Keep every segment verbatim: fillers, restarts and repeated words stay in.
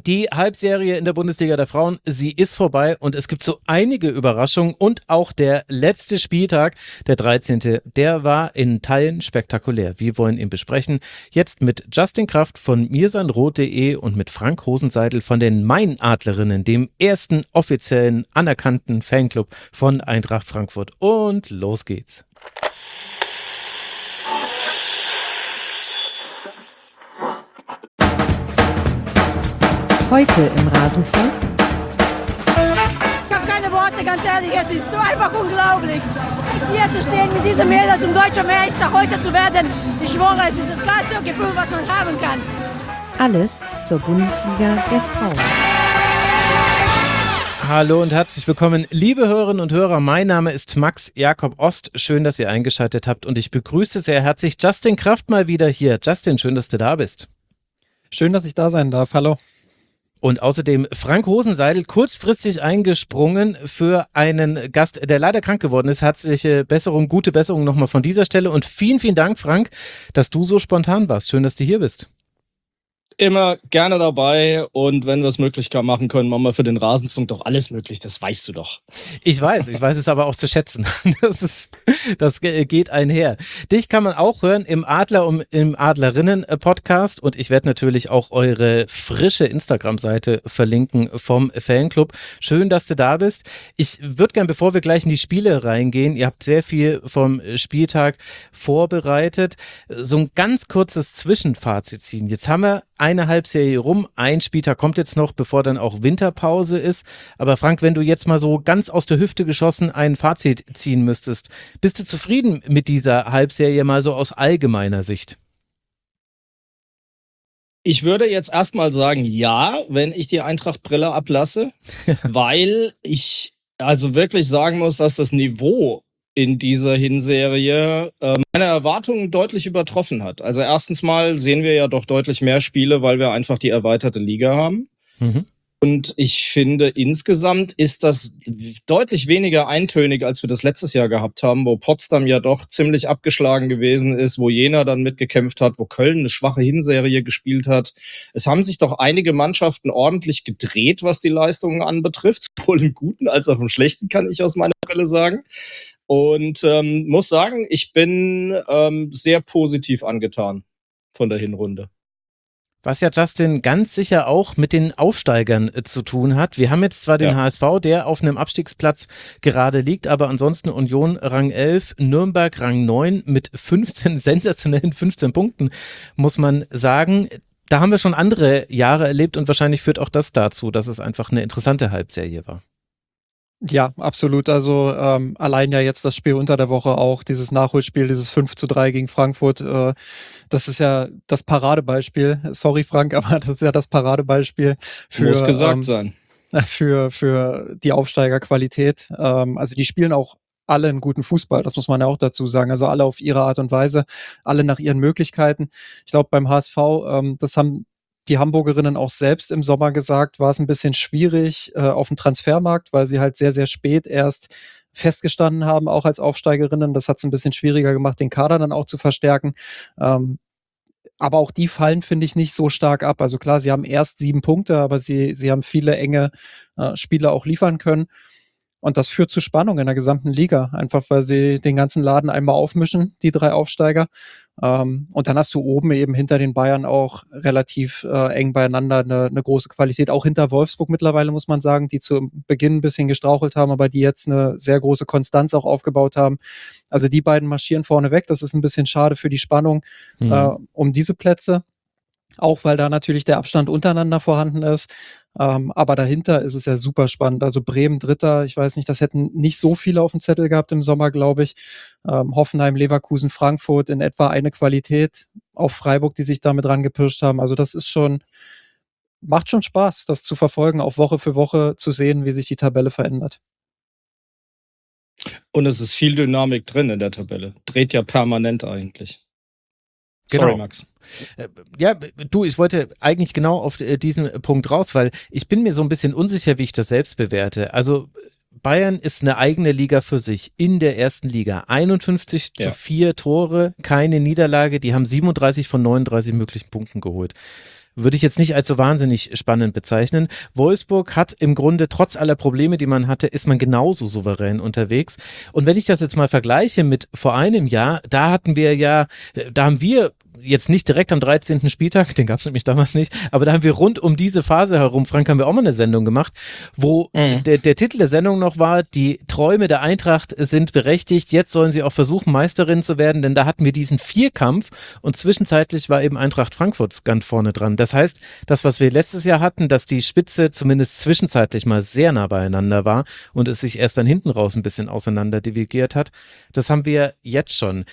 Die Halbserie in der Bundesliga der Frauen, sie ist vorbei und es gibt so einige Überraschungen und auch der letzte Spieltag, der dreizehnte, der war in Teilen spektakulär. Wir wollen ihn besprechen. Jetzt mit Justin Kraft von mirsanroth punkt de und mit Frank Hosenseidel von den Mainadlerinnen, dem ersten offiziellen anerkannten Fanclub von Eintracht Frankfurt. Und los geht's. Heute im Rasenfunk. Ich habe keine Worte, ganz ehrlich, es ist so einfach unglaublich. Hier zu stehen mit diesem Mädels und deutscher Meister heute zu werden, ich schwöre, es ist das geilste Gefühl, was man haben kann. Alles zur Bundesliga der Frauen. Hallo und herzlich willkommen, liebe Hörerinnen und Hörer. Mein Name ist Max Jakob Ost. Schön, dass ihr eingeschaltet habt und ich begrüße sehr herzlich Justin Kraft mal wieder hier. Justin, schön, dass du da bist. Schön, dass ich da sein darf. Hallo. Und außerdem Frank Hosenseidel, kurzfristig eingesprungen für einen Gast, der leider krank geworden ist. Herzliche Besserung, gute Besserung nochmal von dieser Stelle. Und vielen, vielen Dank, Frank, dass du so spontan warst. Schön, dass du hier bist. Immer gerne dabei und wenn wir es möglich machen können, machen wir für den Rasenfunk doch alles möglich, das weißt du doch. Ich weiß, ich weiß es aber auch zu schätzen. Das, ist, das geht einher. Dich kann man auch hören im Adler- und im Adlerinnen-Podcast und ich werde natürlich auch eure frische Instagram-Seite verlinken vom Fanclub. Schön, dass du da bist. Ich würde gerne, bevor wir gleich in die Spiele reingehen, ihr habt sehr viel vom Spieltag vorbereitet, so ein ganz kurzes Zwischenfazit ziehen. Jetzt haben wir eine Halbserie rum, ein Spieltag kommt jetzt noch, bevor dann auch Winterpause ist. Aber Frank, wenn du jetzt mal so ganz aus der Hüfte geschossen ein Fazit ziehen müsstest, bist du zufrieden mit dieser Halbserie mal so aus allgemeiner Sicht? Ich würde jetzt erstmal sagen, ja, wenn ich die Eintracht-Brille ablasse, weil ich also wirklich sagen muss, dass das Niveau in dieser Hinserie äh, meine Erwartungen deutlich übertroffen hat. Also erstens mal sehen wir ja doch deutlich mehr Spiele, weil wir einfach die erweiterte Liga haben. Mhm. Und ich finde, insgesamt ist das deutlich weniger eintönig, als wir das letztes Jahr gehabt haben, wo Potsdam ja doch ziemlich abgeschlagen gewesen ist, wo Jena dann mitgekämpft hat, wo Köln eine schwache Hinserie gespielt hat. Es haben sich doch einige Mannschaften ordentlich gedreht, was die Leistungen anbetrifft, sowohl im Guten als auch im Schlechten, kann ich aus meiner Brille sagen. Und ähm, muss sagen, ich bin ähm, sehr positiv angetan von der Hinrunde. Was ja, Justin, ganz sicher auch mit den Aufsteigern äh, zu tun hat. Wir haben jetzt zwar den ja. H S V, der auf einem Abstiegsplatz gerade liegt, aber ansonsten Union Rang elf, Nürnberg Rang neun mit fünfzehn, sensationellen fünfzehn Punkten, muss man sagen. Da haben wir schon andere Jahre erlebt und wahrscheinlich führt auch das dazu, dass es einfach eine interessante Halbserie war. Ja, absolut. Also ähm, allein ja jetzt das Spiel unter der Woche auch, dieses Nachholspiel, dieses fünf zu drei gegen Frankfurt, äh, das ist ja das Paradebeispiel. Sorry Frank, aber das ist ja das Paradebeispiel für, muss gesagt ähm, sein. für, für die Aufsteigerqualität. Ähm, also die spielen auch alle einen guten Fußball, das muss man ja auch dazu sagen. Also alle auf ihre Art und Weise, alle nach ihren Möglichkeiten. Ich glaube beim H S V, ähm, das haben die Hamburgerinnen auch selbst im Sommer gesagt, war es ein bisschen schwierig äh, auf dem Transfermarkt, weil sie halt sehr, sehr spät erst festgestanden haben, auch als Aufsteigerinnen. Das hat es ein bisschen schwieriger gemacht, den Kader dann auch zu verstärken. Ähm, aber auch die fallen, finde ich, nicht so stark ab. Also klar, sie haben erst sieben Punkte, aber sie, sie haben viele enge äh, Spiele auch liefern können. Und das führt zu Spannung in der gesamten Liga, einfach weil sie den ganzen Laden einmal aufmischen, die drei Aufsteiger. Ähm, und dann hast du oben eben hinter den Bayern auch relativ äh, eng beieinander eine, eine große Qualität. Auch hinter Wolfsburg mittlerweile, muss man sagen, die zu Beginn ein bisschen gestrauchelt haben, aber die jetzt eine sehr große Konstanz auch aufgebaut haben. Also die beiden marschieren vorne weg. Das ist ein bisschen schade für die Spannung mhm. äh, um diese Plätze. Auch weil da natürlich der Abstand untereinander vorhanden ist. Ähm, aber dahinter ist es ja super spannend. Also Bremen Dritter, ich weiß nicht, das hätten nicht so viele auf dem Zettel gehabt im Sommer, glaube ich. Ähm, Hoffenheim, Leverkusen, Frankfurt in etwa eine Qualität. Auch Freiburg, die sich damit rangepirscht haben. Also das ist schon, macht schon Spaß, das zu verfolgen, auch Woche für Woche zu sehen, wie sich die Tabelle verändert. Und es ist viel Dynamik drin in der Tabelle. Dreht ja permanent eigentlich. Genau. Sorry, Max. Ja, du, ich wollte eigentlich genau auf diesen Punkt raus, weil ich bin mir so ein bisschen unsicher, wie ich das selbst bewerte. Also Bayern ist eine eigene Liga für sich in der ersten Liga. einundfünfzig ja. zu vier Tore, keine Niederlage. Die haben siebenunddreißig von neununddreißig möglichen Punkten geholt. würde ich jetzt nicht als so wahnsinnig spannend bezeichnen. Wolfsburg hat im Grunde, trotz aller Probleme, die man hatte, ist man genauso souverän unterwegs. Und wenn ich das jetzt mal vergleiche mit vor einem Jahr, da hatten wir ja, da haben wir jetzt nicht direkt am dreizehnten Spieltag, den gab es nämlich damals nicht, aber da haben wir rund um diese Phase herum, Frank, haben wir auch mal eine Sendung gemacht, wo mhm. der, der Titel der Sendung noch war, die Träume der Eintracht sind berechtigt, jetzt sollen sie auch versuchen, Meisterin zu werden, denn da hatten wir diesen Vierkampf und zwischenzeitlich war eben Eintracht Frankfurt ganz vorne dran. Das heißt, das, was wir letztes Jahr hatten, dass die Spitze zumindest zwischenzeitlich mal sehr nah beieinander war und es sich erst dann hinten raus ein bisschen auseinander dividiert hat, das haben wir jetzt schon.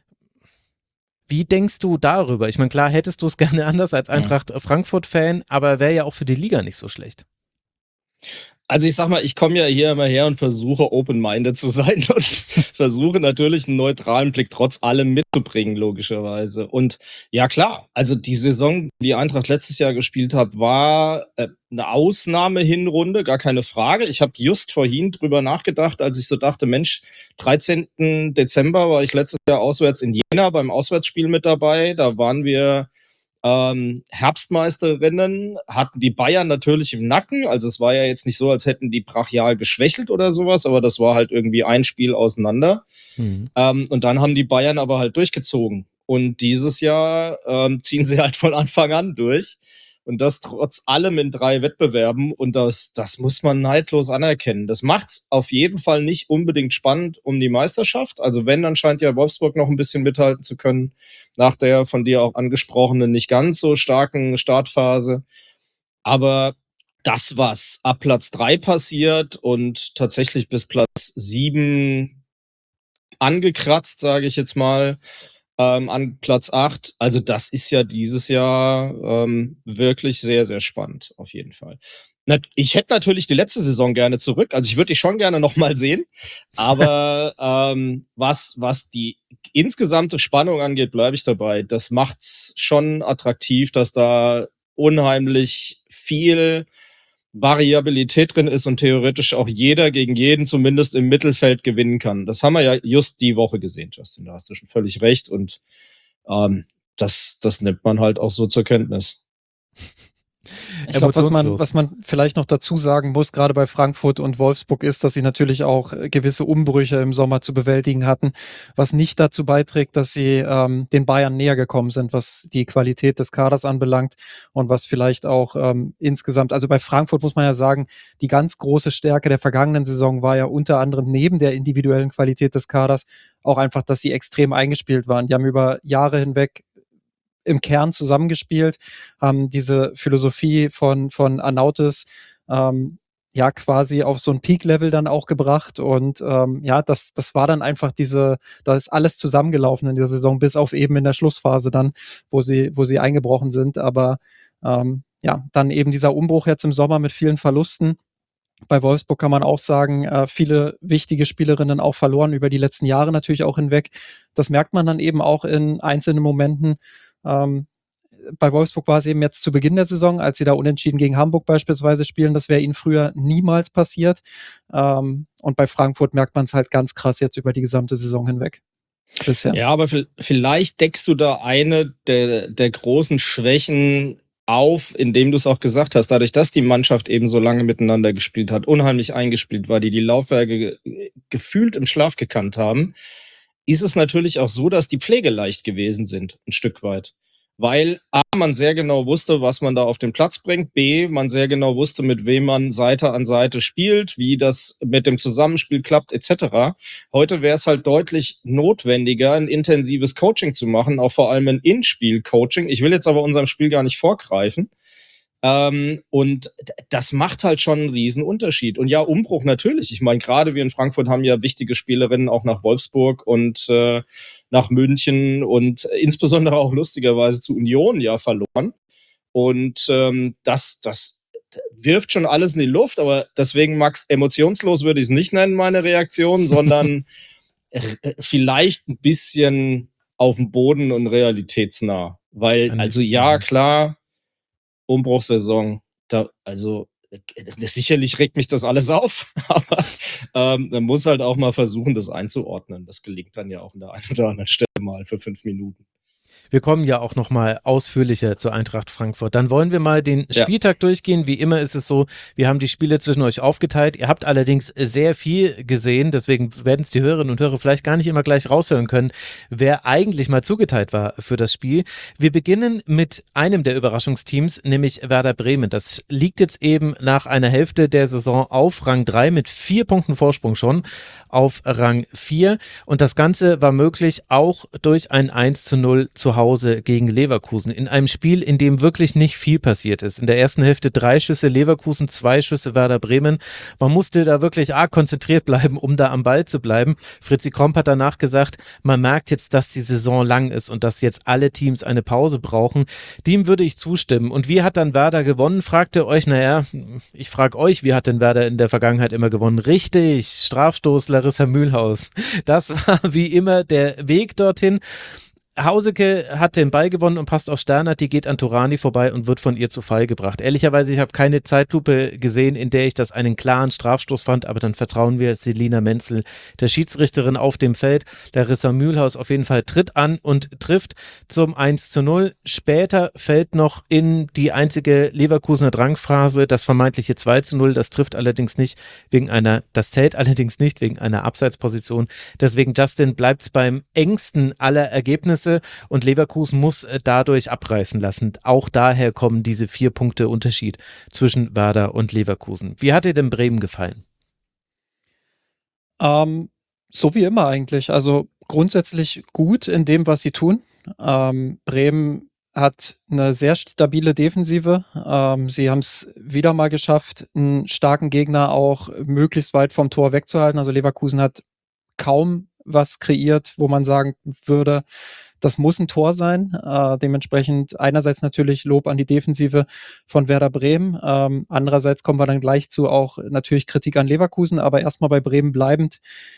Wie denkst du darüber? Ich meine, klar hättest du es gerne anders als Eintracht Frankfurt-Fan, aber wäre ja auch für die Liga nicht so schlecht. Also ich sag mal, ich komme ja hier immer her und versuche open-minded zu sein und versuche natürlich einen neutralen Blick trotz allem mitzubringen, logischerweise. Und ja klar, also die Saison, die die Eintracht letztes Jahr gespielt hat, war äh, eine Ausnahmehinrunde, gar keine Frage. Ich habe just vorhin drüber nachgedacht, als ich so dachte, Mensch, dreizehnten Dezember war ich letztes Jahr auswärts in Jena beim Auswärtsspiel mit dabei. Da waren wir Ähm, Herbstmeisterinnen, hatten die Bayern natürlich im Nacken. Also es war ja jetzt nicht so, als hätten die brachial geschwächelt oder sowas, aber das war halt irgendwie ein Spiel auseinander. Mhm. Ähm, und dann haben die Bayern aber halt durchgezogen. Und dieses Jahr ähm, ziehen sie halt von Anfang an durch. Und das trotz allem in drei Wettbewerben. Und das, das muss man neidlos anerkennen. Das macht's auf jeden Fall nicht unbedingt spannend um die Meisterschaft. Also wenn, dann scheint ja Wolfsburg noch ein bisschen mithalten zu können. Nach der von dir auch angesprochenen, nicht ganz so starken Startphase. Aber das, was ab Platz drei passiert und tatsächlich bis Platz sieben angekratzt, sage ich jetzt mal, ähm, an Platz acht. Also das ist ja dieses Jahr ähm, wirklich sehr, sehr spannend, auf jeden Fall. Na, ich hätte natürlich die letzte Saison gerne zurück. Also ich würde die schon gerne nochmal sehen. Aber ähm, was, was die insgesamte Spannung angeht, bleibe ich dabei. Das macht's schon attraktiv, dass da unheimlich viel Variabilität drin ist und theoretisch auch jeder gegen jeden zumindest im Mittelfeld gewinnen kann. Das haben wir ja just die Woche gesehen, Justin. Da hast du schon völlig recht. Und ähm, das, das nimmt man halt auch so zur Kenntnis. Ich glaube, was man, was man vielleicht noch dazu sagen muss, gerade bei Frankfurt und Wolfsburg, ist, dass sie natürlich auch gewisse Umbrüche im Sommer zu bewältigen hatten, was nicht dazu beiträgt, dass sie ähm, den Bayern näher gekommen sind, was die Qualität des Kaders anbelangt und was vielleicht auch ähm, insgesamt, also bei Frankfurt muss man ja sagen, die ganz große Stärke der vergangenen Saison war ja unter anderem neben der individuellen Qualität des Kaders auch einfach, dass sie extrem eingespielt waren. Die haben über Jahre hinweg im Kern zusammengespielt, haben diese Philosophie von, von Anautis ähm, ja quasi auf so ein Peak-Level dann auch gebracht und ähm, ja, das, das war dann einfach diese, da ist alles zusammengelaufen in dieser Saison, bis auf eben in der Schlussphase dann, wo sie, wo sie eingebrochen sind, aber ähm, ja, dann eben dieser Umbruch jetzt im Sommer mit vielen Verlusten. Bei Wolfsburg kann man auch sagen, äh, viele wichtige Spielerinnen auch verloren über die letzten Jahre natürlich auch hinweg. Das merkt man dann eben auch in einzelnen Momenten. Ähm, bei Wolfsburg war es eben jetzt zu Beginn der Saison, als sie da unentschieden gegen Hamburg beispielsweise spielen, das wäre ihnen früher niemals passiert. Ähm, und bei Frankfurt merkt man es halt ganz krass jetzt über die gesamte Saison hinweg. Bisher. Ja, aber vielleicht deckst du da eine der, der großen Schwächen auf, indem du es auch gesagt hast, dadurch, dass die Mannschaft eben so lange miteinander gespielt hat, unheimlich eingespielt war, die die Laufwerke ge- gefühlt im Schlaf gekannt haben, ist es natürlich auch so, dass die pflegeleicht gewesen sind, ein Stück weit. Weil A, man sehr genau wusste, was man da auf den Platz bringt, B, man sehr genau wusste, mit wem man Seite an Seite spielt, wie das mit dem Zusammenspiel klappt, et cetera. Heute wäre es halt deutlich notwendiger, ein intensives Coaching zu machen, auch vor allem ein In-Spiel-Coaching. Ich will jetzt aber unserem Spiel gar nicht vorgreifen. Ähm, und das macht halt schon einen riesen Unterschied. Und ja, Umbruch natürlich. Ich meine, gerade wir in Frankfurt haben ja wichtige Spielerinnen auch nach Wolfsburg und äh, nach München und insbesondere auch lustigerweise zu Union ja verloren. Und ähm, das, das wirft schon alles in die Luft, aber deswegen, Max, emotionslos würde ich es nicht nennen, meine Reaktion, sondern äh, vielleicht ein bisschen auf dem Boden und realitätsnah. Weil, also ja, klar, Umbruchssaison, da, also sicherlich regt mich das alles auf, aber ähm, man muss halt auch mal versuchen, das einzuordnen. Das gelingt dann ja auch an der einen oder anderen Stelle mal für fünf Minuten. Wir kommen ja auch nochmal ausführlicher zur Eintracht Frankfurt. Dann wollen wir mal den ja. Spieltag durchgehen. Wie immer ist es so, wir haben die Spiele zwischen euch aufgeteilt. Ihr habt allerdings sehr viel gesehen, deswegen werden es die Hörerinnen und Hörer vielleicht gar nicht immer gleich raushören können, wer eigentlich mal zugeteilt war für das Spiel. Wir beginnen mit einem der Überraschungsteams, nämlich Werder Bremen. Das liegt jetzt eben nach einer Hälfte der Saison auf Rang drei mit vier Punkten Vorsprung schon auf Rang vier. Und das Ganze war möglich auch durch ein eins zu null zu Hause gegen Leverkusen. In einem Spiel, in dem wirklich nicht viel passiert ist. In der ersten Hälfte drei Schüsse Leverkusen, zwei Schüsse Werder Bremen. Man musste da wirklich arg konzentriert bleiben, um da am Ball zu bleiben. Fritzi Kromp hat danach gesagt, man merkt jetzt, dass die Saison lang ist und dass jetzt alle Teams eine Pause brauchen. Dem würde ich zustimmen. Und wie hat dann Werder gewonnen? Fragt ihr euch, naja, ich frage euch, wie hat denn Werder in der Vergangenheit immer gewonnen? Richtig, Strafstoß Larissa Mühlhaus. Das war wie immer der Weg dorthin. Hauseke hat den Ball gewonnen und passt auf Sternert, die geht an Turani vorbei und wird von ihr zu Fall gebracht. Ehrlicherweise, ich habe keine Zeitlupe gesehen, in der ich das einen klaren Strafstoß fand, aber dann vertrauen wir Selina Menzel, der Schiedsrichterin auf dem Feld. Larissa Mühlhaus auf jeden Fall tritt an und trifft zum eins zu null. Später fällt noch in die einzige Leverkusener Drangphase das vermeintliche zwei zu null. Das trifft allerdings nicht wegen einer, das zählt allerdings nicht wegen einer Abseitsposition. Deswegen, Justin, bleibt es beim engsten aller Ergebnisse. Und Leverkusen muss dadurch abreißen lassen. Auch daher kommen diese vier Punkte Unterschied zwischen Werder und Leverkusen. Wie hat dir denn Bremen gefallen? Ähm, so wie immer eigentlich. Also grundsätzlich gut in dem, was sie tun. Ähm, Bremen hat eine sehr stabile Defensive. Ähm, sie haben es wieder mal geschafft, einen starken Gegner auch möglichst weit vom Tor wegzuhalten. Also Leverkusen hat kaum was kreiert, wo man sagen würde, das muss ein Tor sein. Äh, dementsprechend einerseits natürlich Lob an die Defensive von Werder Bremen. Ähm, andererseits kommen wir dann gleich zu auch natürlich Kritik an Leverkusen, aber erstmal bei Bremen bleibend.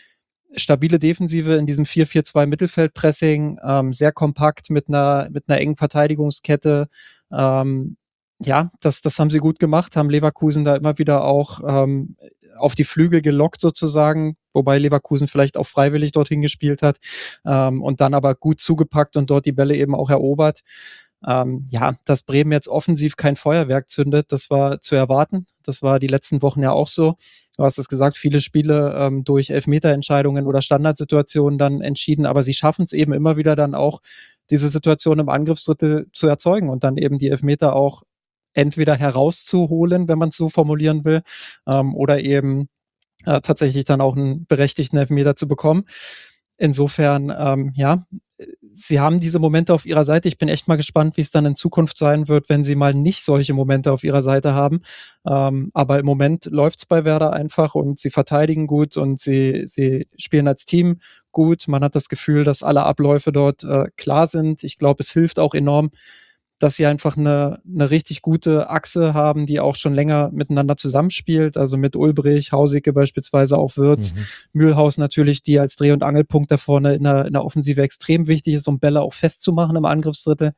Stabile Defensive in diesem vier vier zwei Mittelfeldpressing, ähm, sehr kompakt mit einer, mit einer engen Verteidigungskette. Ähm, ja, das, das haben sie gut gemacht, haben Leverkusen da immer wieder auch ähm, auf die Flügel gelockt sozusagen, wobei Leverkusen vielleicht auch freiwillig dorthin gespielt hat ähm, und dann aber gut zugepackt und dort die Bälle eben auch erobert. Ähm, ja, dass Bremen jetzt offensiv kein Feuerwerk zündet, das war zu erwarten. Das war die letzten Wochen ja auch so. Du hast es gesagt, viele Spiele ähm, durch Elfmeterentscheidungen oder Standardsituationen dann entschieden, aber sie schaffen es eben immer wieder dann auch, diese Situation im Angriffsdrittel zu erzeugen und dann eben die Elfmeter auch entweder herauszuholen, wenn man es so formulieren will, ähm, oder eben äh, tatsächlich dann auch einen berechtigten Elfmeter zu bekommen. Insofern, ähm, ja, sie haben diese Momente auf ihrer Seite. Ich bin echt mal gespannt, wie es dann in Zukunft sein wird, wenn sie mal nicht solche Momente auf ihrer Seite haben. Ähm, aber im Moment läuft es bei Werder einfach und sie verteidigen gut und sie, sie spielen als Team gut. Man hat das Gefühl, dass alle Abläufe dort äh, klar sind. Ich glaube, es hilft auch enorm, dass sie einfach eine, eine richtig gute Achse haben, die auch schon länger miteinander zusammenspielt, also mit Ulbrich, Hausicke beispielsweise auch Wirtz, mhm. Mühlhaus natürlich, die als Dreh- und Angelpunkt da vorne in der, in der Offensive extrem wichtig ist, um Bälle auch festzumachen im Angriffsdrittel.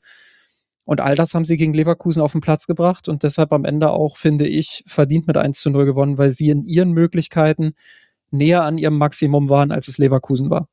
Und all das haben sie gegen Leverkusen auf den Platz gebracht und deshalb am Ende auch, finde ich, verdient mit eins zu null gewonnen, weil sie in ihren Möglichkeiten näher an ihrem Maximum waren, als es Leverkusen war.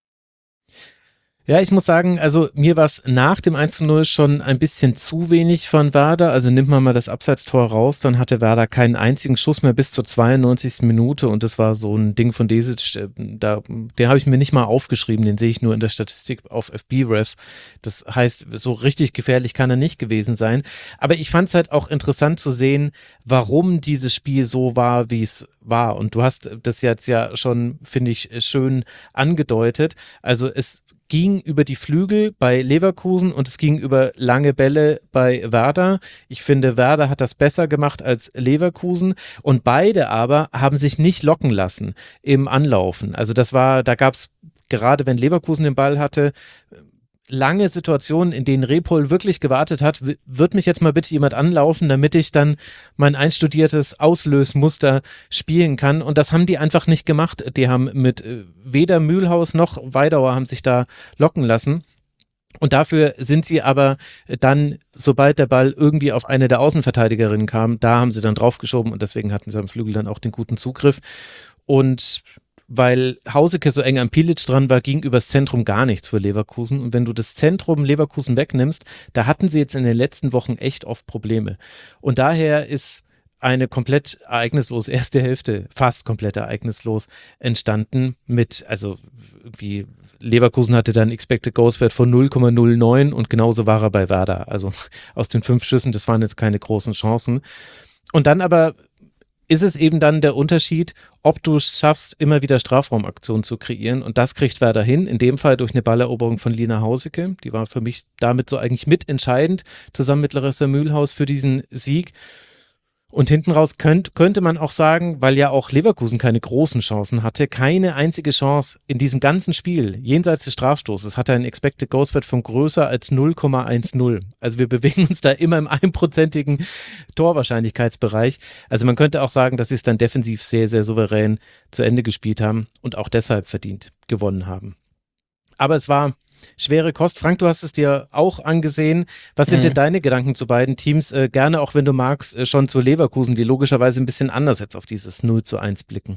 Ja, ich muss sagen, also mir war es nach dem eins zu null schon ein bisschen zu wenig von Werder. Also nimmt man mal das Abseitstor raus, dann hatte Werder keinen einzigen Schuss mehr bis zur zweiundneunzigsten Minute und das war so ein Ding von Desic, da, den habe ich mir nicht mal aufgeschrieben, den sehe ich nur in der Statistik auf F B Ref. Das heißt, so richtig gefährlich kann er nicht gewesen sein. Aber ich fand es halt auch interessant zu sehen, warum dieses Spiel so war, wie es war. Und du hast das jetzt ja schon, finde ich, schön angedeutet. Also es ging über die Flügel bei Leverkusen und es ging über lange Bälle bei Werder. Ich finde, Werder hat das besser gemacht als Leverkusen und beide aber haben sich nicht locken lassen im Anlaufen. Also das war, da gab es, gerade wenn Leverkusen den Ball hatte, lange Situationen, in denen Repol wirklich gewartet hat, wird mich jetzt mal bitte jemand anlaufen, damit ich dann mein einstudiertes Auslösmuster spielen kann und das haben die einfach nicht gemacht. Die haben mit weder Mühlhaus noch Weidauer haben sich da locken lassen. Und dafür sind sie aber dann, sobald der Ball irgendwie auf eine der Außenverteidigerinnen kam, da haben sie dann draufgeschoben und deswegen hatten sie am Flügel dann auch den guten Zugriff. Und weil Hauseke so eng am Pilic dran war, ging übers Zentrum gar nichts für Leverkusen. Und wenn du das Zentrum Leverkusen wegnimmst, da hatten sie jetzt in den letzten Wochen echt oft Probleme. Und daher ist eine komplett ereignislos erste Hälfte, fast komplett ereignislos entstanden mit, also irgendwie Leverkusen hatte dann Expected Goals Wert von null Komma null neun und genauso war er bei Werder. Also aus den fünf Schüssen, das waren jetzt keine großen Chancen. Und dann aber ist es eben dann der Unterschied, ob du es schaffst, immer wieder Strafraumaktionen zu kreieren. Und das kriegt Werder hin, in dem Fall durch eine Balleroberung von Lina Hauseke. Die war für mich damit so eigentlich mitentscheidend, zusammen mit Larissa Mühlhaus für diesen Sieg. Und hinten raus könnt, könnte man auch sagen, weil ja auch Leverkusen keine großen Chancen hatte, keine einzige Chance in diesem ganzen Spiel, jenseits des Strafstoßes, hatte einen Expected Goals Wert von größer als null Komma zehn. Also wir bewegen uns da immer im einprozentigen Torwahrscheinlichkeitsbereich. Also man könnte auch sagen, dass sie es dann defensiv sehr, sehr souverän zu Ende gespielt haben und auch deshalb verdient gewonnen haben. Aber es war schwere Kost. Frank, du hast es dir auch angesehen. Was sind Mhm. denn deine Gedanken zu beiden Teams? Äh, gerne auch, wenn du magst, äh, schon zu Leverkusen, die logischerweise ein bisschen anders jetzt auf dieses null zu eins blicken.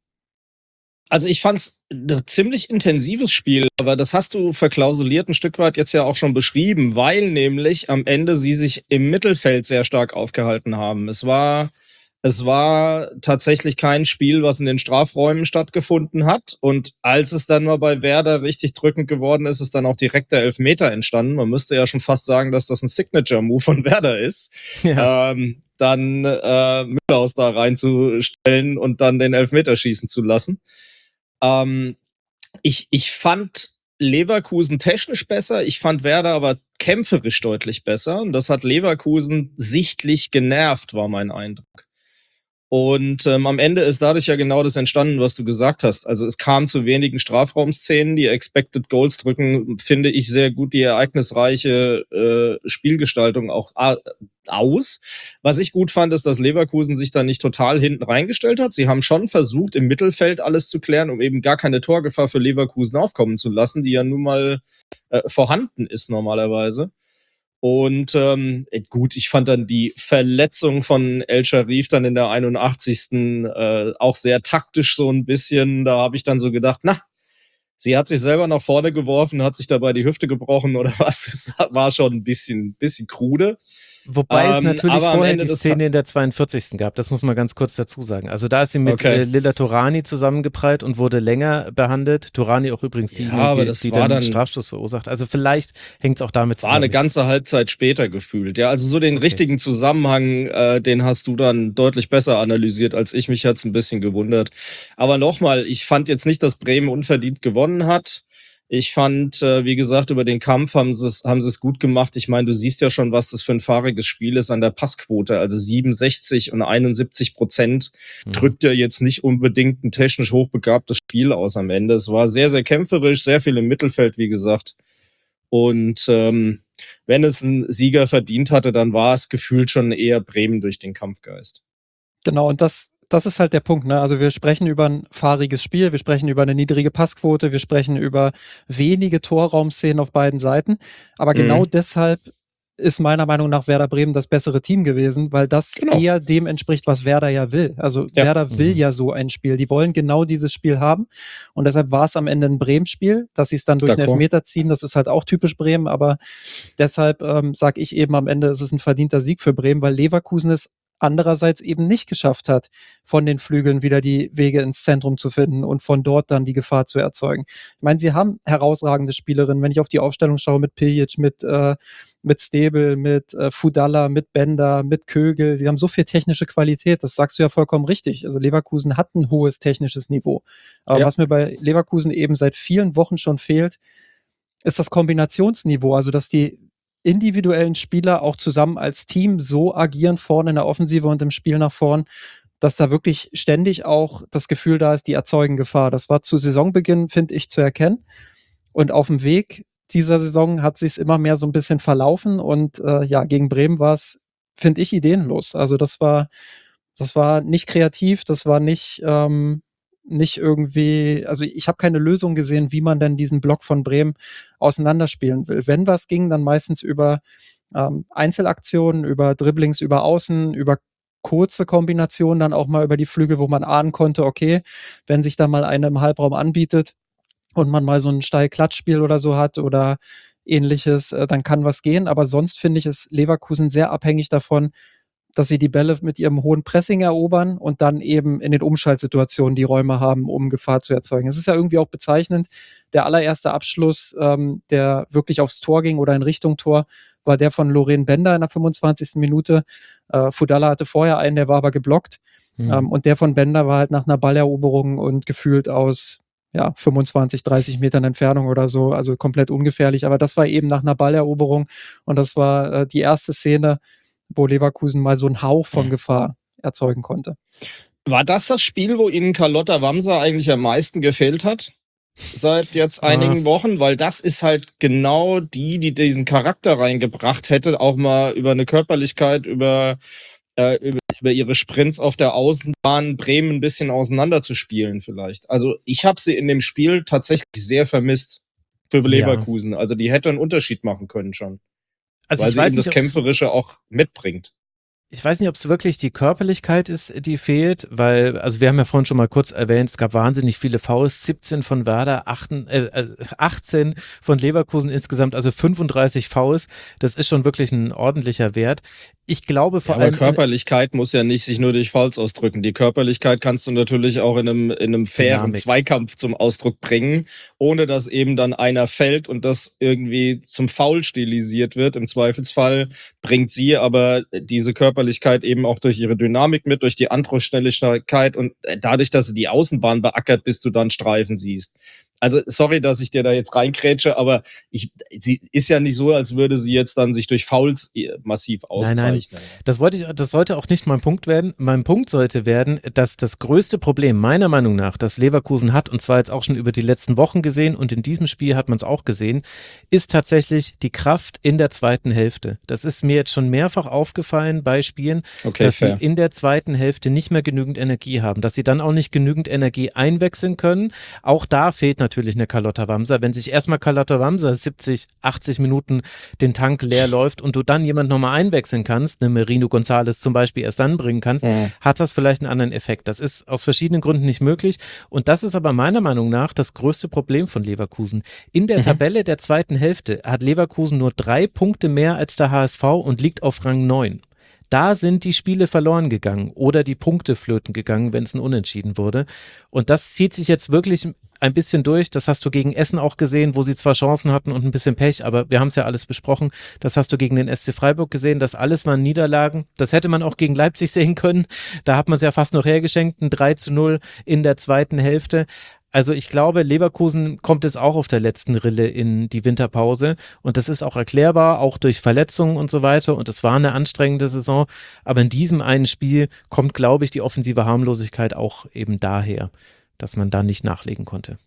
Also ich fand's ein ziemlich intensives Spiel, aber das hast du verklausuliert ein Stück weit jetzt ja auch schon beschrieben, weil nämlich am Ende sie sich im Mittelfeld sehr stark aufgehalten haben. Es war Es war tatsächlich kein Spiel, was in den Strafräumen stattgefunden hat. Und als es dann mal bei Werder richtig drückend geworden ist, ist dann auch direkt der Elfmeter entstanden. Man müsste ja schon fast sagen, dass das ein Signature-Move von Werder ist. Ja. Ähm, dann äh, Mühlhaus da reinzustellen und dann den Elfmeter schießen zu lassen. Ähm, ich, ich fand Leverkusen technisch besser. Ich fand Werder aber kämpferisch deutlich besser. Und das hat Leverkusen sichtlich genervt, war mein Eindruck. Und ähm, am Ende ist dadurch ja genau das entstanden, was du gesagt hast. Also es kam zu wenigen Strafraumszenen. Die Expected Goals drücken, finde ich, sehr gut die ereignisreiche äh, Spielgestaltung auch a- aus. Was ich gut fand, ist, dass Leverkusen sich da nicht total hinten reingestellt hat. Sie haben schon versucht, im Mittelfeld alles zu klären, um eben gar keine Torgefahr für Leverkusen aufkommen zu lassen, die ja nun mal äh, vorhanden ist normalerweise. Und ähm, gut, ich fand dann die Verletzung von El Sharif dann in der einundachtzigsten Äh, auch sehr taktisch so ein bisschen. Da habe ich dann so gedacht, na, sie hat sich selber nach vorne geworfen, hat sich dabei die Hüfte gebrochen oder was. Es war schon ein bisschen, bisschen krude. Wobei es Ähm, natürlich aber am vorher Ende die des Szene in der zweiundvierzigsten gab, das muss man ganz kurz dazu sagen. Also da ist sie mit Okay. äh, Lilla Torani zusammengeprallt und wurde länger behandelt. Torani auch übrigens Ja, diejenige, aber das die war dann einen dann- Strafstoß verursacht. Also vielleicht hängt es auch damit War zusammen. eine ganze Halbzeit später gefühlt. Ja, also so den Okay. richtigen Zusammenhang, äh, den hast du dann deutlich besser analysiert als ich. Mich hat's ein bisschen gewundert. Aber nochmal, ich fand jetzt nicht, dass Bremen unverdient gewonnen hat. Ich fand, äh, wie gesagt, über den Kampf haben sie es haben sie es gut gemacht. Ich meine, du siehst ja schon, was das für ein fahriges Spiel ist an der Passquote. Also siebenundsechzig und einundsiebzig Prozent Mhm. drückt ja jetzt nicht unbedingt ein technisch hochbegabtes Spiel aus am Ende. Es war sehr, sehr kämpferisch, sehr viel im Mittelfeld, wie gesagt. Und ähm, wenn es einen Sieger verdient hatte, dann war es gefühlt schon eher Bremen durch den Kampfgeist. Genau, und das, das ist halt der Punkt. Ne? Also wir sprechen über ein fahriges Spiel, wir sprechen über eine niedrige Passquote, wir sprechen über wenige Torraumszenen auf beiden Seiten. Aber Mhm. genau deshalb ist meiner Meinung nach Werder Bremen das bessere Team gewesen, weil das Genau. eher dem entspricht, was Werder ja will. Also Ja. Werder will Mhm. ja so ein Spiel. Die wollen genau dieses Spiel haben. Und deshalb war es am Ende ein Bremen-Spiel, dass sie es dann durch einen D'accord. Elfmeter ziehen. Das ist halt auch typisch Bremen. Aber deshalb ähm, sage ich eben am Ende, es ist ein verdienter Sieg für Bremen, weil Leverkusen es andererseits eben nicht geschafft hat, von den Flügeln wieder die Wege ins Zentrum zu finden und von dort dann die Gefahr zu erzeugen. Ich meine, sie haben herausragende Spielerinnen. Wenn ich auf die Aufstellung schaue mit Pilic, mit, äh, mit Stebel, mit äh, Fudalla, mit Bender, mit Kögel, sie haben so viel technische Qualität, das sagst du ja vollkommen richtig. Also Leverkusen hat ein hohes technisches Niveau. Aber Ja. was mir bei Leverkusen eben seit vielen Wochen schon fehlt, ist das Kombinationsniveau, also dass die individuellen Spieler auch zusammen als Team so agieren vorne in der Offensive und im Spiel nach vorn, dass da wirklich ständig auch das Gefühl da ist, die erzeugen Gefahr. Das war zu Saisonbeginn, finde ich, zu erkennen. Und auf dem Weg dieser Saison hat sich es immer mehr so ein bisschen verlaufen und äh, ja, gegen Bremen war es, finde ich, ideenlos. Also das war, das war nicht kreativ, das war nicht, ähm, nicht irgendwie, also ich habe keine Lösung gesehen, wie man denn diesen Block von Bremen auseinanderspielen will. Wenn was ging, dann meistens über ähm, Einzelaktionen, über Dribblings, über Außen, über kurze Kombinationen dann auch mal über die Flügel, wo man ahnen konnte, okay, wenn sich da mal eine im Halbraum anbietet und man mal so ein Steil-Klatsch-Spiel oder so hat oder ähnliches, äh, dann kann was gehen. Aber sonst finde ich, ist Leverkusen sehr abhängig davon, dass sie die Bälle mit ihrem hohen Pressing erobern und dann eben in den Umschaltsituationen die Räume haben, um Gefahr zu erzeugen. Es ist ja irgendwie auch bezeichnend, der allererste Abschluss, ähm, der wirklich aufs Tor ging oder in Richtung Tor, war der von Loren Bender in der fünfundzwanzigsten Minute. Äh, Fudalla hatte vorher einen, der war aber geblockt. Mhm. Ähm, und der von Bender war halt nach einer Balleroberung und gefühlt aus ja, fünfundzwanzig, dreißig Metern Entfernung oder so, also komplett ungefährlich. Aber das war eben nach einer Balleroberung und das war äh, die erste Szene, wo Leverkusen mal so einen Hauch von mhm. Gefahr erzeugen konnte. War das das Spiel, wo Ihnen Carlotta Wamser eigentlich am meisten gefehlt hat? Seit jetzt einigen ah. Wochen? Weil das ist halt genau die, die diesen Charakter reingebracht hätte, auch mal über eine Körperlichkeit, über, äh, über, über ihre Sprints auf der Außenbahn Bremen ein bisschen auseinanderzuspielen vielleicht. Also ich habe sie in dem Spiel tatsächlich sehr vermisst für Leverkusen. Ja. Also die hätte einen Unterschied machen können schon. Also weil sie eben das Kämpferische auch mitbringt. Ich weiß nicht, ob es wirklich die Körperlichkeit ist, die fehlt, weil, also wir haben ja vorhin schon mal kurz erwähnt, es gab wahnsinnig viele Fouls, siebzehn von Werder, achtzehn von Leverkusen insgesamt, also fünfunddreißig Fouls, das ist schon wirklich ein ordentlicher Wert. Ich glaube vor ja, aber allem... Aber Körperlichkeit muss ja nicht sich nur durch Fouls ausdrücken. Die Körperlichkeit kannst du natürlich auch in einem, in einem fairen Dynamik. Zweikampf zum Ausdruck bringen, ohne dass eben dann einer fällt und das irgendwie zum Foul stilisiert wird. Im Zweifelsfall bringt sie aber diese Körperlichkeit eben auch durch ihre Dynamik mit, durch die Antreffstelligkeit und dadurch, dass sie die Außenbahn beackert, bis du dann Streifen siehst. Also sorry, dass ich dir da jetzt reinkrätsche, aber ich, sie ist ja nicht so, als würde sie jetzt dann sich durch Fouls massiv auszeichnen. Nein, nein. Das wollte ich, das sollte auch nicht mein Punkt werden. Mein Punkt sollte werden, dass das größte Problem meiner Meinung nach, das Leverkusen hat, und zwar jetzt auch schon über die letzten Wochen gesehen und in diesem Spiel hat man es auch gesehen, ist tatsächlich die Kraft in der zweiten Hälfte. Das ist mir jetzt schon mehrfach aufgefallen bei Spielen, okay, dass fair. sie in der zweiten Hälfte nicht mehr genügend Energie haben, dass sie dann auch nicht genügend Energie einwechseln können. Auch da fehlt natürlich eine Carlotta Wamser. Wenn sich erstmal Carlotta Wamser siebzig, achtzig Minuten den Tank leer läuft und du dann jemand nochmal einwechseln kannst, eine Merino González zum Beispiel erst dann bringen kannst, ja. hat das vielleicht einen anderen Effekt. Das ist aus verschiedenen Gründen nicht möglich und das ist aber meiner Meinung nach das größte Problem von Leverkusen. In der mhm. Tabelle der zweiten Hälfte hat Leverkusen nur drei Punkte mehr als der H S V und liegt auf Rang neun. Da sind die Spiele verloren gegangen oder die Punkte flöten gegangen, wenn es ein Unentschieden wurde. Und das zieht sich jetzt wirklich ein bisschen durch. Das hast du gegen Essen auch gesehen, wo sie zwar Chancen hatten und ein bisschen Pech, aber wir haben es ja alles besprochen. Das hast du gegen den S C Freiburg gesehen. Das alles waren Niederlagen. Das hätte man auch gegen Leipzig sehen können. Da hat man es ja fast noch hergeschenkt. Ein drei zu null in der zweiten Hälfte. Also ich glaube, Leverkusen kommt jetzt auch auf der letzten Rille in die Winterpause und das ist auch erklärbar, auch durch Verletzungen und so weiter und es war eine anstrengende Saison, aber in diesem einen Spiel kommt, glaube ich, die offensive Harmlosigkeit auch eben daher, dass man da nicht nachlegen konnte.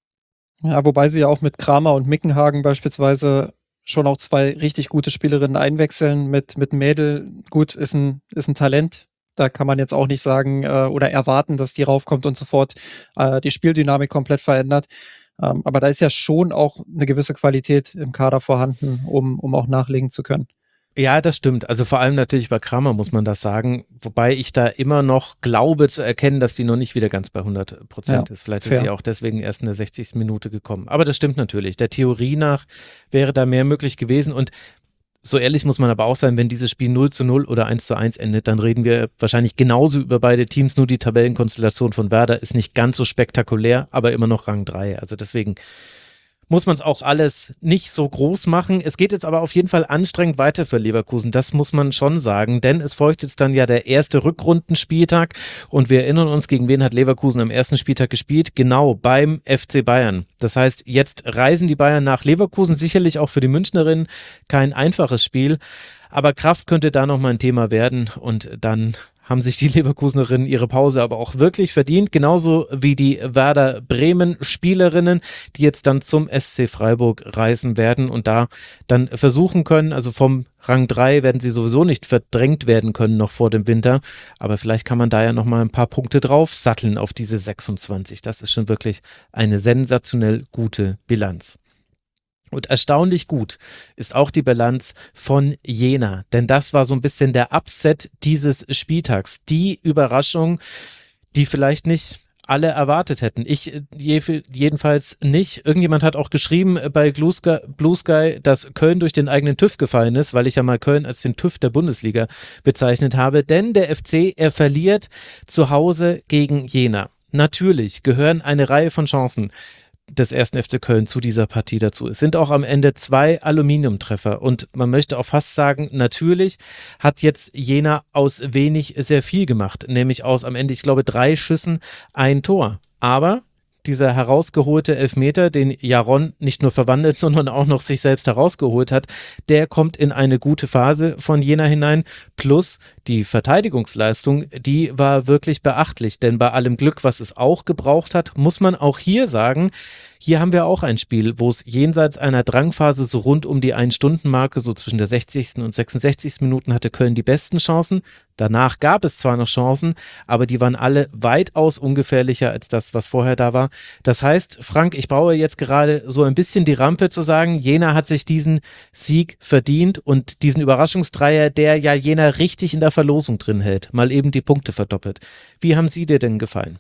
Ja, wobei sie ja auch mit Kramer und Mickenhagen beispielsweise schon auch zwei richtig gute Spielerinnen einwechseln, mit, mit Mädel, gut, ist ein, ist ein Talent. Da kann man jetzt auch nicht sagen äh, oder erwarten, dass die raufkommt und sofort äh, die Spieldynamik komplett verändert. Ähm, aber da ist ja schon auch eine gewisse Qualität im Kader vorhanden, um, um auch nachlegen zu können. Ja, das stimmt. Also vor allem natürlich bei Kramer muss man das sagen, wobei ich da immer noch glaube zu erkennen, dass die noch nicht wieder ganz bei hundert Prozent ja, ist. Vielleicht fair. Ist sie auch deswegen erst in der sechzigsten Minute gekommen. Aber das stimmt natürlich. Der Theorie nach wäre da mehr möglich gewesen und so ehrlich muss man aber auch sein, wenn dieses Spiel null zu null oder eins zu eins endet, dann reden wir wahrscheinlich genauso über beide Teams, nur die Tabellenkonstellation von Werder ist nicht ganz so spektakulär, aber immer noch Rang drei. Also deswegen muss man es auch alles nicht so groß machen. Es geht jetzt aber auf jeden Fall anstrengend weiter für Leverkusen, das muss man schon sagen, denn es folgt jetzt dann ja der erste Rückrundenspieltag und wir erinnern uns, gegen wen hat Leverkusen am ersten Spieltag gespielt? Genau, beim F C Bayern. Das heißt, jetzt reisen die Bayern nach Leverkusen, sicherlich auch für die Münchnerinnen kein einfaches Spiel, aber Kraft könnte da nochmal ein Thema werden und dann haben sich die Leverkusenerinnen ihre Pause aber auch wirklich verdient, genauso wie die Werder Bremen Spielerinnen, die jetzt dann zum S C Freiburg reisen werden und da dann versuchen können, also vom Rang drei werden sie sowieso nicht verdrängt werden können noch vor dem Winter, aber vielleicht kann man da ja nochmal ein paar Punkte drauf satteln auf diese sechsundzwanzig, das ist schon wirklich eine sensationell gute Bilanz. Und erstaunlich gut ist auch die Bilanz von Jena, denn das war so ein bisschen der Upset dieses Spieltags. Die Überraschung, die vielleicht nicht alle erwartet hätten. Ich jedenfalls nicht. Irgendjemand hat auch geschrieben bei Blue Sky, Blue Sky, dass Köln durch den eigenen TÜV gefallen ist, weil ich ja mal Köln als den TÜV der Bundesliga bezeichnet habe. Denn der F C, er verliert zu Hause gegen Jena. Natürlich gehören eine Reihe von Chancen des ersten F C Köln zu dieser Partie dazu. Es sind auch am Ende zwei Aluminiumtreffer und man möchte auch fast sagen, natürlich hat jetzt Jena aus wenig sehr viel gemacht, nämlich aus am Ende, ich glaube, drei Schüssen ein Tor. Aber dieser herausgeholte Elfmeter, den Jaron nicht nur verwandelt, sondern auch noch sich selbst herausgeholt hat, der kommt in eine gute Phase von Jena hinein, plus die Verteidigungsleistung, die war wirklich beachtlich, denn bei allem Glück, was es auch gebraucht hat, muss man auch hier sagen, hier haben wir auch ein Spiel, wo es jenseits einer Drangphase so rund um die Ein-Stunden-Marke, so zwischen der sechzigsten und sechsundsechzigsten Minuten hatte Köln die besten Chancen. Danach gab es zwar noch Chancen, aber die waren alle weitaus ungefährlicher als das, was vorher da war. Das heißt, Frank, ich brauche jetzt gerade so ein bisschen die Rampe zu sagen, Jena hat sich diesen Sieg verdient und diesen Überraschungsdreier, der ja Jena richtig in der Verlosung drin hält, mal eben die Punkte verdoppelt. Wie haben sie dir denn gefallen?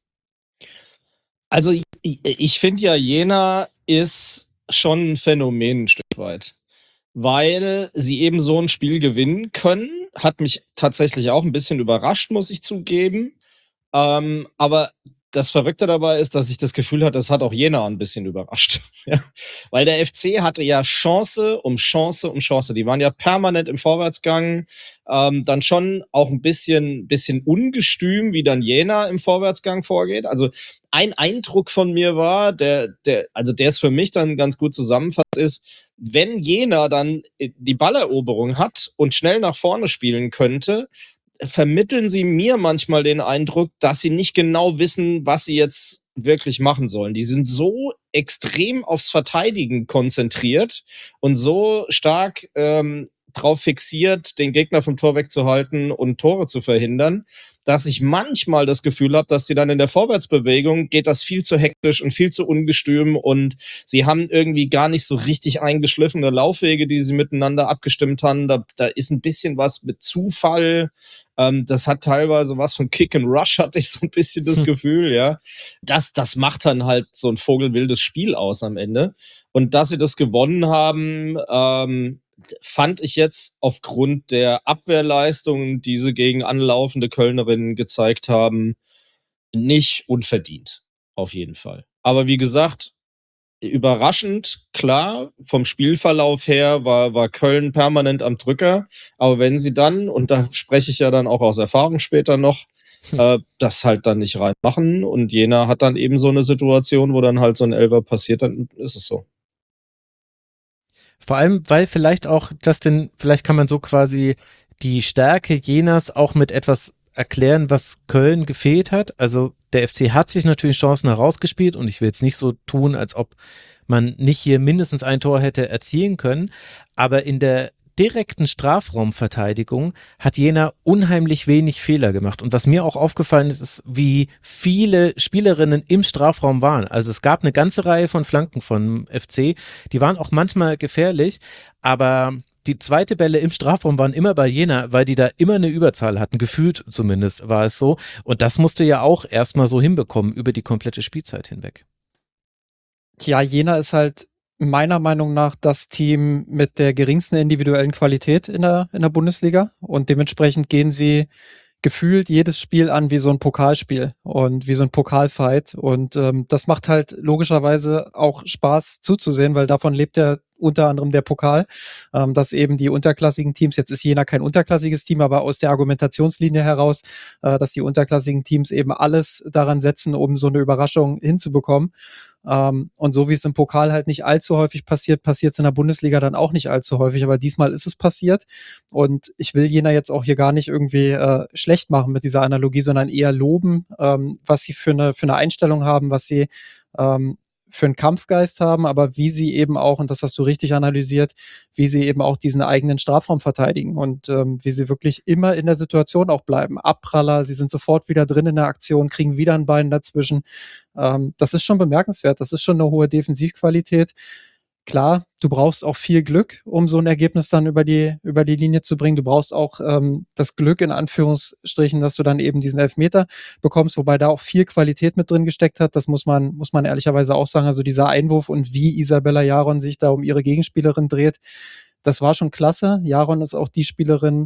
Also ich, ich finde ja, Jena ist schon ein Phänomen ein Stück weit, weil sie eben so ein Spiel gewinnen können. Hat mich tatsächlich auch ein bisschen überrascht, muss ich zugeben. Ähm, aber das Verrückte dabei ist, dass ich das Gefühl hatte, das hat auch Jena ein bisschen überrascht. Ja. Weil der F C hatte ja Chance um Chance um Chance. Die waren ja permanent im Vorwärtsgang. Ähm, dann schon auch ein bisschen, bisschen ungestüm, wie dann Jena im Vorwärtsgang vorgeht. Also ein Eindruck von mir war, der, der, also der es für mich dann ganz gut zusammenfasst ist, wenn Jena dann die Balleroberung hat und schnell nach vorne spielen könnte, vermitteln sie mir manchmal den Eindruck, dass sie nicht genau wissen, was sie jetzt wirklich machen sollen. Die sind so extrem aufs Verteidigen konzentriert und so stark ähm, drauf fixiert, den Gegner vom Tor wegzuhalten und Tore zu verhindern, dass ich manchmal das Gefühl habe, dass sie dann in der Vorwärtsbewegung geht das viel zu hektisch und viel zu ungestüm und sie haben irgendwie gar nicht so richtig eingeschliffene Laufwege, die sie miteinander abgestimmt haben. Da, da ist ein bisschen was mit Zufall. Ähm, das hat teilweise was von Kick and Rush, hatte ich so ein bisschen das Gefühl, ja. Das, das macht dann halt so ein vogelwildes Spiel aus am Ende. Und dass sie das gewonnen haben, ähm, fand ich jetzt aufgrund der Abwehrleistungen, die sie gegen anlaufende Kölnerinnen gezeigt haben, nicht unverdient. Auf jeden Fall. Aber wie gesagt, überraschend, klar, vom Spielverlauf her war, war Köln permanent am Drücker. Aber wenn sie dann, und da spreche ich ja dann auch aus Erfahrung später noch, hm. äh, das halt dann nicht reinmachen und Jena hat dann eben so eine Situation, wo dann halt so ein Elfer passiert, dann ist es so. Vor allem, weil vielleicht auch, Justin, vielleicht kann man so quasi die Stärke Jenas auch mit etwas erklären, was Köln gefehlt hat. Also der F C hat sich natürlich Chancen herausgespielt und ich will jetzt nicht so tun, als ob man nicht hier mindestens ein Tor hätte erzielen können, aber in der direkten Strafraumverteidigung hat Jena unheimlich wenig Fehler gemacht. Und was mir auch aufgefallen ist, ist, wie viele Spielerinnen im Strafraum waren. Also es gab eine ganze Reihe von Flanken vom F C, die waren auch manchmal gefährlich, aber die zweite Bälle im Strafraum waren immer bei Jena, weil die da immer eine Überzahl hatten, gefühlt zumindest war es so. Und das musste ja auch erstmal so hinbekommen über die komplette Spielzeit hinweg. Ja, Jena ist halt meiner Meinung nach das Team mit der geringsten individuellen Qualität in der, in der Bundesliga und dementsprechend gehen sie gefühlt jedes Spiel an wie so ein Pokalspiel und wie so ein Pokalfight und ähm, das macht halt logischerweise auch Spaß zuzusehen, weil davon lebt ja unter anderem der Pokal, ähm, dass eben die unterklassigen Teams, jetzt ist Jena kein unterklassiges Team, aber aus der Argumentationslinie heraus, äh, dass die unterklassigen Teams eben alles daran setzen, um so eine Überraschung hinzubekommen. Ähm, und so wie es im Pokal halt nicht allzu häufig passiert, passiert es in der Bundesliga dann auch nicht allzu häufig, aber diesmal ist es passiert und ich will Jena jetzt auch hier gar nicht irgendwie äh, schlecht machen mit dieser Analogie, sondern eher loben, ähm, was sie für eine, für eine Einstellung haben, was sie ähm, für einen Kampfgeist haben, aber wie sie eben auch, und das hast du richtig analysiert, wie sie eben auch diesen eigenen Strafraum verteidigen und ähm, wie sie wirklich immer in der Situation auch bleiben. Abpraller, sie sind sofort wieder drin in der Aktion, kriegen wieder ein Bein dazwischen. Ähm, das ist schon bemerkenswert, das ist schon eine hohe Defensivqualität. klar, du brauchst auch viel Glück, um so ein Ergebnis dann über die, über die Linie zu bringen. Du brauchst auch ähm, das Glück in Anführungsstrichen, dass du dann eben diesen Elfmeter bekommst, wobei da auch viel Qualität mit drin gesteckt hat. Das muss man, muss man ehrlicherweise auch sagen. Also dieser Einwurf und wie Isabella Jaron sich da um ihre Gegenspielerin dreht, das war schon klasse. Jaron ist auch die Spielerin,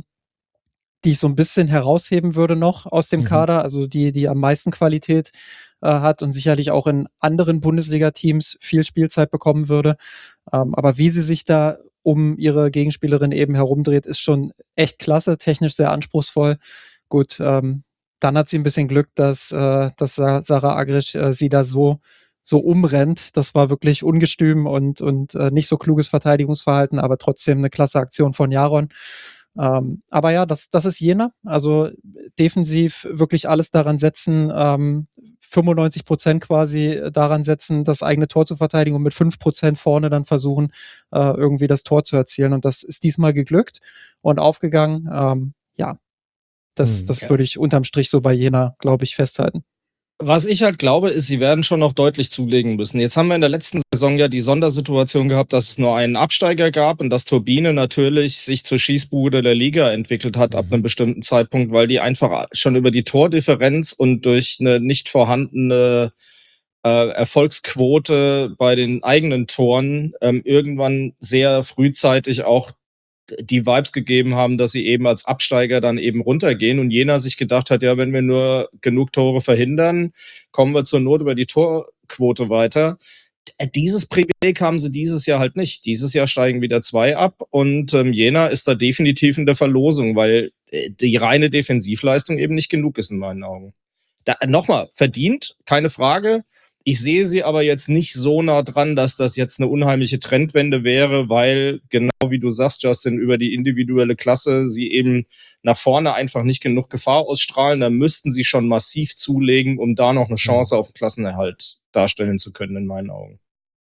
die ich so ein bisschen herausheben würde noch aus dem Mhm. Kader, also die, die am meisten Qualität äh, hat und sicherlich auch in anderen Bundesliga-Teams viel Spielzeit bekommen würde. Ähm, aber wie sie sich da um ihre Gegenspielerin eben herumdreht, ist schon echt klasse, technisch sehr anspruchsvoll. Gut, ähm, dann hat sie ein bisschen Glück, dass, äh, dass Sa- Sarah Agrisch äh, sie da so so umrennt. Das war wirklich ungestüm und, und äh, nicht so kluges Verteidigungsverhalten, aber trotzdem eine klasse Aktion von Jaron. Ähm, aber ja, das, das ist Jena. Also defensiv wirklich alles daran setzen, ähm, fünfundneunzig Prozent quasi daran setzen, das eigene Tor zu verteidigen und mit fünf Prozent vorne dann versuchen, äh, irgendwie das Tor zu erzielen. Und das ist diesmal geglückt und aufgegangen. Ähm, ja, das, Hm, das ja. würde ich unterm Strich so bei Jena, glaube ich, festhalten. Was ich halt glaube, ist, sie werden schon noch deutlich zulegen müssen. Jetzt haben wir in der letzten Saison ja die Sondersituation gehabt, dass es nur einen Absteiger gab und dass Turbine natürlich sich zur Schießbude der Liga entwickelt hat ab Mhm. einem bestimmten Zeitpunkt, weil die einfach schon über die Tordifferenz und durch eine nicht vorhandene äh, Erfolgsquote bei den eigenen Toren ähm, irgendwann sehr frühzeitig auch die Vibes gegeben haben, dass sie eben als Absteiger dann eben runtergehen und Jena sich gedacht hat, ja, wenn wir nur genug Tore verhindern, kommen wir zur Not über die Torquote weiter. D- Dieses Privileg haben sie dieses Jahr halt nicht. Dieses Jahr steigen wieder zwei ab und ähm, Jena ist da definitiv in der Verlosung, weil äh, die reine Defensivleistung eben nicht genug ist in meinen Augen. Da, nochmal, verdient, keine Frage. Ich sehe sie aber jetzt nicht so nah dran, dass das jetzt eine unheimliche Trendwende wäre, weil, genau wie du sagst, Justin, über die individuelle Klasse sie eben nach vorne einfach nicht genug Gefahr ausstrahlen. Da müssten sie schon massiv zulegen, um da noch eine Chance auf den Klassenerhalt darstellen zu können, in meinen Augen.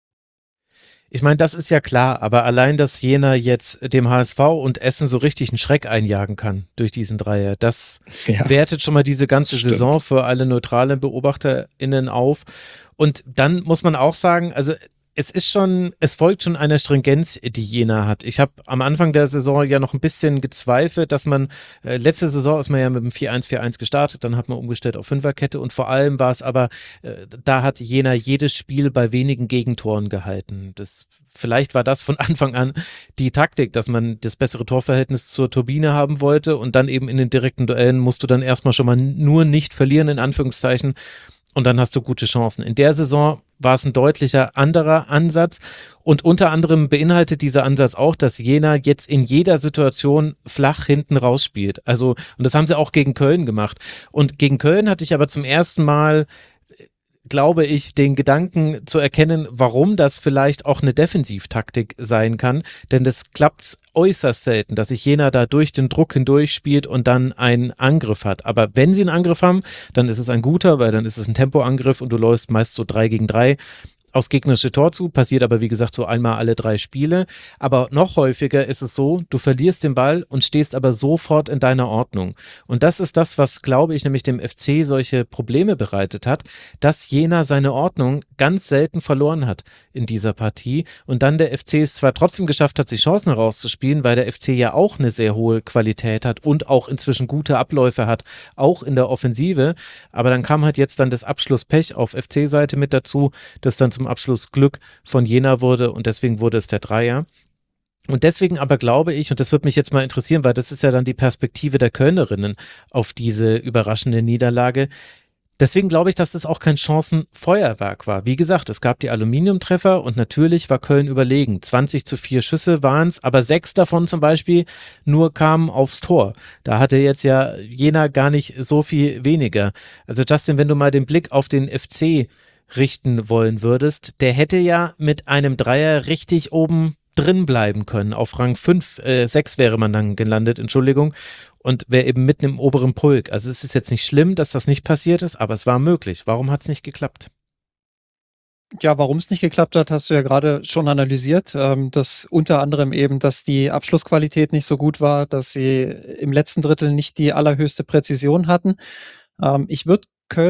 Ich meine, das ist ja klar, aber allein, dass Jena jetzt dem H S V und Essen so richtig einen Schreck einjagen kann durch diesen Dreier, das Ja. wertet schon mal diese ganze das stimmt. Saison für alle neutralen BeobachterInnen auf. Und dann muss man auch sagen, also es ist schon, es folgt schon einer Stringenz, die Jena hat. Ich habe am Anfang der Saison ja noch ein bisschen gezweifelt, dass man, äh, letzte Saison ist man ja mit dem vier eins vier eins gestartet, dann hat man umgestellt auf Fünferkette und vor allem war es aber, äh, da hat Jena jedes Spiel bei wenigen Gegentoren gehalten. Das, vielleicht war das von Anfang an die Taktik, dass man das bessere Torverhältnis zur Turbine haben wollte und dann eben in den direkten Duellen musst du dann erstmal schon mal nur nicht verlieren, in Anführungszeichen. Und dann hast du gute Chancen. In der Saison war es ein deutlicher anderer Ansatz und unter anderem beinhaltet dieser Ansatz auch, dass Jena jetzt in jeder Situation flach hinten rausspielt. Also, und das haben sie auch gegen Köln gemacht. Und gegen Köln hatte ich aber zum ersten Mal, glaube ich, den Gedanken zu erkennen, warum das vielleicht auch eine Defensivtaktik sein kann, denn das klappt äußerst selten, dass sich Jena da durch den Druck hindurch spielt und dann einen Angriff hat. Aber wenn sie einen Angriff haben, dann ist es ein guter, weil dann ist es ein Tempoangriff und du läufst meist so drei gegen drei aufs gegnerische Tor zu, passiert aber wie gesagt so einmal alle drei Spiele. Aber noch häufiger ist es so, du verlierst den Ball und stehst aber sofort in deiner Ordnung. Und das ist das, was, glaube ich, nämlich dem F C solche Probleme bereitet hat, dass Jena seine Ordnung ganz selten verloren hat in dieser Partie und dann der F C es zwar trotzdem geschafft hat, sich Chancen herauszuspielen, weil der F C ja auch eine sehr hohe Qualität hat und auch inzwischen gute Abläufe hat, auch in der Offensive, aber dann kam halt jetzt dann das Abschlusspech auf F C-Seite mit dazu, das dann zum Abschluss Glück von Jena wurde und deswegen wurde es der Dreier. Und deswegen aber glaube ich, und das würde mich jetzt mal interessieren, weil das ist ja dann die Perspektive der Kölnerinnen auf diese überraschende Niederlage, deswegen glaube ich, dass es auch kein Chancenfeuerwerk war. Wie gesagt, es gab die Aluminiumtreffer und natürlich war Köln überlegen. zwanzig zu vier Schüsse waren es, aber sechs davon zum Beispiel nur kamen aufs Tor. Da hatte jetzt ja Jena gar nicht so viel weniger. Also Justin, wenn du mal den Blick auf den F C richten wollen würdest, der hätte ja mit einem Dreier richtig oben drin bleiben können. Auf Rang fünf, äh, sechs wäre man dann gelandet, Entschuldigung, und wäre eben mitten im oberen Pulk. Also es ist jetzt nicht schlimm, dass das nicht passiert ist, aber es war möglich. Warum hat es nicht geklappt? Ja, warum es nicht geklappt hat, hast du ja gerade schon analysiert. Ähm, dass unter anderem eben, dass die Abschlussqualität nicht so gut war, dass sie im letzten Drittel nicht die allerhöchste Präzision hatten. Ähm, ich würde Köln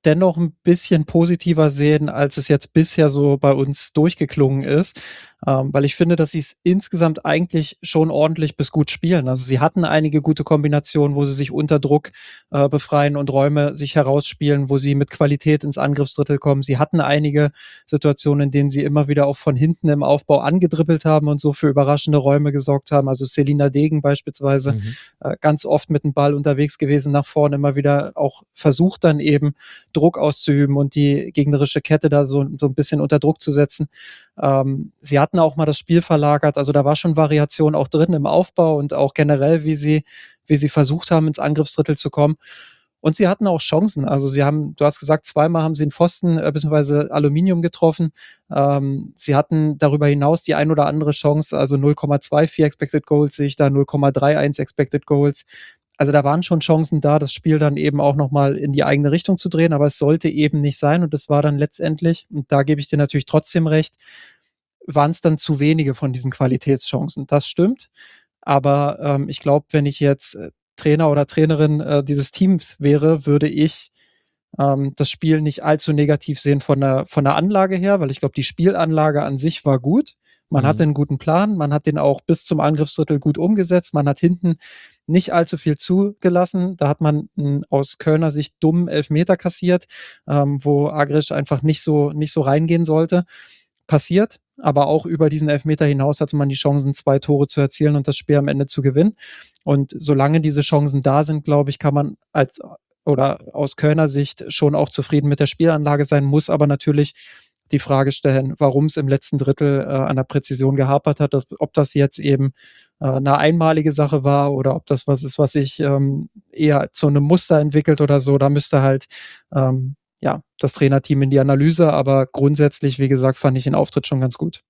dennoch ein bisschen positiver sehen, als es jetzt bisher so bei uns durchgeklungen ist, ähm, weil ich finde, dass sie es insgesamt eigentlich schon ordentlich bis gut spielen. Also sie hatten einige gute Kombinationen, wo sie sich unter Druck äh, befreien und Räume sich herausspielen, wo sie mit Qualität ins Angriffsdrittel kommen. Sie hatten einige Situationen, in denen sie immer wieder auch von hinten im Aufbau angedribbelt haben und so für überraschende Räume gesorgt haben. Also Selina Degen beispielsweise, mhm. äh, ganz oft mit dem Ball unterwegs gewesen, nach vorne immer wieder auch versucht dann eben Druck auszuüben und die gegnerische Kette da so, so ein bisschen unter Druck zu setzen. Ähm, sie hatten auch mal das Spiel verlagert, also da war schon Variation auch drin im Aufbau und auch generell, wie sie, wie sie versucht haben, ins Angriffsdrittel zu kommen. Und sie hatten auch Chancen. Also sie haben, du hast gesagt, zweimal haben sie einen Pfosten äh, bzw. Aluminium getroffen. Ähm, sie hatten darüber hinaus die ein oder andere Chance, also null Komma vierundzwanzig Expected Goals sehe ich da, null Komma einunddreißig Expected Goals. Also da waren schon Chancen da, das Spiel dann eben auch nochmal in die eigene Richtung zu drehen, aber es sollte eben nicht sein und das war dann letztendlich, und da gebe ich dir natürlich trotzdem recht, waren es dann zu wenige von diesen Qualitätschancen. Das stimmt, aber ähm, ich glaube, wenn ich jetzt äh, Trainer oder Trainerin äh, dieses Teams wäre, würde ich ähm, das Spiel nicht allzu negativ sehen von der, von der Anlage her, weil ich glaube, die Spielanlage an sich war gut. Man mhm. hatte einen guten Plan, man hat den auch bis zum Angriffsdrittel gut umgesetzt, man hat hinten nicht allzu viel zugelassen. Da hat man einen aus Kölner Sicht dummen Elfmeter kassiert, ähm, wo Agrisch einfach nicht so, nicht so reingehen sollte. Passiert, aber auch über diesen Elfmeter hinaus hatte man die Chancen, zwei Tore zu erzielen und das Spiel am Ende zu gewinnen. Und solange diese Chancen da sind, glaube ich, kann man als oder aus Kölner Sicht schon auch zufrieden mit der Spielanlage sein, muss aber natürlich die Frage stellen, warum es im letzten Drittel äh, an der Präzision gehapert hat, ob das jetzt eben äh, eine einmalige Sache war oder ob das was ist, was sich ähm, eher zu einem Muster entwickelt oder so. Da müsste halt ähm, ja das Trainerteam in die Analyse, aber grundsätzlich, wie gesagt, fand ich den Auftritt schon ganz gut.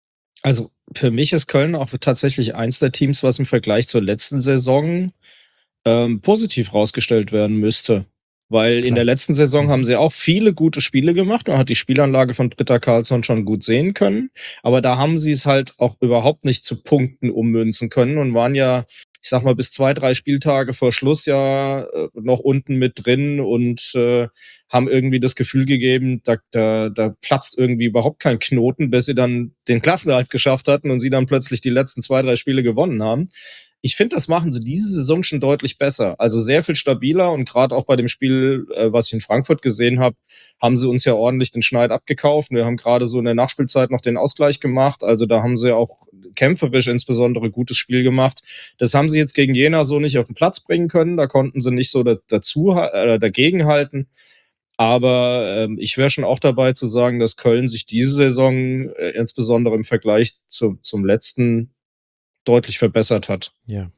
Also für mich ist Köln auch tatsächlich eins der Teams, was im Vergleich zur letzten Saison ähm, positiv rausgestellt werden müsste. Weil Klar. in der letzten Saison haben sie auch viele gute Spiele gemacht. Man hat die Spielanlage von Britta Karlsson schon gut sehen können. Aber da haben sie es halt auch überhaupt nicht zu Punkten ummünzen können und waren ja, ich sag mal, bis zwei, drei Spieltage vor Schluss ja äh, noch unten mit drin und äh, haben irgendwie das Gefühl gegeben, da, da, da platzt irgendwie überhaupt kein Knoten, bis sie dann den Klassenerhalt geschafft hatten und sie dann plötzlich die letzten zwei, drei Spiele gewonnen haben. Ich finde, das machen sie diese Saison schon deutlich besser. Also sehr viel stabiler und gerade auch bei dem Spiel, äh, was ich in Frankfurt gesehen habe, haben sie uns ja ordentlich den Schneid abgekauft. Wir haben gerade so in der Nachspielzeit noch den Ausgleich gemacht. Also da haben sie auch kämpferisch insbesondere gutes Spiel gemacht. Das haben sie jetzt gegen Jena so nicht auf den Platz bringen können. Da konnten sie nicht so dazu äh, dagegen halten. Aber ähm, ich wäre schon auch dabei zu sagen, dass Köln sich diese Saison äh, insbesondere im Vergleich zu, zum letzten deutlich verbessert hat. Ja.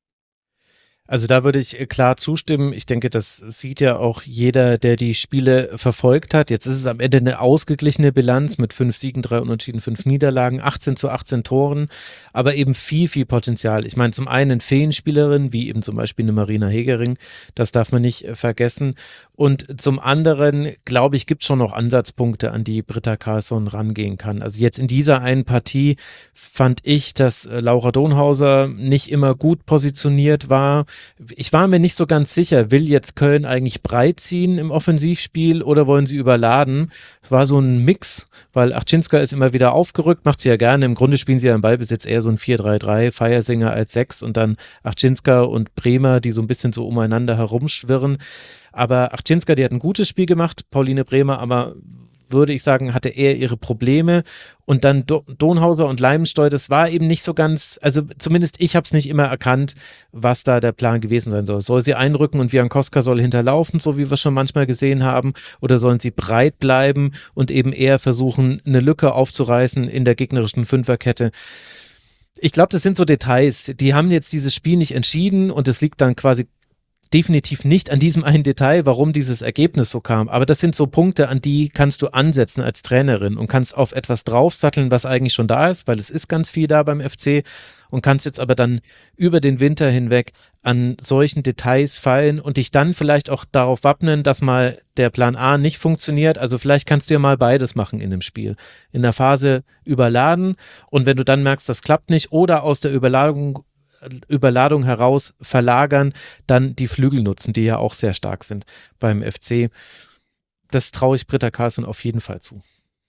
Also da würde ich klar zustimmen. Ich denke, das sieht ja auch jeder, der die Spiele verfolgt hat. Jetzt ist es am Ende eine ausgeglichene Bilanz mit fünf Siegen, drei Unentschieden, fünf Niederlagen, achtzehn zu achtzehn Toren, aber eben viel, viel Potenzial. Ich meine, zum einen Feenspielerin, wie eben zum Beispiel eine Marina Hegering, das darf man nicht vergessen. Und zum anderen, glaube ich, gibt es schon noch Ansatzpunkte, an die Britta Karlsson rangehen kann. Also jetzt in dieser einen Partie fand ich, dass Laura Donhauser nicht immer gut positioniert war. Ich war mir nicht so ganz sicher, will jetzt Köln eigentlich breit ziehen im Offensivspiel oder wollen sie überladen? Es war so ein Mix, weil Achczynska ist immer wieder aufgerückt, macht sie ja gerne. Im Grunde spielen sie ja im Ballbesitz eher so ein vier drei drei, Feiersinger als sechs und dann Achczynska und Bremer, die so ein bisschen so umeinander herumschwirren. Aber Achczynska, die hat ein gutes Spiel gemacht, Pauline Bremer aber würde ich sagen, hatte eher ihre Probleme und dann Do- Donhauser und Leimensteu, das war eben nicht so ganz, also zumindest ich habe es nicht immer erkannt, was da der Plan gewesen sein soll. Soll sie einrücken und Wiankowska soll hinterlaufen, so wie wir es schon manchmal gesehen haben, oder sollen sie breit bleiben und eben eher versuchen, eine Lücke aufzureißen in der gegnerischen Fünferkette? Ich glaube, das sind so Details, die haben jetzt dieses Spiel nicht entschieden und es liegt dann quasi definitiv nicht an diesem einen Detail, warum dieses Ergebnis so kam, aber das sind so Punkte, an die kannst du ansetzen als Trainerin und kannst auf etwas draufsatteln, was eigentlich schon da ist, weil es ist ganz viel da beim F C und kannst jetzt aber dann über den Winter hinweg an solchen Details fallen und dich dann vielleicht auch darauf wappnen, dass mal der Plan A nicht funktioniert, also vielleicht kannst du ja mal beides machen in dem Spiel. In der Phase überladen und wenn du dann merkst, das klappt nicht oder aus der Überladung Überladung heraus verlagern, dann die Flügel nutzen, die ja auch sehr stark sind beim F C. das traue ich Britta Karlsson auf jeden Fall zu.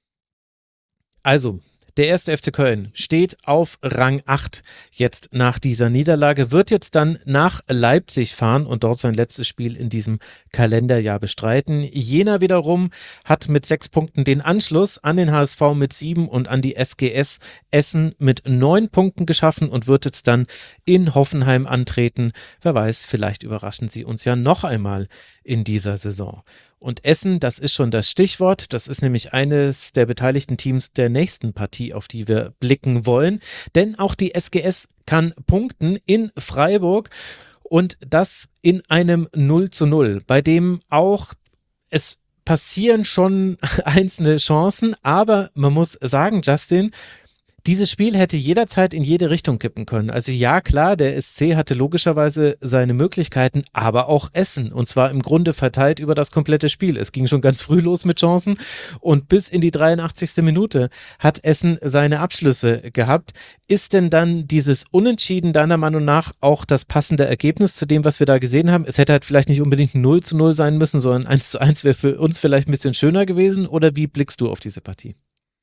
Also, der erste F C Köln steht auf Rang acht jetzt nach dieser Niederlage, wird jetzt dann nach Leipzig fahren und dort sein letztes Spiel in diesem Kalenderjahr bestreiten. Jena wiederum hat mit sechs Punkten den Anschluss an den H S V mit sieben und an die S G S Essen mit neun Punkten geschaffen und wird jetzt dann in Hoffenheim antreten. Wer weiß, vielleicht überraschen sie uns ja noch einmal in dieser Saison. Und Essen, das ist schon das Stichwort, das ist nämlich eines der beteiligten Teams der nächsten Partie, auf die wir blicken wollen, denn auch die S G S kann punkten in Freiburg und das in einem null zu null, bei dem auch es passieren schon einzelne Chancen, aber man muss sagen, Justin, dieses Spiel hätte jederzeit in jede Richtung kippen können. Also ja, klar, der S C hatte logischerweise seine Möglichkeiten, aber auch Essen. Und zwar im Grunde verteilt über das komplette Spiel. Es ging schon ganz früh los mit Chancen und bis in die dreiundachtzigste Minute hat Essen seine Abschlüsse gehabt. Ist denn dann dieses Unentschieden deiner Meinung nach auch das passende Ergebnis zu dem, was wir da gesehen haben? Es hätte halt vielleicht nicht unbedingt null zu null sein müssen, sondern eins zu eins wäre für uns vielleicht ein bisschen schöner gewesen. Oder wie blickst du auf diese Partie?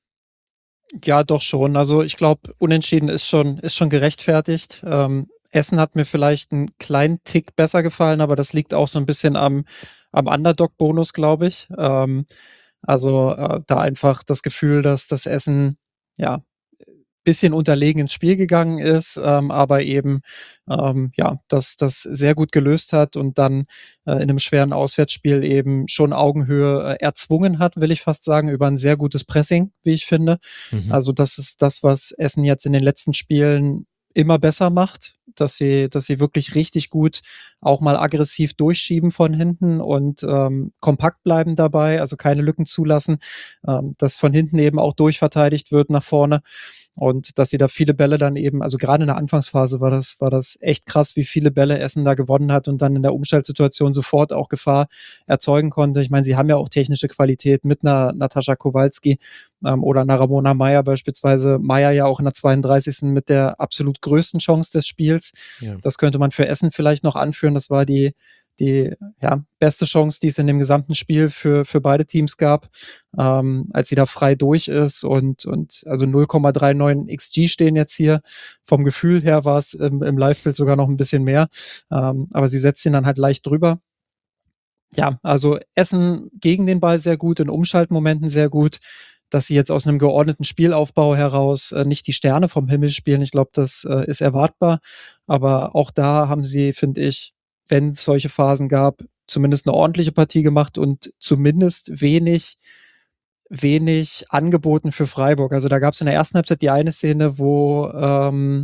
Ja, doch schon. Also ich glaube, Unentschieden ist schon, ist schon gerechtfertigt. Ähm, Essen hat mir vielleicht einen kleinen Tick besser gefallen, aber das liegt auch so ein bisschen am, am Underdog-Bonus, glaube ich. Ähm, also äh, da einfach das Gefühl, dass das Essen, ja, bisschen unterlegen ins Spiel gegangen ist, ähm, aber eben ähm, ja, das, das sehr gut gelöst hat und dann äh, in einem schweren Auswärtsspiel eben schon Augenhöhe äh, erzwungen hat, will ich fast sagen, über ein sehr gutes Pressing, wie ich finde. Mhm. Also das ist das, was Essen jetzt in den letzten Spielen immer besser macht, dass sie, dass sie wirklich richtig gut auch mal aggressiv durchschieben von hinten und ähm, kompakt bleiben dabei, also keine Lücken zulassen, ähm, dass von hinten eben auch durchverteidigt wird nach vorne und dass sie da viele Bälle dann eben, also gerade in der Anfangsphase war das, war das echt krass, wie viele Bälle Essen da gewonnen hat und dann in der Umschaltsituation sofort auch Gefahr erzeugen konnte. Ich meine, sie haben ja auch technische Qualität mit einer Natascha Kowalski ähm, oder einer Ramona Meyer beispielsweise. Meyer ja auch in der zweiunddreißigsten mit der absolut größten Chance des Spiels. Ja. Das könnte man für Essen vielleicht noch anführen. Das war die, die ja, beste Chance, die es in dem gesamten Spiel für, für beide Teams gab, ähm, als sie da frei durch ist und, und also null Komma neununddreißig X G stehen jetzt hier. Vom Gefühl her war es im, im Live-Bild sogar noch ein bisschen mehr, ähm, aber sie setzt ihn dann halt leicht drüber. Ja, also Essen gegen den Ball sehr gut, in Umschaltmomenten sehr gut. Dass sie jetzt aus einem geordneten Spielaufbau heraus äh, nicht die Sterne vom Himmel spielen. Ich glaube, das äh, ist erwartbar. Aber auch da haben sie, finde ich, wenn es solche Phasen gab, zumindest eine ordentliche Partie gemacht und zumindest wenig, wenig angeboten für Freiburg. Also da gab es in der ersten Halbzeit die eine Szene, wo ähm,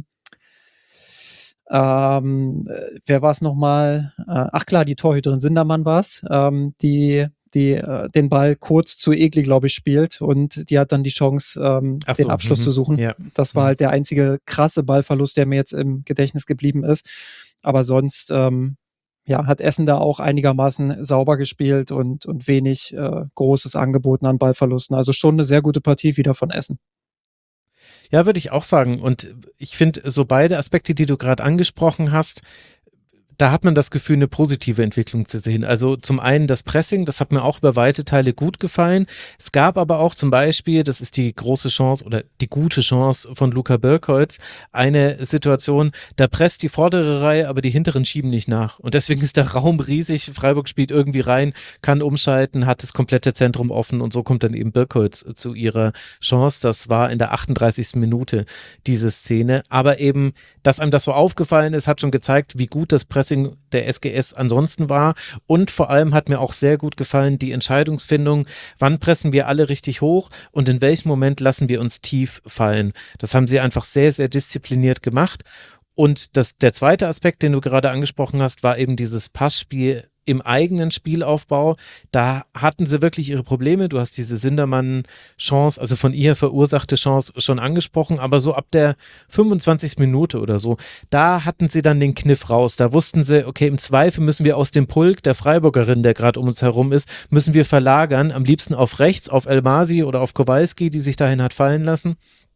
ähm, wer war es nochmal? Äh, ach klar, die Torhüterin Sindermann war es, ähm, die die äh, den Ball kurz zu Egli, glaube ich, spielt und die hat dann die Chance, ähm, so, den Abschluss m- zu suchen. Ja. Das war halt der einzige krasse Ballverlust, der mir jetzt im Gedächtnis geblieben ist. Aber sonst ähm, ja, hat Essen da auch einigermaßen sauber gespielt und, und wenig äh, Großes angeboten an Ballverlusten. Also schon eine sehr gute Partie wieder von Essen. Ja, würde ich auch sagen. Und ich finde, so beide Aspekte, die du gerade angesprochen hast, da hat man das Gefühl, eine positive Entwicklung zu sehen. Also zum einen das Pressing, das hat mir auch über weite Teile gut gefallen. Es gab aber auch zum Beispiel, das ist die große Chance oder die gute Chance von Luca Birkholz, eine Situation, da presst die vordere Reihe, aber die hinteren schieben nicht nach. Und deswegen ist der Raum riesig. Freiburg spielt irgendwie rein, kann umschalten, hat das komplette Zentrum offen und so kommt dann eben Birkholz zu ihrer Chance. Das war in der achtunddreißigsten Minute diese Szene. Aber eben, dass einem das so aufgefallen ist, hat schon gezeigt, wie gut das Pressing der S G S ansonsten war und vor allem hat mir auch sehr gut gefallen die Entscheidungsfindung, wann pressen wir alle richtig hoch und in welchem Moment lassen wir uns tief fallen. Das haben sie einfach sehr, sehr diszipliniert gemacht und das, der zweite Aspekt, den du gerade angesprochen hast, war eben dieses Passspiel im eigenen Spielaufbau. Da hatten sie wirklich ihre Probleme. Du hast diese Sindermann-Chance, also von ihr verursachte Chance schon angesprochen, aber so ab der fünfundzwanzigsten Minute oder so, da hatten sie dann den Kniff raus. Da wussten sie, okay, im Zweifel müssen wir aus dem Pulk der Freiburgerin, der gerade um uns herum ist, müssen wir verlagern, am liebsten auf rechts, auf Elmasi oder auf Kowalski, die sich dahin hat fallen lassen.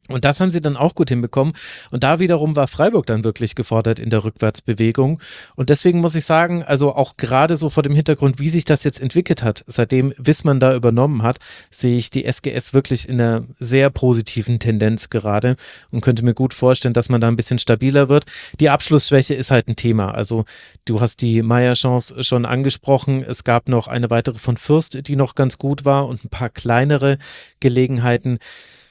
Und das haben sie dann auch gut hinbekommen. Und da wiederum war Freiburg dann wirklich gefordert in der Rückwärtsbewegung. Und deswegen muss ich sagen, also auch gerade so vor dem Hintergrund, wie sich das jetzt entwickelt hat, seitdem Wissmann da übernommen hat, sehe ich die S G S wirklich in einer sehr positiven Tendenz gerade und könnte mir gut vorstellen, dass man da ein bisschen stabiler wird. Die Abschlussschwäche ist halt ein Thema. Also du hast die Meier-Chance schon angesprochen. Es gab noch eine weitere von Fürst, die noch ganz gut war und ein paar kleinere Gelegenheiten.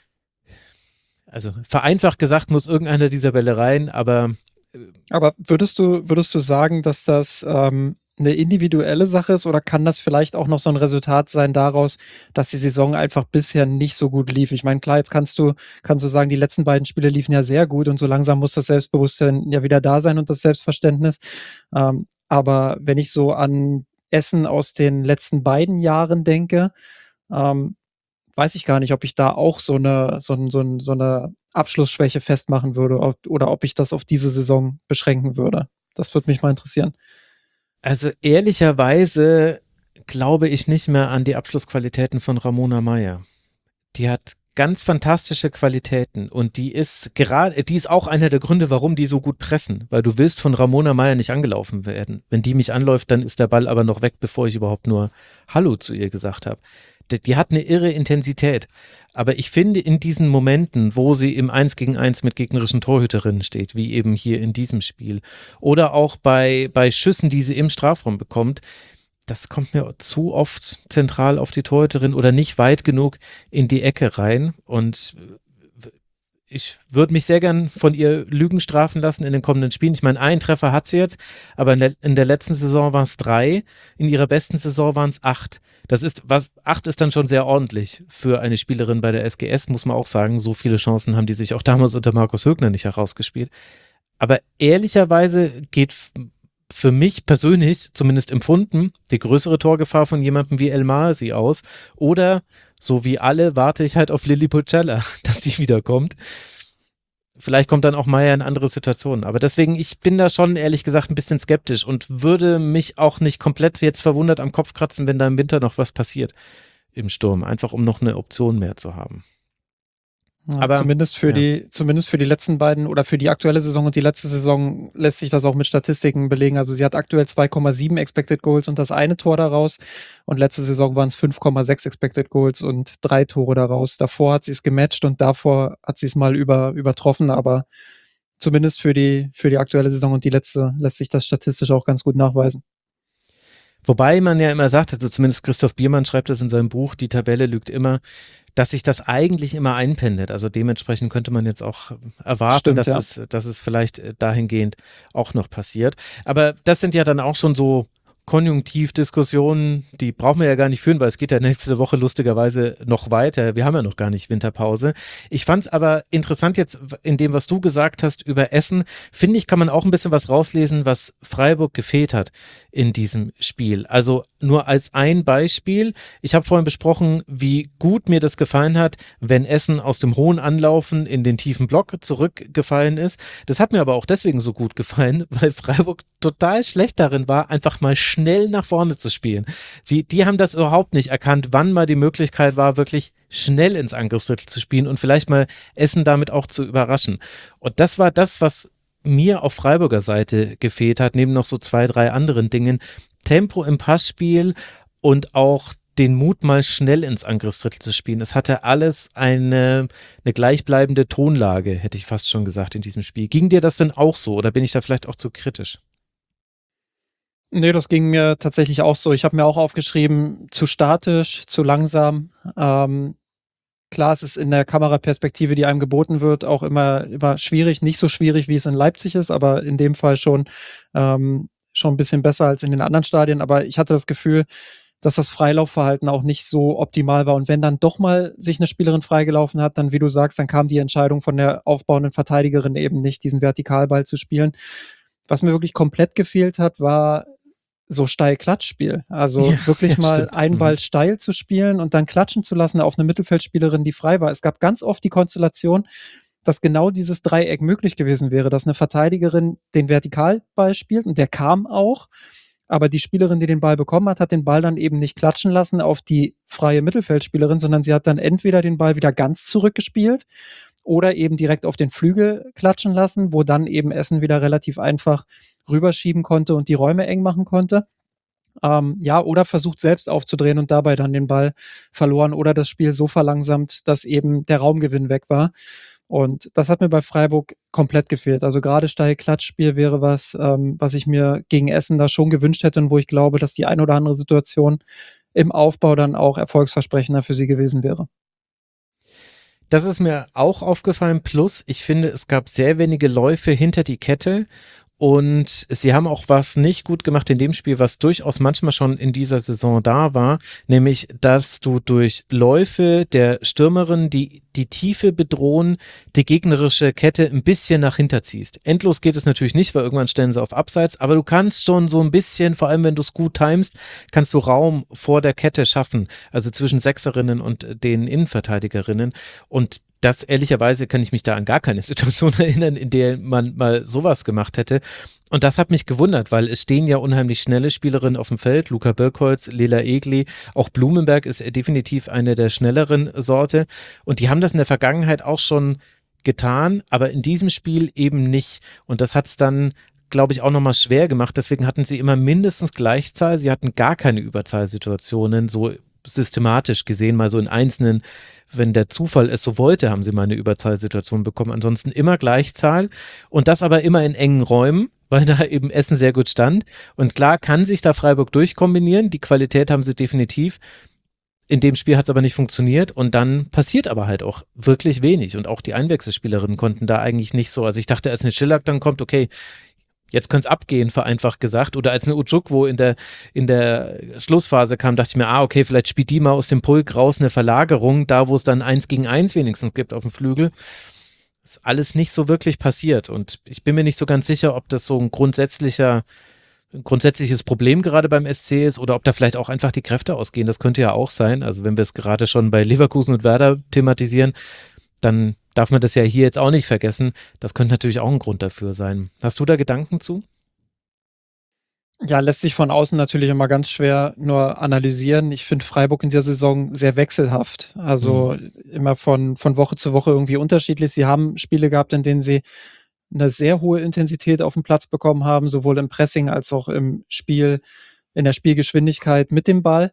Also vereinfacht gesagt muss irgendeiner dieser Bälle rein, aber Aber würdest du, würdest du sagen, dass das ähm, eine individuelle Sache ist oder kann das vielleicht auch noch so ein Resultat sein daraus, dass die Saison einfach bisher nicht so gut lief? Ich meine, klar, jetzt kannst du, kannst du sagen, die letzten beiden Spiele liefen ja sehr gut und so langsam muss das Selbstbewusstsein ja wieder da sein und das Selbstverständnis. Ähm, aber wenn ich so an Essen aus den letzten beiden Jahren denke, ähm, weiß ich gar nicht, ob ich da auch so eine, so, ein, so, ein, so eine Abschlussschwäche festmachen würde ob, oder ob ich das auf diese Saison beschränken würde. Das würde mich mal interessieren. also ehrlicherweise glaube ich nicht mehr an die Abschlussqualitäten von Ramona Meier. Die hat ganz fantastische Qualitäten und die ist gerade, die ist auch einer der Gründe, warum die so gut pressen, weil du willst von Ramona Meier nicht angelaufen werden. Wenn die mich anläuft, dann ist der Ball aber noch weg, bevor ich überhaupt nur Hallo zu ihr gesagt habe. Die, die hat eine irre Intensität, aber ich finde in diesen Momenten, wo sie im Eins gegen Eins mit gegnerischen Torhüterinnen steht, wie eben hier in diesem Spiel oder auch bei, bei Schüssen, die sie im Strafraum bekommt, das kommt mir zu oft zentral auf die Torhüterin oder nicht weit genug in die Ecke rein und ich würde mich sehr gern von ihr Lügen strafen lassen in den kommenden Spielen. Ich meine, einen Treffer hat sie jetzt, aber in der, in der letzten Saison waren es drei, in ihrer besten Saison waren es acht. Das ist, was, acht ist dann schon sehr ordentlich für eine Spielerin bei der S G S, muss man auch sagen. So viele Chancen haben die sich auch damals unter Markus Högner nicht herausgespielt. Aber ehrlicherweise geht für mich persönlich, zumindest empfunden, die größere Torgefahr von jemandem wie El Maasi aus. Oder, so wie alle, warte ich halt auf Lilly Pucella, dass die wiederkommt. Vielleicht kommt dann auch Meier in andere Situationen. Aber deswegen, ich bin da schon ehrlich gesagt ein bisschen skeptisch und würde mich auch nicht komplett jetzt verwundert am Kopf kratzen, wenn da im Winter noch was passiert im Sturm. Einfach um noch eine Option mehr zu haben. Ja, Aber zumindest für ja. die, zumindest für die letzten beiden oder für die aktuelle Saison und die letzte Saison lässt sich das auch mit Statistiken belegen. Also sie hat aktuell zwei Komma sieben Expected Goals und das eine Tor daraus und letzte Saison waren es fünf Komma sechs Expected Goals und drei Tore daraus. Davor hat sie es gematcht und davor hat sie es mal über, übertroffen, aber zumindest für die, für die aktuelle Saison und die letzte lässt sich das statistisch auch ganz gut nachweisen. Wobei man ja immer sagt, also zumindest Christoph Biermann schreibt das in seinem Buch, die Tabelle lügt immer, dass sich das eigentlich immer einpendelt. Also dementsprechend könnte man jetzt auch erwarten, Stimmt, dass, ja. es, dass es vielleicht dahingehend auch noch passiert. Aber das sind ja dann auch schon so Konjunktivdiskussionen, die brauchen wir ja gar nicht führen, weil es geht ja nächste Woche lustigerweise noch weiter. Wir haben ja noch gar nicht Winterpause. Ich fand es aber interessant jetzt in dem, was du gesagt hast über Essen, finde ich, kann man auch ein bisschen was rauslesen, was Freiburg gefehlt hat in diesem Spiel. Also nur als ein Beispiel, ich habe vorhin besprochen, wie gut mir das gefallen hat, wenn Essen aus dem hohen Anlaufen in den tiefen Block zurückgefallen ist. Das hat mir aber auch deswegen so gut gefallen, weil Freiburg total schlecht darin war, einfach mal schnell nach vorne zu spielen. Die, die haben das überhaupt nicht erkannt, wann mal die Möglichkeit war, wirklich schnell ins Angriffsdrittel zu spielen und vielleicht mal Essen damit auch zu überraschen. Und das war das, was mir auf Freiburger Seite gefehlt hat, neben noch so zwei, drei anderen Dingen. Tempo im Passspiel und auch den Mut, mal schnell ins Angriffsdrittel zu spielen. Es hatte alles eine, eine gleichbleibende Tonlage, hätte ich fast schon gesagt, in diesem Spiel. Ging dir das denn auch so oder bin ich da vielleicht auch zu kritisch? Nee, das ging mir tatsächlich auch so. Ich habe mir auch aufgeschrieben, zu statisch, zu langsam. Ähm, klar, es ist in der Kameraperspektive, die einem geboten wird, auch immer, immer schwierig. Nicht so schwierig, wie es in Leipzig ist, aber in dem Fall schon, ähm, schon ein bisschen besser als in den anderen Stadien. Aber ich hatte das Gefühl, dass das Freilaufverhalten auch nicht so optimal war. Und wenn dann doch mal sich eine Spielerin freigelaufen hat, dann, wie du sagst, dann kam die Entscheidung von der aufbauenden Verteidigerin eben nicht, diesen Vertikalball zu spielen. Was mir wirklich komplett gefehlt hat, war so Steil-Klatsch-Spiel. Also ja, wirklich ja, mal stimmt. einen Ball steil zu spielen und dann klatschen zu lassen auf eine Mittelfeldspielerin, die frei war. Es gab ganz oft die Konstellation, dass genau dieses Dreieck möglich gewesen wäre, dass eine Verteidigerin den Vertikalball spielt und der kam auch, aber die Spielerin, die den Ball bekommen hat, hat den Ball dann eben nicht klatschen lassen auf die freie Mittelfeldspielerin, sondern sie hat dann entweder den Ball wieder ganz zurückgespielt oder eben direkt auf den Flügel klatschen lassen, wo dann eben Essen wieder relativ einfach rüberschieben konnte und die Räume eng machen konnte. Ähm, ja, oder versucht selbst aufzudrehen und dabei dann den Ball verloren oder das Spiel so verlangsamt, dass eben der Raumgewinn weg war. Und das hat mir bei Freiburg komplett gefehlt. Also gerade Steil-Klatsch-Spiel wäre was, ähm, was ich mir gegen Essen da schon gewünscht hätte und wo ich glaube, dass die ein oder andere Situation im Aufbau dann auch erfolgsversprechender für sie gewesen wäre. Das ist mir auch aufgefallen. Plus, ich finde, es gab sehr wenige Läufe hinter die Kette. Und sie haben auch was nicht gut gemacht in dem Spiel, was durchaus manchmal schon in dieser Saison da war, nämlich, dass du durch Läufe der Stürmerin, die die Tiefe bedrohen, die gegnerische Kette ein bisschen nach hinter ziehst. Endlos geht es natürlich nicht, weil irgendwann stellen sie auf Abseits, aber du kannst schon so ein bisschen, vor allem wenn du es gut timest, kannst du Raum vor der Kette schaffen, also zwischen Sechserinnen und den Innenverteidigerinnen. Und das, ehrlicherweise, kann ich mich da an gar keine Situation erinnern, in der man mal sowas gemacht hätte. Und das hat mich gewundert, weil es stehen ja unheimlich schnelle Spielerinnen auf dem Feld. Luca Birkholz, Lela Egli, auch Blumenberg ist definitiv eine der schnelleren Sorte. Und die haben das in der Vergangenheit auch schon getan, aber in diesem Spiel eben nicht. Und das hat es dann, glaube ich, auch nochmal schwer gemacht. Deswegen hatten sie immer mindestens Gleichzahl. Sie hatten gar keine Überzahlsituationen, so systematisch gesehen, mal so in einzelnen, wenn der Zufall es so wollte, haben sie mal eine Überzahlsituation bekommen. Ansonsten immer Gleichzahl und das aber immer in engen Räumen, weil da eben Essen sehr gut stand. Und klar kann sich da Freiburg durchkombinieren. Die Qualität haben sie definitiv. In dem Spiel hat es aber nicht funktioniert und dann passiert aber halt auch wirklich wenig. Und auch die Einwechselspielerinnen konnten da eigentlich nicht so. Also ich dachte, als eine Schillack dann kommt, okay, jetzt könnte es abgehen, vereinfacht gesagt. Oder als eine Ujukwu in der, in der Schlussphase kam, dachte ich mir, ah, okay, vielleicht spielt die mal aus dem Pulk raus eine Verlagerung, da wo es dann eins gegen eins wenigstens gibt auf dem Flügel. Ist alles nicht so wirklich passiert. Und ich bin mir nicht so ganz sicher, ob das so ein grundsätzlicher, ein grundsätzliches Problem gerade beim S C ist oder ob da vielleicht auch einfach die Kräfte ausgehen. Das könnte ja auch sein. Also wenn wir es gerade schon bei Leverkusen und Werder thematisieren, dann darf man das ja hier jetzt auch nicht vergessen. Das könnte natürlich auch ein Grund dafür sein. Hast du da Gedanken zu? Ja, lässt sich von außen natürlich immer ganz schwer nur analysieren. Ich finde Freiburg in dieser Saison sehr wechselhaft. Also mhm. immer von, von Woche zu Woche irgendwie unterschiedlich. Sie haben Spiele gehabt, in denen sie eine sehr hohe Intensität auf dem Platz bekommen haben, sowohl im Pressing als auch im Spiel, in der Spielgeschwindigkeit mit dem Ball.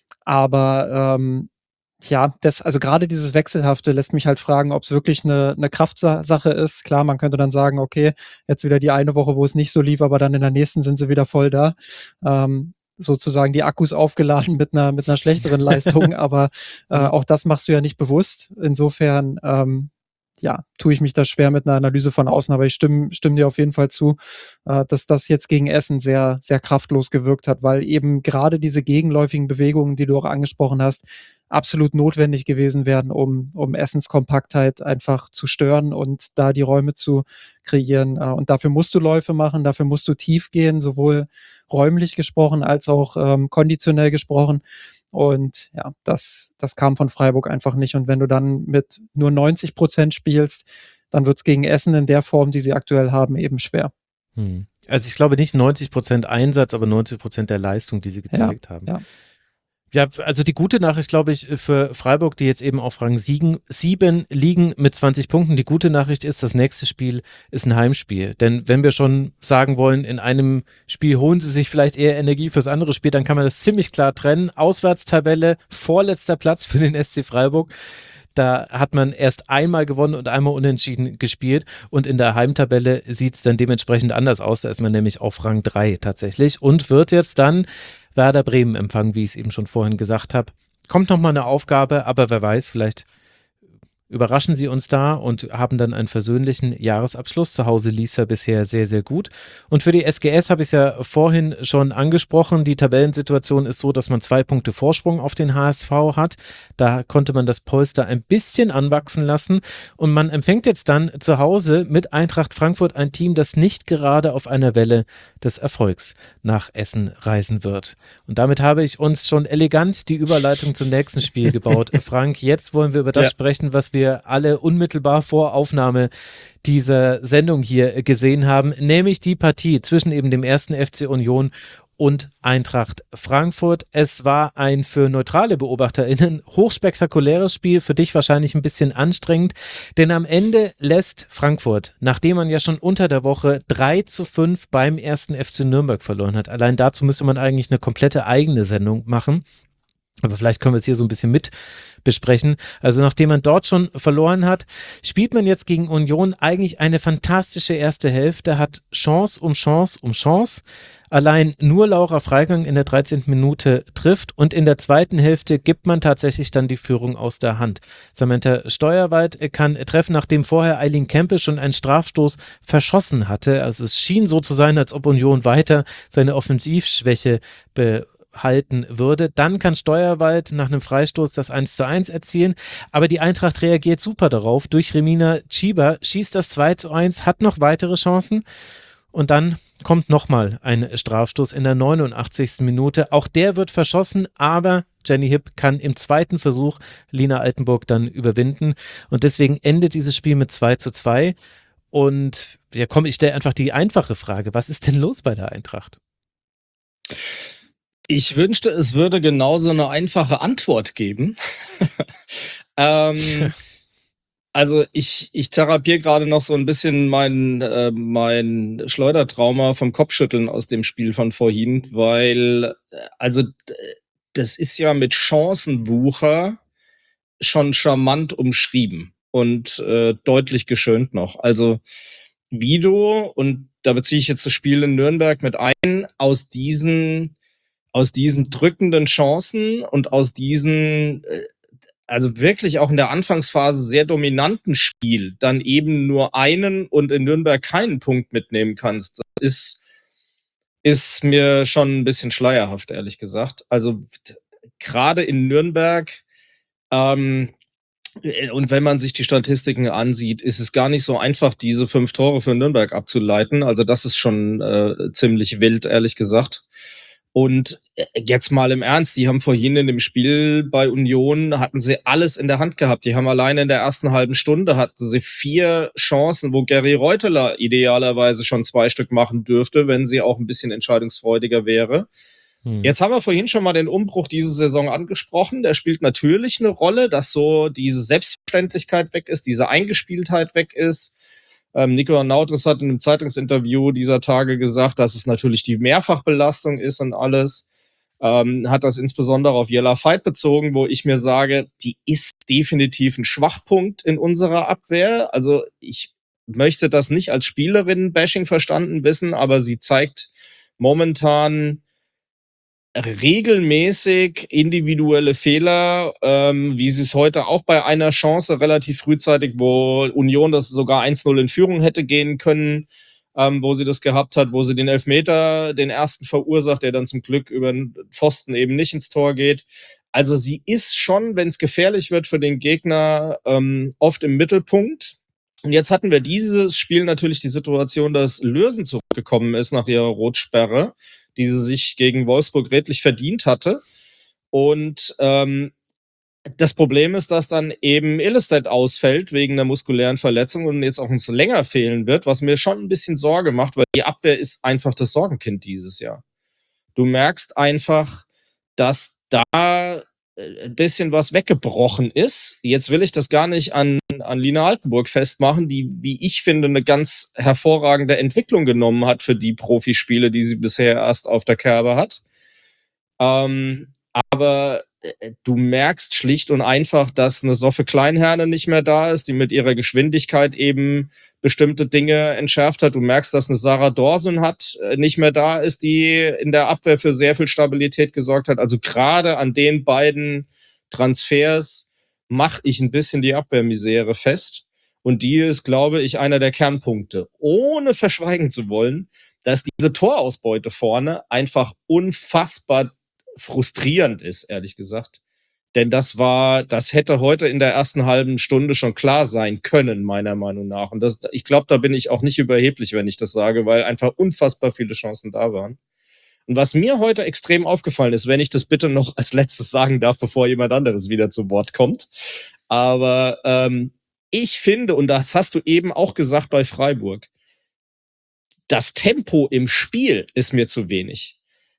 Aber ähm, ja, das, also gerade dieses Wechselhafte lässt mich halt fragen, ob es wirklich eine, eine Kraftsache ist. Klar, man könnte dann sagen, okay, jetzt wieder die eine Woche, wo es nicht so lief, aber dann in der nächsten sind sie wieder voll da. Ähm, sozusagen die Akkus aufgeladen mit einer, mit einer schlechteren Leistung, aber äh, auch das machst du ja nicht bewusst. Insofern, ähm, ja, tue ich mich da schwer mit einer Analyse von außen, aber ich stimme, stimme dir auf jeden Fall zu, äh, dass das jetzt gegen Essen sehr, sehr kraftlos gewirkt hat, weil eben gerade diese gegenläufigen Bewegungen, die du auch angesprochen hast, absolut notwendig gewesen wären, um, um Essens Kompaktheit einfach zu stören und da die Räume zu kreieren. Und dafür musst du Läufe machen, dafür musst du tief gehen, sowohl räumlich gesprochen als auch ähm, konditionell gesprochen. Und ja, das, das kam von Freiburg einfach nicht. Und wenn du dann mit nur neunzig Prozent spielst, dann wird es gegen Essen in der Form, die sie aktuell haben, eben schwer. Hm. Also ich glaube nicht neunzig Prozent Einsatz, aber neunzig Prozent der Leistung, die sie gezeigt ja, haben. Ja. Ja, also die gute Nachricht, glaube ich, für Freiburg, die jetzt eben auf Rang sieben, sieben liegen mit zwanzig Punkten. Die gute Nachricht ist, das nächste Spiel ist ein Heimspiel. Denn wenn wir schon sagen wollen, in einem Spiel holen sie sich vielleicht eher Energie fürs andere Spiel, dann kann man das ziemlich klar trennen. Auswärtstabelle, vorletzter Platz für den S C Freiburg. Da hat man erst einmal gewonnen und einmal unentschieden gespielt und in der Heimtabelle sieht es dann dementsprechend anders aus. Da ist man nämlich auf Rang drei tatsächlich und wird jetzt dann Werder Bremen empfangen, wie ich es eben schon vorhin gesagt habe. Kommt nochmal eine Aufgabe, aber wer weiß, vielleicht überraschen sie uns da und haben dann einen versöhnlichen Jahresabschluss. Zu Hause lief es ja bisher sehr, sehr gut. Und für die S G S habe ich es ja vorhin schon angesprochen. Die Tabellensituation ist so, dass man zwei Punkte Vorsprung auf den H S V hat. Da konnte man das Polster ein bisschen anwachsen lassen. Und man empfängt jetzt dann zu Hause mit Eintracht Frankfurt ein Team, das nicht gerade auf einer Welle des Erfolgs nach Essen reisen wird. Und damit habe ich uns schon elegant die Überleitung zum nächsten Spiel gebaut. Frank, jetzt wollen wir über das ja. sprechen, was wir alle unmittelbar vor Aufnahme dieser Sendung hier gesehen haben, nämlich die Partie zwischen eben dem ersten F C Union und Eintracht Frankfurt. Es war ein für neutrale BeobachterInnen hochspektakuläres Spiel, für dich wahrscheinlich ein bisschen anstrengend, denn am Ende lässt Frankfurt, nachdem man ja schon unter der Woche drei zu fünf beim ersten F C Nürnberg verloren hat, allein dazu müsste man eigentlich eine komplette eigene Sendung machen, aber vielleicht können wir es hier so ein bisschen mit besprechen. Also nachdem man dort schon verloren hat, spielt man jetzt gegen Union eigentlich eine fantastische erste Hälfte, hat Chance um Chance um Chance. Allein nur Laura Freigang in der dreizehnten Minute trifft und in der zweiten Hälfte gibt man tatsächlich dann die Führung aus der Hand. Samantha Steuerwald kann treffen, nachdem vorher Eileen Kempe schon einen Strafstoß verschossen hatte. Also es schien so zu sein, als ob Union weiter seine Offensivschwäche be halten würde. Dann kann Steuerwald nach einem Freistoß das eins zu eins erzielen, aber die Eintracht reagiert super darauf. Durch Remina Chiba schießt das zwei zu eins, hat noch weitere Chancen und dann kommt nochmal ein Strafstoß in der neunundachtzigsten Minute. Auch der wird verschossen, aber Jenny Hipp kann im zweiten Versuch Lina Altenburg dann überwinden und deswegen endet dieses Spiel mit zwei zu zwei. Und ja komm, ich stelle einfach die einfache Frage, was ist denn los bei der Eintracht? Ich wünschte, es würde genauso eine einfache Antwort geben. ähm, also ich, ich therapiere gerade noch so ein bisschen mein, äh, mein Schleudertrauma vom Kopfschütteln aus dem Spiel von vorhin, weil, also das ist ja mit Chancenwucher schon charmant umschrieben und äh, deutlich geschönt noch. Also Vido, und da beziehe ich jetzt das Spiel in Nürnberg mit ein, aus diesen aus diesen drückenden Chancen und aus diesen, also wirklich auch in der Anfangsphase sehr dominanten Spiel, dann eben nur einen und in Nürnberg keinen Punkt mitnehmen kannst, das ist, ist mir schon ein bisschen schleierhaft, ehrlich gesagt. Also gerade in Nürnberg, ähm, und wenn man sich die Statistiken ansieht, ist es gar nicht so einfach, diese fünf Tore für Nürnberg abzuleiten. Also das ist schon äh, ziemlich wild, ehrlich gesagt. Und jetzt mal im Ernst, die haben vorhin in dem Spiel bei Union, hatten sie alles in der Hand gehabt. Die haben alleine in der ersten halben Stunde hatten sie vier Chancen, wo Gary Reuteler idealerweise schon zwei Stück machen dürfte, wenn sie auch ein bisschen entscheidungsfreudiger wäre. Hm. Jetzt haben wir vorhin schon mal den Umbruch diese Saison angesprochen. Der spielt natürlich eine Rolle, dass so diese Selbstverständlichkeit weg ist, diese Eingespieltheit weg ist. Ähm, Nicola Nautris hat in einem Zeitungsinterview dieser Tage gesagt, dass es natürlich die Mehrfachbelastung ist und alles. Ähm, hat das insbesondere auf Jella Veit bezogen, wo ich mir sage, die ist definitiv ein Schwachpunkt in unserer Abwehr. Also ich möchte das nicht als Spielerin-Bashing verstanden wissen, aber sie zeigt momentan regelmäßig individuelle Fehler, ähm, wie sie es heute auch bei einer Chance relativ frühzeitig, wo Union das sogar eins null in Führung hätte gehen können, ähm, wo sie das gehabt hat, wo sie den Elfmeter, den ersten verursacht, der dann zum Glück über den Pfosten eben nicht ins Tor geht. Also sie ist schon, wenn es gefährlich wird für den Gegner, ähm, oft im Mittelpunkt. Und jetzt hatten wir dieses Spiel natürlich die Situation, dass Lürsen zurückgekommen ist nach ihrer Rotsperre, die sie sich gegen Wolfsburg redlich verdient hatte. Und ähm, das Problem ist, dass dann eben Illestedt ausfällt wegen einer muskulären Verletzung und jetzt auch uns länger fehlen wird, was mir schon ein bisschen Sorge macht, weil die Abwehr ist einfach das Sorgenkind dieses Jahr. Du merkst einfach, dass da ein bisschen was weggebrochen ist. Jetzt will ich das gar nicht an, an Lina Altenburg festmachen, die, wie ich finde, eine ganz hervorragende Entwicklung genommen hat für die Profispiele, die sie bisher erst auf der Kerbe hat. Ähm, aber du merkst schlicht und einfach, dass eine Soffe Kleinherne nicht mehr da ist, die mit ihrer Geschwindigkeit eben bestimmte Dinge entschärft hat. Du merkst, dass eine Sarah Dorsun hat, nicht mehr da ist, die in der Abwehr für sehr viel Stabilität gesorgt hat. Also gerade an den beiden Transfers mache ich ein bisschen die Abwehrmisere fest. Und die ist, glaube ich, einer der Kernpunkte. Ohne verschweigen zu wollen, dass diese Torausbeute vorne einfach unfassbar frustrierend ist, ehrlich gesagt. Denn das war, das hätte heute in der ersten halben Stunde schon klar sein können, meiner Meinung nach. Und das, ich glaube, da bin ich auch nicht überheblich, wenn ich das sage, weil einfach unfassbar viele Chancen da waren. Und was mir heute extrem aufgefallen ist, wenn ich das bitte noch als letztes sagen darf, bevor jemand anderes wieder zu Wort kommt. Aber ähm, ich finde, und das hast du eben auch gesagt bei Freiburg, das Tempo im Spiel ist mir zu wenig.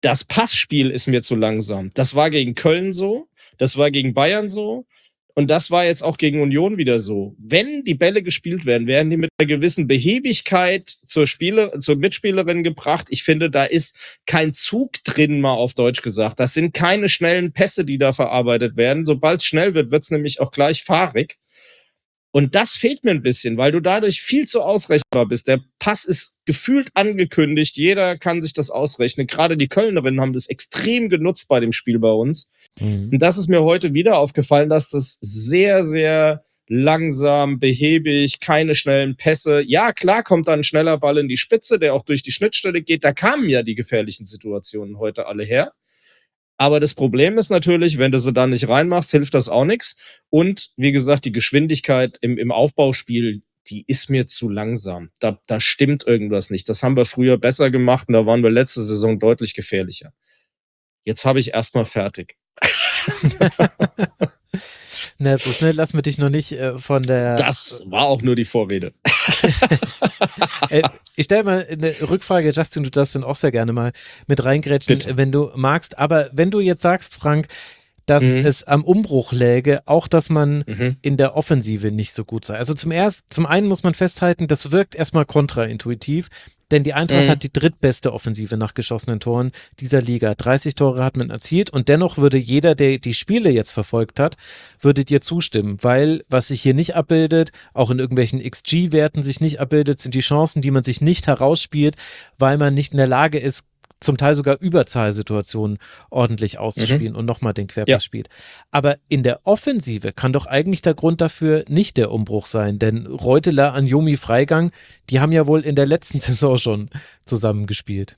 Das Passspiel ist mir zu langsam. Das war gegen Köln so, das war gegen Bayern so und das war jetzt auch gegen Union wieder so. Wenn die Bälle gespielt werden, werden die mit einer gewissen Behebigkeit zur Spieler, zur Mitspielerin gebracht. Ich finde, da ist kein Zug drin, mal auf Deutsch gesagt. Das sind keine schnellen Pässe, die da verarbeitet werden. Sobald es schnell wird, wird es nämlich auch gleich fahrig. Und das fehlt mir ein bisschen, weil du dadurch viel zu ausrechenbar bist. Der Pass ist gefühlt angekündigt. Jeder kann sich das ausrechnen. Gerade die Kölnerinnen haben das extrem genutzt bei dem Spiel bei uns. Mhm. Und das ist mir heute wieder aufgefallen, dass das sehr, sehr langsam, behäbig, keine schnellen Pässe. Ja, klar kommt da ein schneller Ball in die Spitze, der auch durch die Schnittstelle geht. Da kamen ja die gefährlichen Situationen heute alle her. Aber das Problem ist natürlich, wenn du sie dann nicht reinmachst, hilft das auch nichts. Und wie gesagt, die Geschwindigkeit im, im Aufbauspiel, die ist mir zu langsam. Da, da stimmt irgendwas nicht. Das haben wir früher besser gemacht und da waren wir letzte Saison deutlich gefährlicher. Jetzt habe ich erstmal fertig. Na, so schnell lassen wir dich noch nicht äh, von der... Das war auch nur die Vorrede. äh, ich stelle mal eine Rückfrage, Justin, du darfst dann auch sehr gerne mal mit reingrätschen, Bitte. Wenn du magst. Aber wenn du jetzt sagst, Frank, dass mhm. es am Umbruch läge, auch dass man mhm. in der Offensive nicht so gut sei. Also zum ersten, zum einen muss man festhalten, das wirkt erstmal kontraintuitiv, denn die Eintracht mhm. hat die drittbeste Offensive nach geschossenen Toren dieser Liga. dreißig Tore hat man erzielt und dennoch würde jeder, der die Spiele jetzt verfolgt hat, würde dir zustimmen, weil was sich hier nicht abbildet, auch in irgendwelchen X G-Werten sich nicht abbildet, sind die Chancen, die man sich nicht herausspielt, weil man nicht in der Lage ist, zum Teil sogar Überzahlsituationen ordentlich auszuspielen mhm. und nochmal den Querpass ja. spielt. Aber in der Offensive kann doch eigentlich der Grund dafür nicht der Umbruch sein, denn Reuteler, Anjomi, Freigang, die haben ja wohl in der letzten Saison schon zusammengespielt.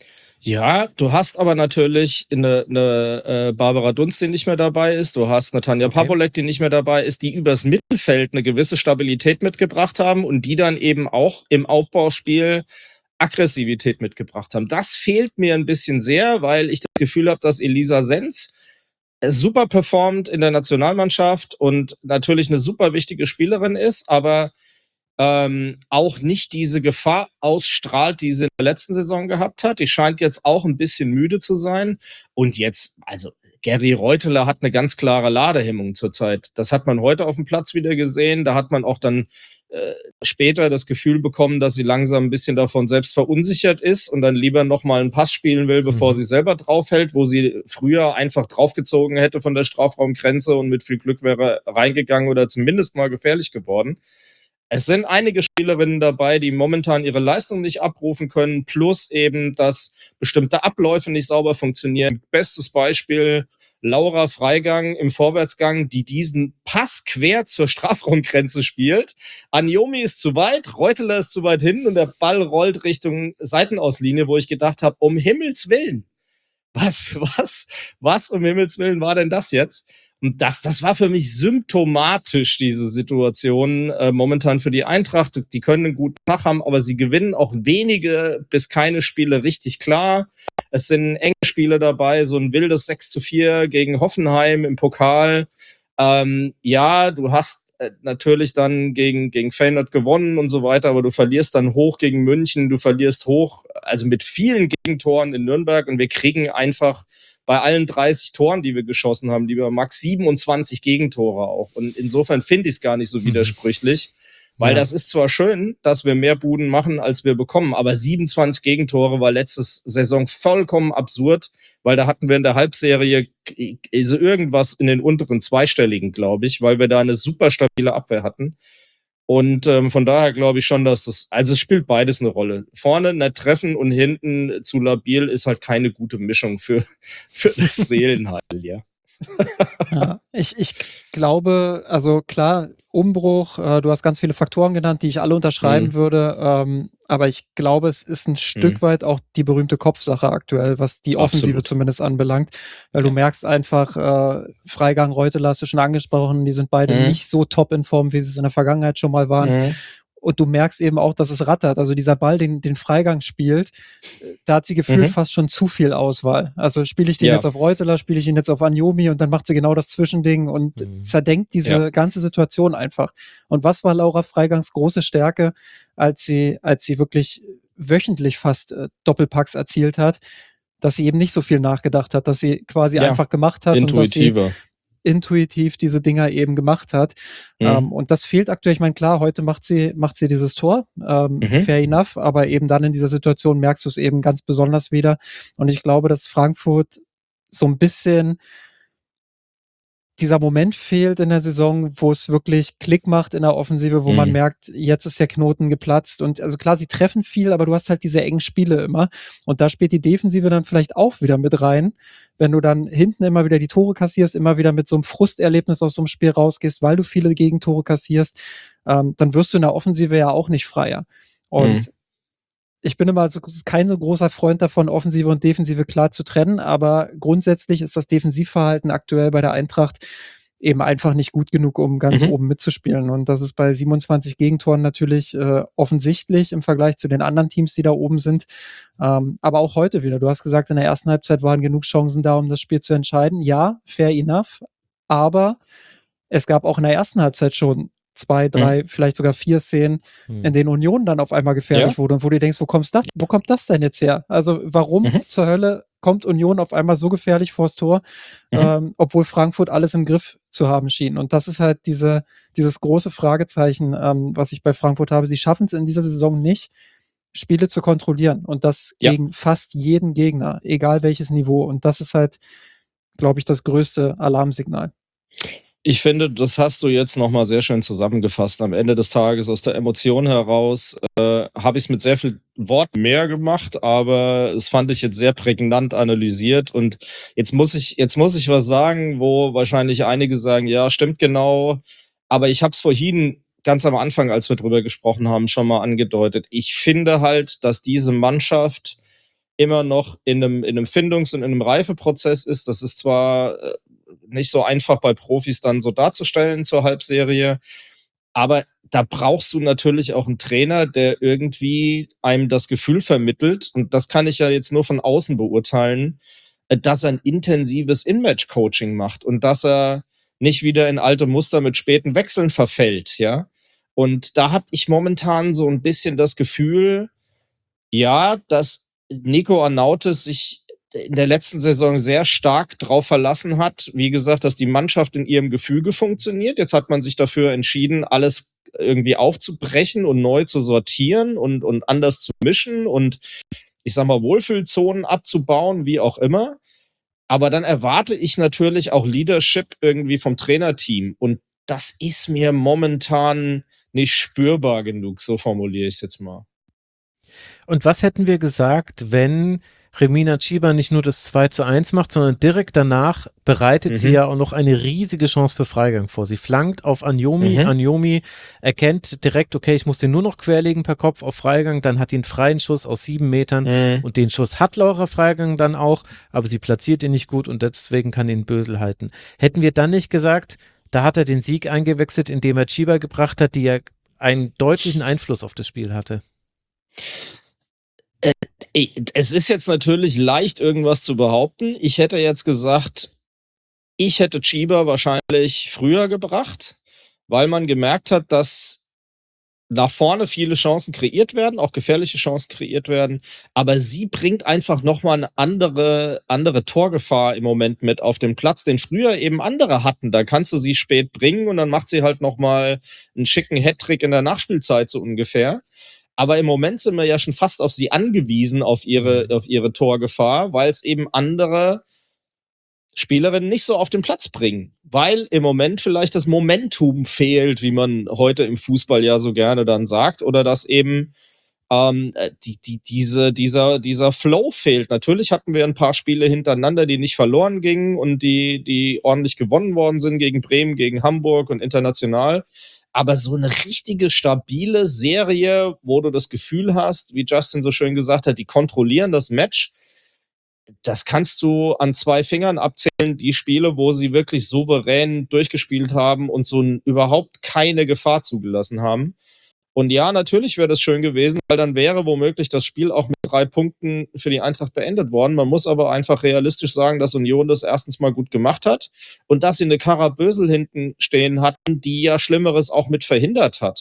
Ja, du hast aber natürlich eine, eine äh, Barbara Dunst, die nicht mehr dabei ist. Du hast eine Tanja Okay. Papolek, die nicht mehr dabei ist, die übers Mittelfeld eine gewisse Stabilität mitgebracht haben und die dann eben auch im Aufbauspiel Aggressivität mitgebracht haben. Das fehlt mir ein bisschen sehr, weil ich das Gefühl habe, dass Elisa Senz super performt in der Nationalmannschaft und natürlich eine super wichtige Spielerin ist, aber ähm, auch nicht diese Gefahr ausstrahlt, die sie in der letzten Saison gehabt hat. Die scheint jetzt auch ein bisschen müde zu sein. Und jetzt, also Gary Reuteler hat eine ganz klare Ladehemmung zurzeit. Das hat man heute auf dem Platz wieder gesehen. Da hat man auch dann äh, später das Gefühl bekommen, dass sie langsam ein bisschen davon selbst verunsichert ist und dann lieber nochmal einen Pass spielen will, bevor mhm. sie selber draufhält, wo sie früher einfach draufgezogen hätte von der Strafraumgrenze und mit viel Glück wäre reingegangen oder zumindest mal gefährlich geworden. Es sind einige Spielerinnen dabei, die momentan ihre Leistung nicht abrufen können, plus eben, dass bestimmte Abläufe nicht sauber funktionieren. Bestes Beispiel, Laura Freigang im Vorwärtsgang, die diesen Pass quer zur Strafraumgrenze spielt. Anjomi ist zu weit, Reuteler ist zu weit hin und der Ball rollt Richtung Seitenauslinie, wo ich gedacht habe, um Himmels Willen, was, was, was um Himmels Willen war denn das jetzt? Und das, das war für mich symptomatisch, diese Situation äh, momentan für die Eintracht. Die können einen guten Tag haben, aber sie gewinnen auch wenige bis keine Spiele richtig klar. Es sind enge Spiele dabei, so ein wildes sechs zu vier gegen Hoffenheim im Pokal. Ähm, ja, du hast äh, natürlich dann gegen, gegen Feyenoord gewonnen und so weiter, aber du verlierst dann hoch gegen München, du verlierst hoch, also mit vielen Gegentoren in Nürnberg und wir kriegen einfach bei allen dreißig Toren, die wir geschossen haben, lieber Max, siebenundzwanzig Gegentore auch. Und insofern finde ich es gar nicht so widersprüchlich, weil ja. das ist zwar schön, dass wir mehr Buden machen, als wir bekommen, aber siebenundzwanzig Gegentore war letzte Saison vollkommen absurd, weil da hatten wir in der Halbserie also irgendwas in den unteren Zweistelligen, glaube ich, weil wir da eine super stabile Abwehr hatten. Und ähm, von daher glaube ich schon, dass das, also es spielt beides eine Rolle. Vorne nicht treffen und hinten zu labil ist halt keine gute Mischung für, für das Seelenheil, ja. Ja, ich, ich glaube, also klar, Umbruch, äh, du hast ganz viele Faktoren genannt, die ich alle unterschreiben mhm. würde, ähm, aber ich glaube, es ist ein Stück mhm. weit auch die berühmte Kopfsache aktuell, was die Offensive Absolut. Zumindest anbelangt, weil ja. du merkst einfach, äh, Freigang, Reuteler hast du schon angesprochen, die sind beide mhm. nicht so top in Form, wie sie es in der Vergangenheit schon mal waren. Mhm. Und du merkst eben auch, dass es rattert. Also dieser Ball, den, den Freigang spielt, da hat sie gefühlt mhm. fast schon zu viel Auswahl. Also spiele ich den ja. jetzt auf Reuteler, spiele ich ihn jetzt auf Anjomi und dann macht sie genau das Zwischending und mhm. zerdenkt diese ja. ganze Situation einfach. Und was war Laura Freigangs große Stärke, als sie, als sie wirklich wöchentlich fast äh, Doppelpacks erzielt hat? dass sie eben nicht so viel nachgedacht hat, dass sie quasi Ja, einfach gemacht hat und dass sie intuitiver. intuitiv diese Dinger eben gemacht hat. Mhm. Ähm, und das fehlt aktuell. Ich meine, klar, heute macht sie, macht sie dieses Tor, ähm, Mhm. fair enough, aber eben dann in dieser Situation merkst du es eben ganz besonders wieder. Und ich glaube, dass Frankfurt so ein bisschen dieser Moment fehlt in der Saison, wo es wirklich Klick macht in der Offensive, wo Mhm. man merkt, jetzt ist der Knoten geplatzt. Und also klar, sie treffen viel, aber du hast halt diese engen Spiele immer. Und da spielt die Defensive dann vielleicht auch wieder mit rein, wenn du dann hinten immer wieder die Tore kassierst, immer wieder mit so einem Frusterlebnis aus so einem Spiel rausgehst, weil du viele Gegentore kassierst, ähm, dann wirst du in der Offensive ja auch nicht freier. Und Mhm. ich bin immer so, kein so großer Freund davon, Offensive und Defensive klar zu trennen, aber grundsätzlich ist das Defensivverhalten aktuell bei der Eintracht eben einfach nicht gut genug, um ganz Mhm. oben mitzuspielen. Und das ist bei siebenundzwanzig Gegentoren natürlich äh, offensichtlich im Vergleich zu den anderen Teams, die da oben sind. Ähm, aber auch heute wieder. Du hast gesagt, in der ersten Halbzeit waren genug Chancen da, um das Spiel zu entscheiden. Ja, fair enough. Aber es gab auch in der ersten Halbzeit schon zwei, drei, vielleicht sogar vier Szenen, Hm. in denen Union dann auf einmal gefährlich Ja. wurde und wo du denkst, wo kommst das, wo kommt das denn jetzt her? Also warum Mhm. zur Hölle kommt Union auf einmal so gefährlich vors Tor, Mhm. ähm, obwohl Frankfurt alles im Griff zu haben schien? Und das ist halt diese, dieses große Fragezeichen, ähm, was ich bei Frankfurt habe. Sie schaffen es in dieser Saison nicht, Spiele zu kontrollieren und das Ja. gegen fast jeden Gegner, egal welches Niveau. Und das ist halt, glaube ich, das größte Alarmsignal. Ich finde, das hast du jetzt nochmal sehr schön zusammengefasst. Am Ende des Tages aus der Emotion heraus äh, habe ich es mit sehr viel Wort mehr gemacht, aber es fand ich jetzt sehr prägnant analysiert. Und jetzt muss ich, jetzt muss ich was sagen, wo wahrscheinlich einige sagen, ja, stimmt genau. Aber ich habe es vorhin ganz am Anfang, als wir drüber gesprochen haben, schon mal angedeutet. Ich finde halt, dass diese Mannschaft immer noch in einem, in einem Findungs- und in einem Reifeprozess ist. Das ist zwar äh, nicht so einfach bei Profis dann so darzustellen zur Halbserie, aber da brauchst du natürlich auch einen Trainer, der irgendwie einem das Gefühl vermittelt, und das kann ich ja jetzt nur von außen beurteilen, äh, dass er ein intensives In-Match-Coaching macht und dass er nicht wieder in alte Muster mit späten Wechseln verfällt, ja. Und da habe ich momentan so ein bisschen das Gefühl, ja, dass Nico Arnautis sich in der letzten Saison sehr stark drauf verlassen hat, wie gesagt, dass die Mannschaft in ihrem Gefüge funktioniert. Jetzt hat man sich dafür entschieden, alles irgendwie aufzubrechen und neu zu sortieren und, und anders zu mischen und ich sag mal Wohlfühlzonen abzubauen, wie auch immer. Aber dann erwarte ich natürlich auch Leadership irgendwie vom Trainerteam, und das ist mir momentan nicht spürbar genug, so formuliere ich es jetzt mal. Und was hätten wir gesagt, wenn Remina Chiba nicht nur das zwei zu eins macht, sondern direkt danach bereitet Mhm. sie ja auch noch eine riesige Chance für Freigang vor. Sie flankt auf Anjomi, Mhm. Anjomi erkennt direkt, okay, ich muss den nur noch querlegen per Kopf auf Freigang, dann hat die einen freien Schuss aus sieben Metern Mhm. und den Schuss hat Laura Freigang dann auch, aber sie platziert ihn nicht gut und deswegen kann ihn Bösel halten. Hätten wir dann nicht gesagt, da hat er den Sieg eingewechselt, indem er Chiba gebracht hat, die ja einen deutlichen Einfluss auf das Spiel hatte? Es ist jetzt natürlich leicht, irgendwas zu behaupten. Ich hätte jetzt gesagt, ich hätte Chiba wahrscheinlich früher gebracht, weil man gemerkt hat, dass nach vorne viele Chancen kreiert werden, auch gefährliche Chancen kreiert werden. Aber sie bringt einfach nochmal eine andere, andere Torgefahr im Moment mit auf den Platz, den früher eben andere hatten. Da kannst du sie spät bringen und dann macht sie halt nochmal einen schicken Hattrick in der Nachspielzeit so ungefähr. Aber im Moment sind wir ja schon fast auf sie angewiesen, auf ihre, auf ihre Torgefahr, weil es eben andere Spielerinnen nicht so auf den Platz bringen. Weil im Moment vielleicht das Momentum fehlt, wie man heute im Fußball ja so gerne dann sagt, oder dass eben ähm, die, die, diese, dieser, dieser Flow fehlt. Natürlich hatten wir ein paar Spiele hintereinander, die nicht verloren gingen und die, die ordentlich gewonnen worden sind gegen Bremen, gegen Hamburg und international. Aber so eine richtige, stabile Serie, wo du das Gefühl hast, wie Justin so schön gesagt hat, die kontrollieren das Match, das kannst du an zwei Fingern abzählen, die Spiele, wo sie wirklich souverän durchgespielt haben und so n- überhaupt keine Gefahr zugelassen haben. Und ja, natürlich wäre das schön gewesen, weil dann wäre womöglich das Spiel auch mit drei Punkten für die Eintracht beendet worden. Man muss aber einfach realistisch sagen, dass Union das erstens mal gut gemacht hat und dass sie eine Kara Bösel hinten stehen hatten, die ja Schlimmeres auch mit verhindert hat.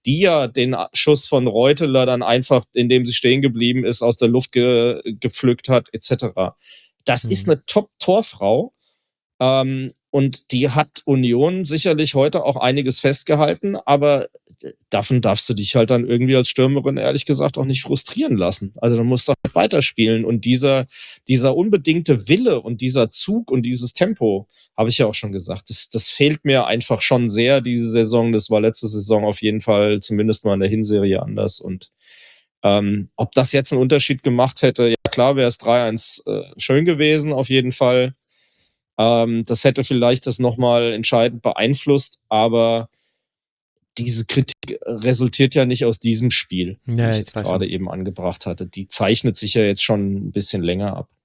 die ja den Schuss von Reuteler dann einfach, indem sie stehen geblieben ist, aus der Luft ge gepflückt hat, et cetera. Das mhm. ist eine Top-Torfrau. Ähm, und die hat Union sicherlich heute auch einiges festgehalten, aber davon darfst du dich halt dann irgendwie als Stürmerin ehrlich gesagt auch nicht frustrieren lassen. Also du musst doch weiterspielen und dieser, dieser unbedingte Wille und dieser Zug und dieses Tempo, habe ich ja auch schon gesagt, das, das fehlt mir einfach schon sehr diese Saison. Das war letzte Saison auf jeden Fall zumindest mal in der Hinserie anders und ähm, ob das jetzt einen Unterschied gemacht hätte, ja klar wäre es drei eins äh, schön gewesen auf jeden Fall. Ähm, das hätte vielleicht das nochmal entscheidend beeinflusst, aber diese Kritik resultiert ja nicht aus diesem Spiel, ja, die ich jetzt gerade eben angebracht hatte. Die zeichnet sich ja jetzt schon ein bisschen länger ab.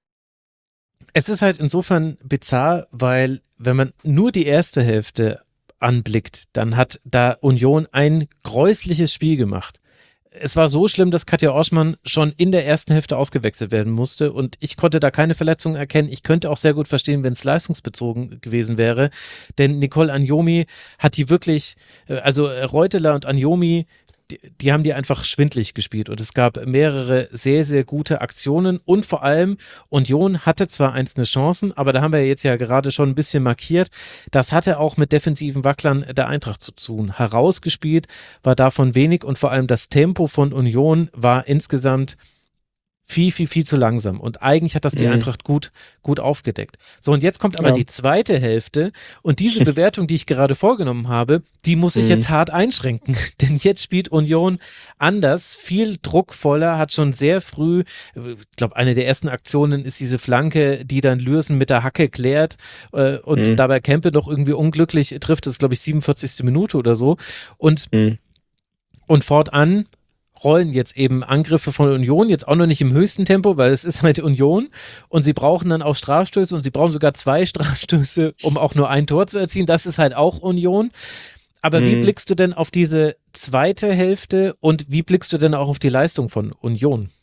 Es ist halt insofern bizarr, weil wenn man nur die erste Hälfte anblickt, dann hat da Union ein gräusliches Spiel gemacht. Es war so schlimm, dass Katja Orschmann schon in der ersten Hälfte ausgewechselt werden musste und ich konnte da keine Verletzungen erkennen. Ich könnte auch sehr gut verstehen, wenn es leistungsbezogen gewesen wäre, denn Nicole Anjomi hat die wirklich, also Reuteler und Anjomi, die, die haben die einfach schwindlig gespielt und es gab mehrere sehr, sehr gute Aktionen und vor allem Union hatte zwar einzelne Chancen, aber da haben wir jetzt ja gerade schon ein bisschen markiert, das hatte auch mit defensiven Wacklern der Eintracht zu tun. Herausgespielt war davon wenig und vor allem das Tempo von Union war insgesamt viel, viel, viel zu langsam und eigentlich hat das die mhm. Eintracht gut, gut aufgedeckt. So und jetzt kommt aber ja. die zweite Hälfte und diese Bewertung, die ich gerade vorgenommen habe, die muss ich mhm. jetzt hart einschränken, denn jetzt spielt Union anders, viel druckvoller, hat schon sehr früh, ich glaube eine der ersten Aktionen ist diese Flanke, die dann Lürsen mit der Hacke klärt äh, und mhm. dabei Kempe noch irgendwie unglücklich trifft, das ist glaube ich siebenundvierzigste Minute oder so und, mhm. und fortan rollen jetzt eben Angriffe von Union, jetzt auch noch nicht im höchsten Tempo, weil es ist halt Union und sie brauchen dann auch Strafstöße und sie brauchen sogar zwei Strafstöße, um auch nur ein Tor zu erzielen. Das ist halt auch Union. Aber mhm. wie blickst du denn auf diese zweite Hälfte und wie blickst du denn auch auf die Leistung von Union?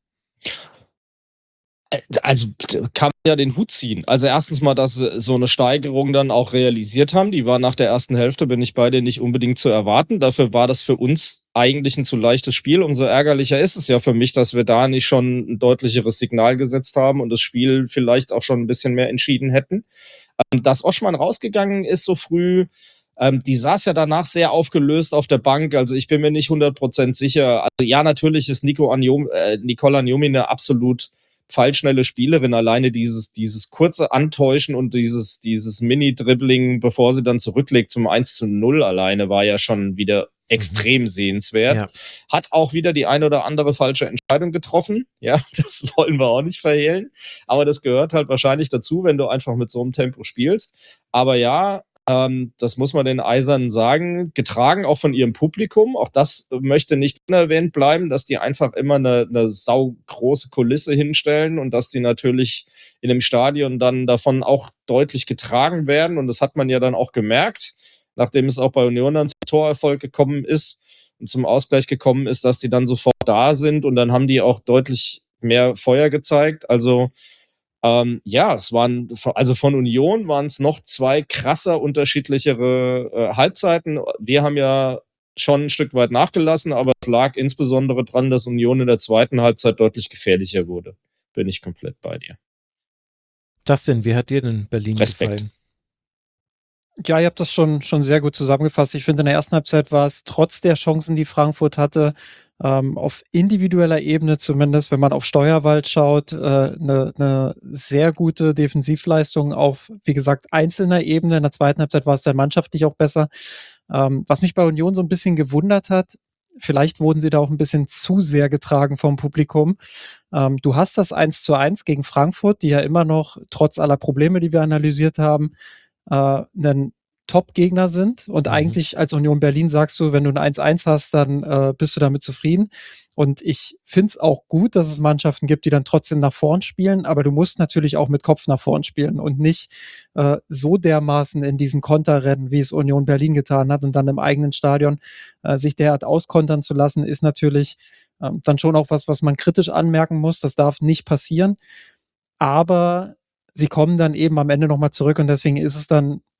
Also kann man ja den Hut ziehen. Also erstens mal, dass sie so eine Steigerung dann auch realisiert haben. Die war nach der ersten Hälfte, bin ich bei dir, nicht unbedingt zu erwarten. Dafür war das für uns eigentlich ein zu leichtes Spiel. Umso ärgerlicher ist es ja für mich, dass wir da nicht schon ein deutlicheres Signal gesetzt haben und das Spiel vielleicht auch schon ein bisschen mehr entschieden hätten. Dass Oschmann rausgegangen ist so früh, ähm, die saß ja danach sehr aufgelöst auf der Bank. Also ich bin mir nicht hundert Prozent sicher. Also ja, natürlich ist Nico Anjomi, äh, Nicole Anjomi eine absolut fallschnelle Spielerin, alleine dieses, dieses kurze Antäuschen und dieses, dieses Mini-Dribbling, bevor sie dann zurücklegt zum eins zu null alleine, war ja schon wieder extrem mhm. sehenswert. Ja. Hat auch wieder die eine oder andere falsche Entscheidung getroffen. Ja, das wollen wir auch nicht verhehlen. Aber das gehört halt wahrscheinlich dazu, wenn du einfach mit so einem Tempo spielst. Aber ja, Ähm, das muss man den Eisernen sagen, getragen auch von ihrem Publikum. Auch das möchte nicht unerwähnt bleiben, dass die einfach immer eine, eine saugroße Kulisse hinstellen und dass die natürlich in dem Stadion dann davon auch deutlich getragen werden. Und das hat man ja dann auch gemerkt, nachdem es auch bei Union dann zum Torerfolg gekommen ist und zum Ausgleich gekommen ist, dass die dann sofort da sind und dann haben die auch deutlich mehr Feuer gezeigt. Also Ähm, ja, es waren, also von Union waren es noch zwei krasser unterschiedlichere äh, Halbzeiten. Wir haben ja schon ein Stück weit nachgelassen, aber es lag insbesondere dran, dass Union in der zweiten Halbzeit deutlich gefährlicher wurde. Bin ich komplett bei dir. Dustin, wie hat dir denn Berlin Respekt. gefallen? Ja, ihr habt das schon, schon sehr gut zusammengefasst. Ich finde, in der ersten Halbzeit war es trotz der Chancen, die Frankfurt hatte, ähm, auf individueller Ebene zumindest, wenn man auf Steuerwald schaut, eine äh, ne, ne sehr gute Defensivleistung auf, wie gesagt, einzelner Ebene. In der zweiten Halbzeit war es dann mannschaftlich auch besser. Ähm, was mich bei Union so ein bisschen gewundert hat, vielleicht wurden sie da auch ein bisschen zu sehr getragen vom Publikum. Ähm, du hast das eins zu eins gegen Frankfurt, die ja immer noch, trotz aller Probleme, die wir analysiert haben, äh, einen Top-Gegner sind und mhm. eigentlich als Union Berlin sagst du, wenn du ein eins eins hast, dann äh, bist du damit zufrieden und ich finde es auch gut, dass es Mannschaften gibt, die dann trotzdem nach vorn spielen, aber du musst natürlich auch mit Kopf nach vorn spielen und nicht äh, so dermaßen in diesen Konter rennen, wie es Union Berlin getan hat und dann im eigenen Stadion äh, sich derart auskontern zu lassen, ist natürlich äh, dann schon auch was, was man kritisch anmerken muss, das darf nicht passieren, aber sie kommen dann eben am Ende nochmal zurück und deswegen ist es dann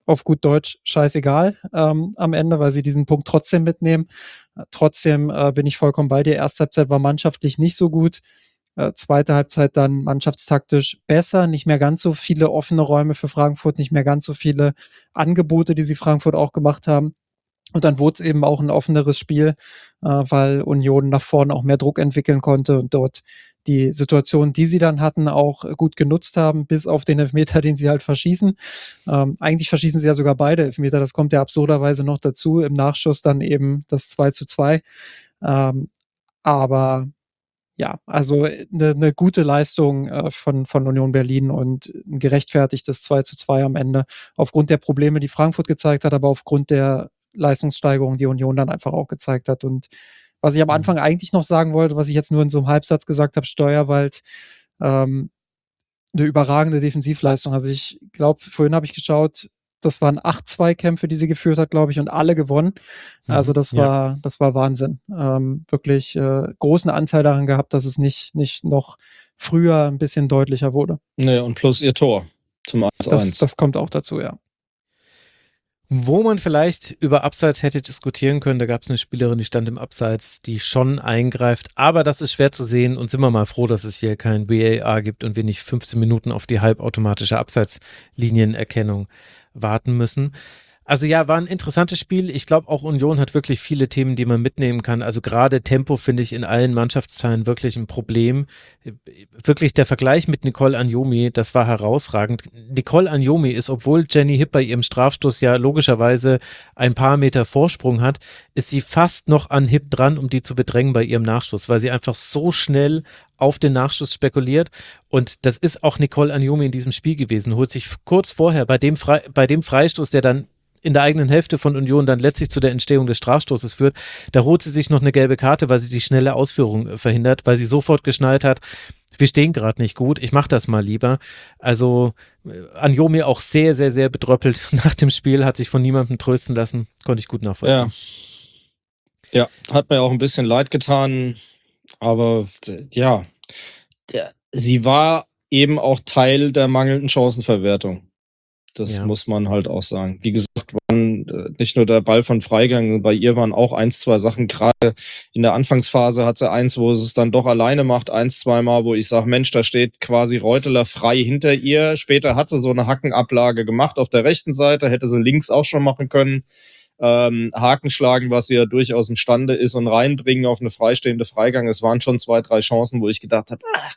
auf gut Deutsch scheißegal ähm, am Ende, weil sie diesen Punkt trotzdem mitnehmen. Äh, trotzdem äh, bin ich vollkommen bei dir. Erste Halbzeit war mannschaftlich nicht so gut. Äh, zweite Halbzeit dann mannschaftstaktisch besser. Nicht mehr ganz so viele offene Räume für Frankfurt, nicht mehr ganz so viele Angebote, die sie Frankfurt auch gemacht haben. Und dann wurde es eben auch ein offeneres Spiel, äh, weil Union nach vorne auch mehr Druck entwickeln konnte und dort die Situation, die sie dann hatten, auch gut genutzt haben, bis auf den Elfmeter, den sie halt verschießen. Ähm, eigentlich verschießen sie ja sogar beide Elfmeter, das kommt ja absurderweise noch dazu. Im Nachschuss dann eben das zwei zu zwei. Ähm, aber ja, also eine, eine gute Leistung äh, von, von Union Berlin und ein gerechtfertigtes zwei zu zwei am Ende. Aufgrund der Probleme, die Frankfurt gezeigt hat, aber aufgrund der Leistungssteigerung, die Union dann einfach auch gezeigt hat. Und was ich am Anfang eigentlich noch sagen wollte, was ich jetzt nur in so einem Halbsatz gesagt habe, Steuerwald, ähm, eine überragende Defensivleistung. Also ich glaube, vorhin habe ich geschaut, das waren acht Zweikämpfe, die sie geführt hat, glaube ich, und alle gewonnen. Also das ja. war, das war Wahnsinn. Ähm, wirklich äh, großen Anteil daran gehabt, dass es nicht, nicht noch früher ein bisschen deutlicher wurde. Nee, und plus ihr Tor zum eins zu eins. Das, das kommt auch dazu, ja. Wo man vielleicht über Abseits hätte diskutieren können, da gab es eine Spielerin, die stand im Abseits, die schon eingreift, aber das ist schwer zu sehen und sind wir mal froh, dass es hier kein V A R gibt und wir nicht fünfzehn Minuten auf die halbautomatische Abseitslinienerkennung warten müssen. Also ja, war ein interessantes Spiel. Ich glaube, auch Union hat wirklich viele Themen, die man mitnehmen kann. Also gerade Tempo finde ich in allen Mannschaftsteilen wirklich ein Problem. Wirklich der Vergleich mit Nicole Anjomi, das war herausragend. Nicole Anjomi ist, obwohl Jenny Hipp bei ihrem Strafstoß ja logischerweise ein paar Meter Vorsprung hat, ist sie fast noch an Hipp dran, um die zu bedrängen bei ihrem Nachschuss, weil sie einfach so schnell auf den Nachschuss spekuliert. Und das ist auch Nicole Anjomi in diesem Spiel gewesen. Holt sich kurz vorher bei dem, Fre- bei dem Freistoß, der dann in der eigenen Hälfte von Union dann letztlich zu der Entstehung des Strafstoßes führt, da holt sie sich noch eine gelbe Karte, weil sie die schnelle Ausführung verhindert, weil sie sofort geschnallt hat, wir stehen gerade nicht gut, ich mach das mal lieber. Also Anjomi auch sehr, sehr, sehr bedröppelt nach dem Spiel, hat sich von niemandem trösten lassen, konnte ich gut nachvollziehen. Ja, ja, hat mir auch ein bisschen leid getan, aber ja, der, sie war eben auch Teil der mangelnden Chancenverwertung. Das ja. muss man halt auch sagen. Wie gesagt, waren nicht nur der Ball von Freigang, bei ihr waren auch eins, zwei Sachen. Gerade in der Anfangsphase hat sie eins, wo sie es dann doch alleine macht, eins, zweimal, wo ich sage, Mensch, da steht quasi Reuteler frei hinter ihr. Später hat sie so eine Hackenablage gemacht auf der rechten Seite, hätte sie links auch schon machen können. Ähm, Haken schlagen, was sie ja durchaus imstande ist, und reinbringen auf eine freistehende Freigang. Es waren schon zwei, drei Chancen, wo ich gedacht habe, ah,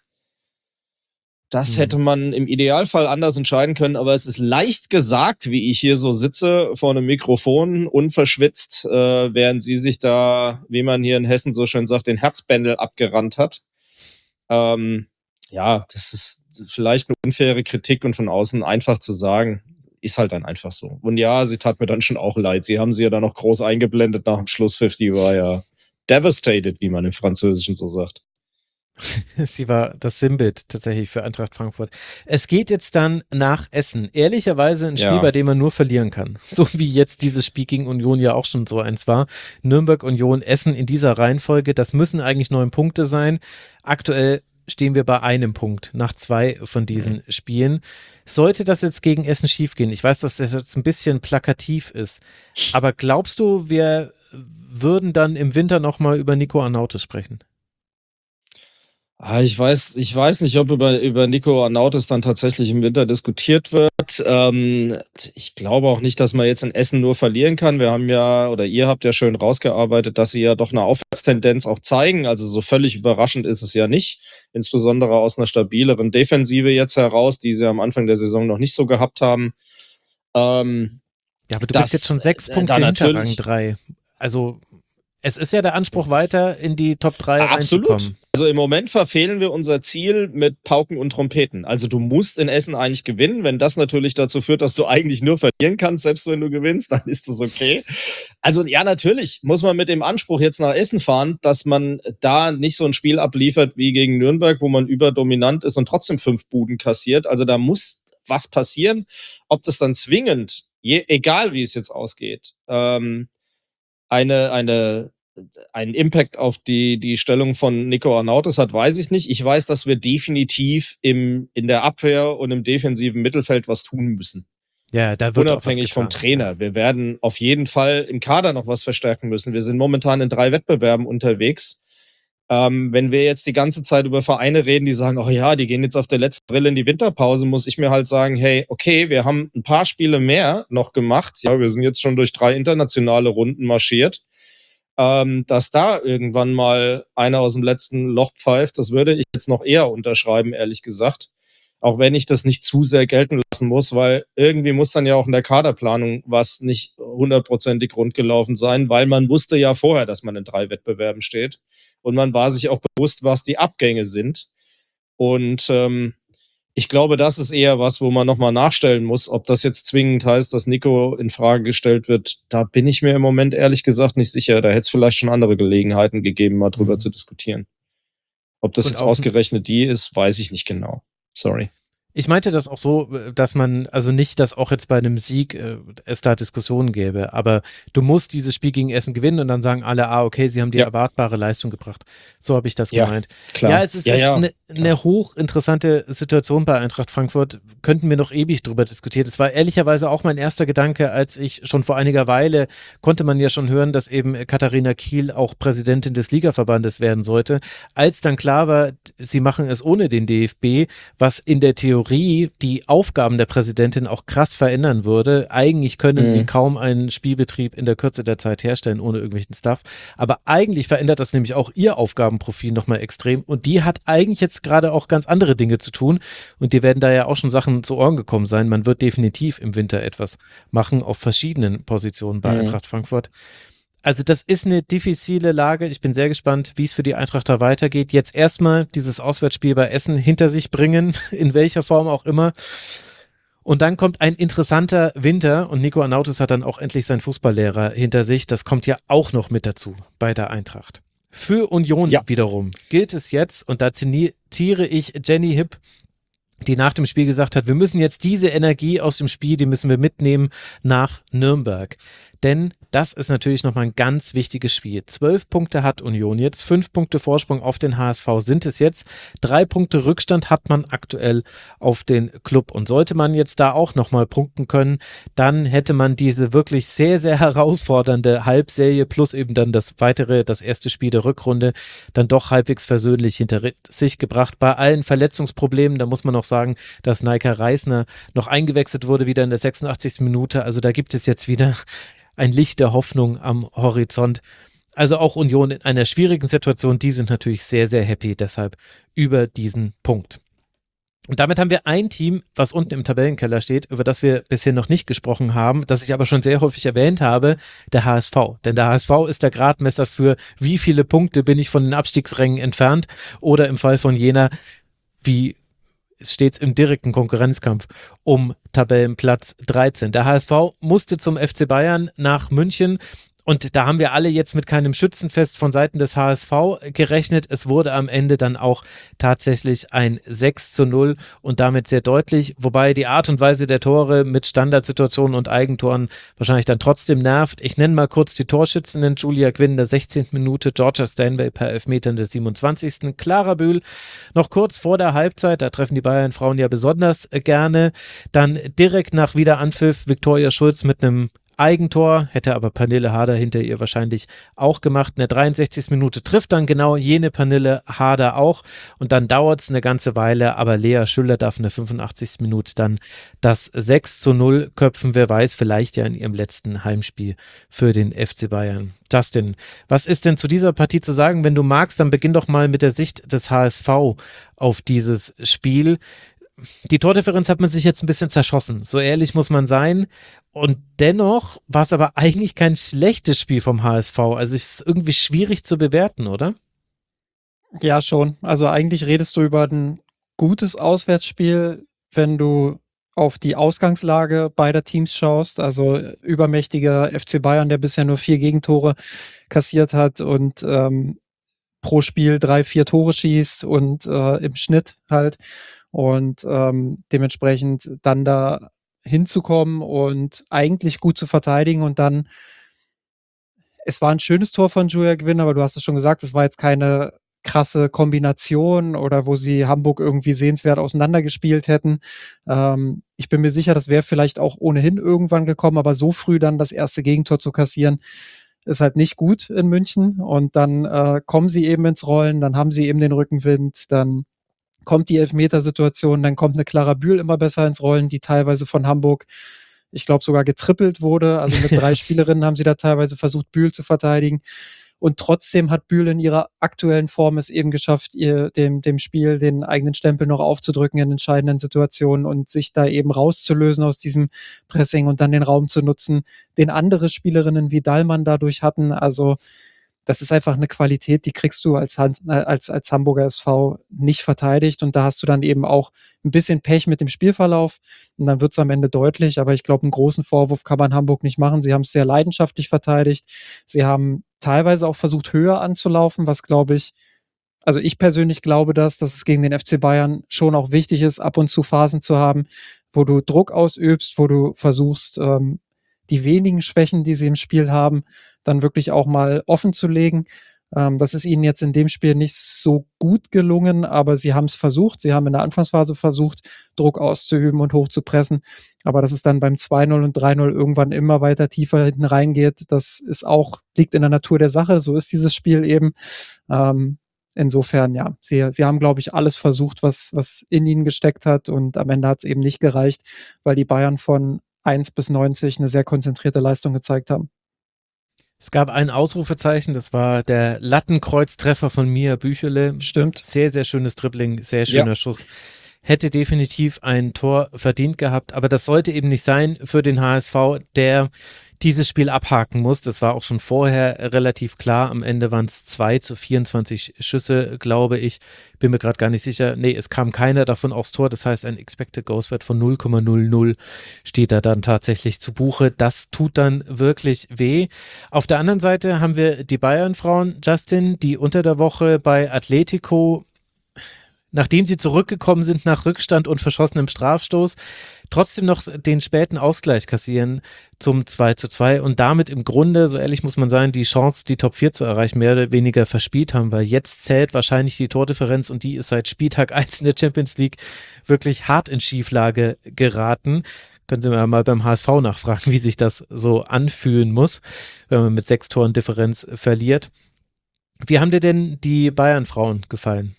das hätte man im Idealfall anders entscheiden können, aber es ist leicht gesagt, wie ich hier so sitze vor einem Mikrofon, unverschwitzt, äh, während sie sich da, wie man hier in Hessen so schön sagt, den Herzbändel abgerannt hat. Ähm, ja, das ist vielleicht eine unfaire Kritik und von außen einfach zu sagen, ist halt dann einfach so. Und ja, sie tat mir dann schon auch leid. Sie haben sie ja dann noch groß eingeblendet nach dem Schlusspfiff. Die war ja devastated, wie man im Französischen so sagt. Sie war das Sinnbild tatsächlich für Eintracht Frankfurt. Es geht jetzt dann nach Essen. Ehrlicherweise ein Spiel, ja. bei dem man nur verlieren kann. So wie jetzt dieses Spiel gegen Union ja auch schon so eins war. Nürnberg, Union, Essen in dieser Reihenfolge. Das müssen eigentlich neun Punkte sein. Aktuell stehen wir bei einem Punkt nach zwei von diesen mhm. Spielen. Sollte das jetzt gegen Essen schiefgehen? Ich weiß, dass das jetzt ein bisschen plakativ ist. Aber glaubst du, wir würden dann im Winter nochmal über Nico Arnautis sprechen? Ich weiß, ich weiß nicht, ob über, über Nico Arnautis dann tatsächlich im Winter diskutiert wird. Ähm, ich glaube auch nicht, dass man jetzt in Essen nur verlieren kann. Wir haben ja, oder ihr habt ja schön rausgearbeitet, dass sie ja doch eine Aufwärtstendenz auch zeigen. Also so völlig überraschend ist es ja nicht. Insbesondere aus einer stabileren Defensive jetzt heraus, die sie am Anfang der Saison noch nicht so gehabt haben. Ähm, ja, aber du das, bist jetzt schon sechs Punkte hinter Rang drei. Also es ist ja der Anspruch, weiter in die Top drei Absolut. reinzukommen. Also im Moment verfehlen wir unser Ziel mit Pauken und Trompeten. Also du musst in Essen eigentlich gewinnen. Wenn das natürlich dazu führt, dass du eigentlich nur verlieren kannst, selbst wenn du gewinnst, dann ist das okay. Also ja, natürlich muss man mit dem Anspruch jetzt nach Essen fahren, dass man da nicht so ein Spiel abliefert wie gegen Nürnberg, wo man überdominant ist und trotzdem fünf Buden kassiert. Also da muss was passieren. Ob das dann zwingend, je, egal wie es jetzt ausgeht, ähm, eine, eine, einen Impact auf die, die Stellung von Nico Arnautis hat, weiß ich nicht. Ich weiß, dass wir definitiv im, in der Abwehr und im defensiven Mittelfeld was tun müssen. Ja, da wird unabhängig vom Trainer. Wir werden auf jeden Fall im Kader noch was verstärken müssen. Wir sind momentan in drei Wettbewerben unterwegs. Ähm, wenn wir jetzt die ganze Zeit über Vereine reden, die sagen, oh ja, die gehen jetzt auf der letzten Brille in die Winterpause, muss ich mir halt sagen, hey, okay, wir haben ein paar Spiele mehr noch gemacht. Ja, wir sind jetzt schon durch drei internationale Runden marschiert. Ähm, dass da irgendwann mal einer aus dem letzten Loch pfeift, das würde ich jetzt noch eher unterschreiben, ehrlich gesagt. Auch wenn ich das nicht zu sehr gelten lassen muss, weil irgendwie muss dann ja auch in der Kaderplanung was nicht hundertprozentig rund gelaufen sein, weil man wusste ja vorher, dass man in drei Wettbewerben steht. Und man war sich auch bewusst, was die Abgänge sind. Und ähm, ich glaube, das ist eher was, wo man nochmal nachstellen muss. Ob das jetzt zwingend heißt, dass Nico in Frage gestellt wird, da bin ich mir im Moment ehrlich gesagt nicht sicher. Da hätte es vielleicht schon andere Gelegenheiten gegeben, mal drüber mhm. zu diskutieren. Ob das Und jetzt ausgerechnet die ist, weiß ich nicht genau. Sorry. Ich meinte das auch so, dass man, also nicht, dass auch jetzt bei einem Sieg äh, es da Diskussionen gäbe, aber du musst dieses Spiel gegen Essen gewinnen und dann sagen alle, ah, okay, sie haben die ja. erwartbare Leistung gebracht. So habe ich das ja, gemeint. Klar. Ja, es ist eine ja, ja. ne hochinteressante Situation bei Eintracht Frankfurt, könnten wir noch ewig drüber diskutieren. Es war ehrlicherweise auch mein erster Gedanke, als ich schon vor einiger Weile, konnte man ja schon hören, dass eben Katharina Kiel auch Präsidentin des Ligaverbandes werden sollte. Als dann klar war, sie machen es ohne den D F B, was in der Theorie die Aufgaben der Präsidentin auch krass verändern würde. Eigentlich können mhm. sie kaum einen Spielbetrieb in der Kürze der Zeit herstellen, ohne irgendwelchen Stuff. Aber eigentlich verändert das nämlich auch ihr Aufgabenprofil nochmal extrem. Und die hat eigentlich jetzt gerade auch ganz andere Dinge zu tun. Und dir werden da ja auch schon Sachen zu Ohren gekommen sein. Man wird definitiv im Winter etwas machen auf verschiedenen Positionen bei mhm. Eintracht Frankfurt. Also das ist eine diffizile Lage. Ich bin sehr gespannt, wie es für die Eintrachter weitergeht. Jetzt erstmal dieses Auswärtsspiel bei Essen hinter sich bringen, in welcher Form auch immer. Und dann kommt ein interessanter Winter und Nico Anautis hat dann auch endlich seinen Fußballlehrer hinter sich. Das kommt ja auch noch mit dazu bei der Eintracht. Für Union ja. wiederum gilt es jetzt, und da zitiere ich Jenny Hipp, die nach dem Spiel gesagt hat, wir müssen jetzt diese Energie aus dem Spiel, die müssen wir mitnehmen nach Nürnberg. Denn das ist natürlich nochmal ein ganz wichtiges Spiel. Zwölf Punkte hat Union jetzt, fünf Punkte Vorsprung auf den H S V sind es jetzt. Drei Punkte Rückstand hat man aktuell auf den Club. Und sollte man jetzt da auch nochmal punkten können, dann hätte man diese wirklich sehr, sehr herausfordernde Halbserie plus eben dann das weitere, das erste Spiel der Rückrunde, dann doch halbwegs versöhnlich hinter sich gebracht. Bei allen Verletzungsproblemen, da muss man auch sagen, dass Naika Reisner noch eingewechselt wurde, wieder in der sechsundachtzigsten Minute. Also da gibt es jetzt wieder ein Licht der Hoffnung am Horizont. Also auch Union in einer schwierigen Situation, die sind natürlich sehr, sehr happy deshalb über diesen Punkt. Und damit haben wir ein Team, was unten im Tabellenkeller steht, über das wir bisher noch nicht gesprochen haben, das ich aber schon sehr häufig erwähnt habe, der H S V. Denn der H S V ist der Gradmesser für, wie viele Punkte bin ich von den Abstiegsrängen entfernt oder im Fall von Jena, wie stets im direkten Konkurrenzkampf um Tabellenplatz dreizehn. Der H S V musste zum F C Bayern nach München und da haben wir alle jetzt mit keinem Schützenfest von Seiten des H S V gerechnet. Es wurde am Ende dann auch tatsächlich ein sechs zu null und damit sehr deutlich, wobei die Art und Weise der Tore mit Standardsituationen und Eigentoren wahrscheinlich dann trotzdem nervt. Ich nenne mal kurz die Torschützenden. Julia Quinn in der sechzehnten Minute, Georgia Stanway per Elfmeter in der siebenundzwanzigsten Clara Bühl noch kurz vor der Halbzeit, da treffen die Bayern-Frauen ja besonders gerne. Dann direkt nach Wiederanpfiff Viktoria Schulz mit einem Eigentor, hätte aber Pernille Harder hinter ihr wahrscheinlich auch gemacht. In der dreiundsechzigsten Minute trifft dann genau jene Pernille Harder auch und dann dauert es eine ganze Weile, aber Lea Schüller darf in der fünfundachtzigsten Minute dann das sechs zu null köpfen, wer weiß, vielleicht ja in ihrem letzten Heimspiel für den F C Bayern. Justin, was ist denn zu dieser Partie zu sagen? Wenn du magst, dann beginn doch mal mit der Sicht des H S V auf dieses Spiel. Die Tordifferenz hat man sich jetzt ein bisschen zerschossen, so ehrlich muss man sein. Und dennoch war es aber eigentlich kein schlechtes Spiel vom H S V. Also es ist irgendwie schwierig zu bewerten, oder? Ja, schon. Also eigentlich redest du über ein gutes Auswärtsspiel, wenn du auf die Ausgangslage beider Teams schaust. Also übermächtiger F C Bayern, der bisher nur vier Gegentore kassiert hat und ähm, pro Spiel drei, vier Tore schießt und äh, im Schnitt halt. Und ähm, dementsprechend dann da hinzukommen und eigentlich gut zu verteidigen und dann, es war ein schönes Tor von Julia Gwynn, aber du hast es schon gesagt, es war jetzt keine krasse Kombination oder wo sie Hamburg irgendwie sehenswert auseinandergespielt hätten. Ähm, ich bin mir sicher, das wäre vielleicht auch ohnehin irgendwann gekommen, aber so früh dann das erste Gegentor zu kassieren, ist halt nicht gut in München. Und dann äh, kommen sie eben ins Rollen, dann haben sie eben den Rückenwind, dann kommt die Elfmetersituation, dann kommt eine Clara Bühl immer besser ins Rollen, die teilweise von Hamburg, ich glaube, sogar getrippelt wurde. Also mit drei Spielerinnen haben sie da teilweise versucht, Bühl zu verteidigen. Und trotzdem hat Bühl in ihrer aktuellen Form es eben geschafft, ihr dem, dem Spiel den eigenen Stempel noch aufzudrücken in entscheidenden Situationen und sich da eben rauszulösen aus diesem Pressing und dann den Raum zu nutzen, den andere Spielerinnen wie Dallmann dadurch hatten. Also das ist einfach eine Qualität, die kriegst du als, als, als Hamburger S V nicht verteidigt. Und da hast du dann eben auch ein bisschen Pech mit dem Spielverlauf. Und dann wird es am Ende deutlich. Aber ich glaube, einen großen Vorwurf kann man Hamburg nicht machen. Sie haben es sehr leidenschaftlich verteidigt. Sie haben teilweise auch versucht, höher anzulaufen, was, glaube ich, also ich persönlich glaube das, dass es gegen den F C Bayern schon auch wichtig ist, ab und zu Phasen zu haben, wo du Druck ausübst, wo du versuchst, ähm, die wenigen Schwächen, die sie im Spiel haben, dann wirklich auch mal offen zu legen. Ähm, das ist ihnen jetzt in dem Spiel nicht so gut gelungen, aber sie haben es versucht. Sie haben in der Anfangsphase versucht, Druck auszuüben und hochzupressen. Aber dass es dann beim zwei null und drei null irgendwann immer weiter tiefer hinten reingeht, das ist auch, liegt in der Natur der Sache. So ist dieses Spiel eben. Ähm, insofern, ja, sie, sie haben, glaube ich, alles versucht, was, was in ihnen gesteckt hat. Und am Ende hat es eben nicht gereicht, weil die Bayern von eins bis neunzig eine sehr konzentrierte Leistung gezeigt haben. Es gab ein Ausrufezeichen, das war der Lattenkreuztreffer von Mia Büchele. Stimmt. Sehr, sehr schönes Dribbling, sehr schöner Ja. Schuss. Hätte definitiv ein Tor verdient gehabt, aber das sollte eben nicht sein für den H S V, der dieses Spiel abhaken muss. Das war auch schon vorher relativ klar. Am Ende waren es zwei zu vierundzwanzig Schüsse, glaube ich. Bin mir gerade gar nicht sicher. Nee, es kam keiner davon aufs Tor. Das heißt, ein Expected Goals Wert von null Komma null null steht da dann tatsächlich zu Buche. Das tut dann wirklich weh. Auf der anderen Seite haben wir die Bayern-Frauen, Justin, die unter der Woche bei Atletico, nachdem sie zurückgekommen sind nach Rückstand und verschossenem Strafstoß, trotzdem noch den späten Ausgleich kassieren zum zwei zu zwei und damit im Grunde, so ehrlich muss man sein, die Chance, die Top vier zu erreichen, mehr oder weniger verspielt haben, weil jetzt zählt wahrscheinlich die Tordifferenz und die ist seit Spieltag eins in der Champions League wirklich hart in Schieflage geraten. Können Sie mir mal beim H S V nachfragen, wie sich das so anfühlen muss, wenn man mit sechs Toren Differenz verliert. Wie haben dir denn die Bayern-Frauen gefallen?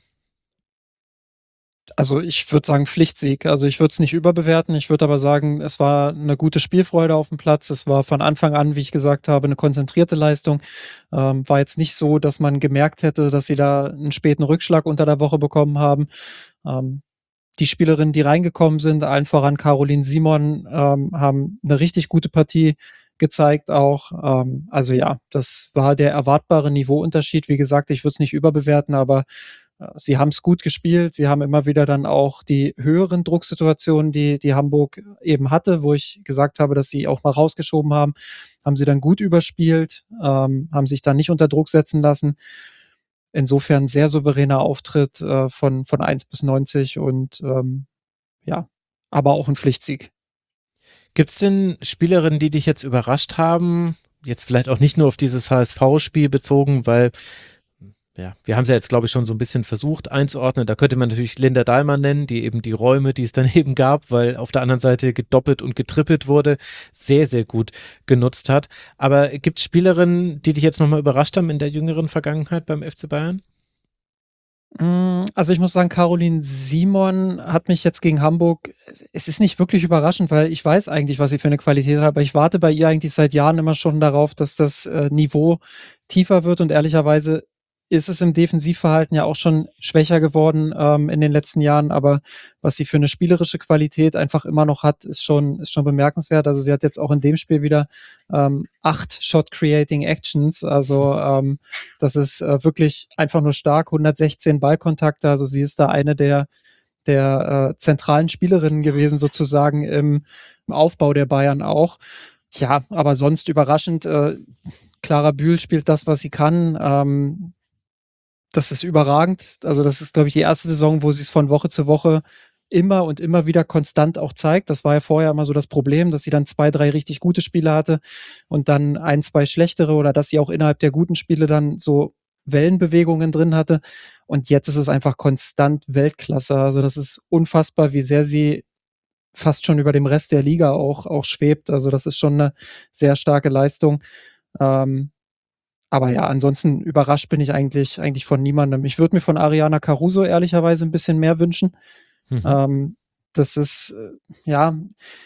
Also ich würde sagen Pflichtsieg. Also ich würde es nicht überbewerten. Ich würde aber sagen, es war eine gute Spielfreude auf dem Platz. Es war von Anfang an, wie ich gesagt habe, eine konzentrierte Leistung. Ähm, war jetzt nicht so, dass man gemerkt hätte, dass sie da einen späten Rückschlag unter der Woche bekommen haben. Ähm, die Spielerinnen, die reingekommen sind, allen voran Caroline Simon, ähm, haben eine richtig gute Partie gezeigt auch. Ähm, also ja, das war der erwartbare Niveauunterschied. Wie gesagt, ich würde es nicht überbewerten, aber sie haben es gut gespielt, sie haben immer wieder dann auch die höheren Drucksituationen, die, die Hamburg eben hatte, wo ich gesagt habe, dass sie auch mal rausgeschoben haben, haben sie dann gut überspielt, ähm, haben sich dann nicht unter Druck setzen lassen. Insofern sehr souveräner Auftritt äh, von, von eins bis neunzig und ähm, ja, aber auch ein Pflichtsieg. Gibt es denn Spielerinnen, die dich jetzt überrascht haben? Jetzt vielleicht auch nicht nur auf dieses H S V-Spiel bezogen, weil ja, wir haben es ja jetzt, glaube ich, schon so ein bisschen versucht einzuordnen. Da könnte man natürlich Linda Dallmann nennen, die eben die Räume, die es dann eben gab, weil auf der anderen Seite gedoppelt und getrippelt wurde, sehr, sehr gut genutzt hat. Aber gibt es Spielerinnen, die dich jetzt nochmal überrascht haben in der jüngeren Vergangenheit beim F C Bayern? Also ich muss sagen, Caroline Simon hat mich jetzt gegen Hamburg, es ist nicht wirklich überraschend, weil ich weiß eigentlich, was sie für eine Qualität hat, aber ich warte bei ihr eigentlich seit Jahren immer schon darauf, dass das äh, Niveau tiefer wird und ehrlicherweise ist es im Defensivverhalten ja auch schon schwächer geworden ähm, in den letzten Jahren, aber was sie für eine spielerische Qualität einfach immer noch hat, ist schon, ist schon bemerkenswert. Also sie hat jetzt auch in dem Spiel wieder ähm, acht Shot-Creating-Actions, also ähm, das ist äh, wirklich einfach nur stark, hundertsechzehn Ballkontakte, also sie ist da eine der der äh, zentralen Spielerinnen gewesen sozusagen im, im Aufbau der Bayern auch. Ja, aber sonst überraschend, äh, Clara Bühl spielt das, was sie kann, ähm, das ist überragend. Also das ist, glaube ich, die erste Saison, wo sie es von Woche zu Woche immer und immer wieder konstant auch zeigt. Das war ja vorher immer so das Problem, dass sie dann zwei, drei richtig gute Spiele hatte und dann ein, zwei schlechtere oder dass sie auch innerhalb der guten Spiele dann so Wellenbewegungen drin hatte. Und jetzt ist es einfach konstant Weltklasse. Also das ist unfassbar, wie sehr sie fast schon über dem Rest der Liga auch, auch schwebt. Also das ist schon eine sehr starke Leistung. Ähm, aber ja, ansonsten überrascht bin ich eigentlich, eigentlich von niemandem. Ich würde mir von Ariana Caruso ehrlicherweise ein bisschen mehr wünschen. Mhm. Ähm, das ist, äh, ja,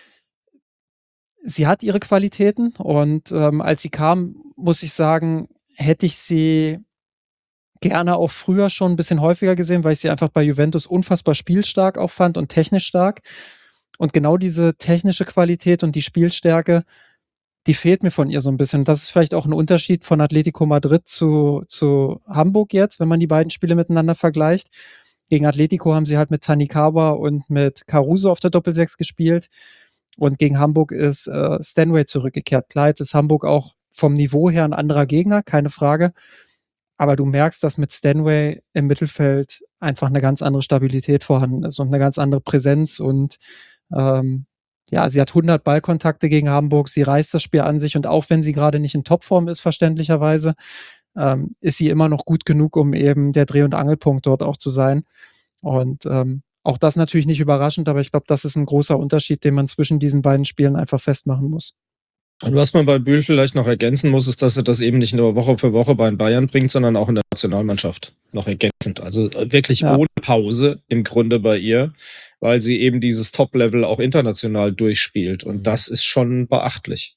sie hat ihre Qualitäten und ähm, als sie kam, muss ich sagen, hätte ich sie gerne auch früher schon ein bisschen häufiger gesehen, weil ich sie einfach bei Juventus unfassbar spielstark auch fand und technisch stark. Und genau diese technische Qualität und die Spielstärke, die fehlt mir von ihr so ein bisschen. Das ist vielleicht auch ein Unterschied von Atletico Madrid zu, zu Hamburg jetzt, wenn man die beiden Spiele miteinander vergleicht. Gegen Atletico haben sie halt mit Tanikawa und mit Caruso auf der Doppelsechs gespielt. Und gegen Hamburg ist äh, Stanway zurückgekehrt. Klar, jetzt ist Hamburg auch vom Niveau her ein anderer Gegner, keine Frage. Aber du merkst, dass mit Stanway im Mittelfeld einfach eine ganz andere Stabilität vorhanden ist und eine ganz andere Präsenz. Und ähm, ja, sie hat hundert Ballkontakte gegen Hamburg, sie reißt das Spiel an sich und auch wenn sie gerade nicht in Topform ist, verständlicherweise, ähm, ist sie immer noch gut genug, um eben der Dreh- und Angelpunkt dort auch zu sein. Und ähm, auch das natürlich nicht überraschend, aber ich glaube, das ist ein großer Unterschied, den man zwischen diesen beiden Spielen einfach festmachen muss. Und was man bei Bühl vielleicht noch ergänzen muss, ist, dass er das eben nicht nur Woche für Woche bei den Bayern bringt, sondern auch in der Nationalmannschaft noch ergänzend. Also wirklich ja. ohne Pause im Grunde bei ihr, weil sie eben dieses Top-Level auch international durchspielt. Und das ist schon beachtlich.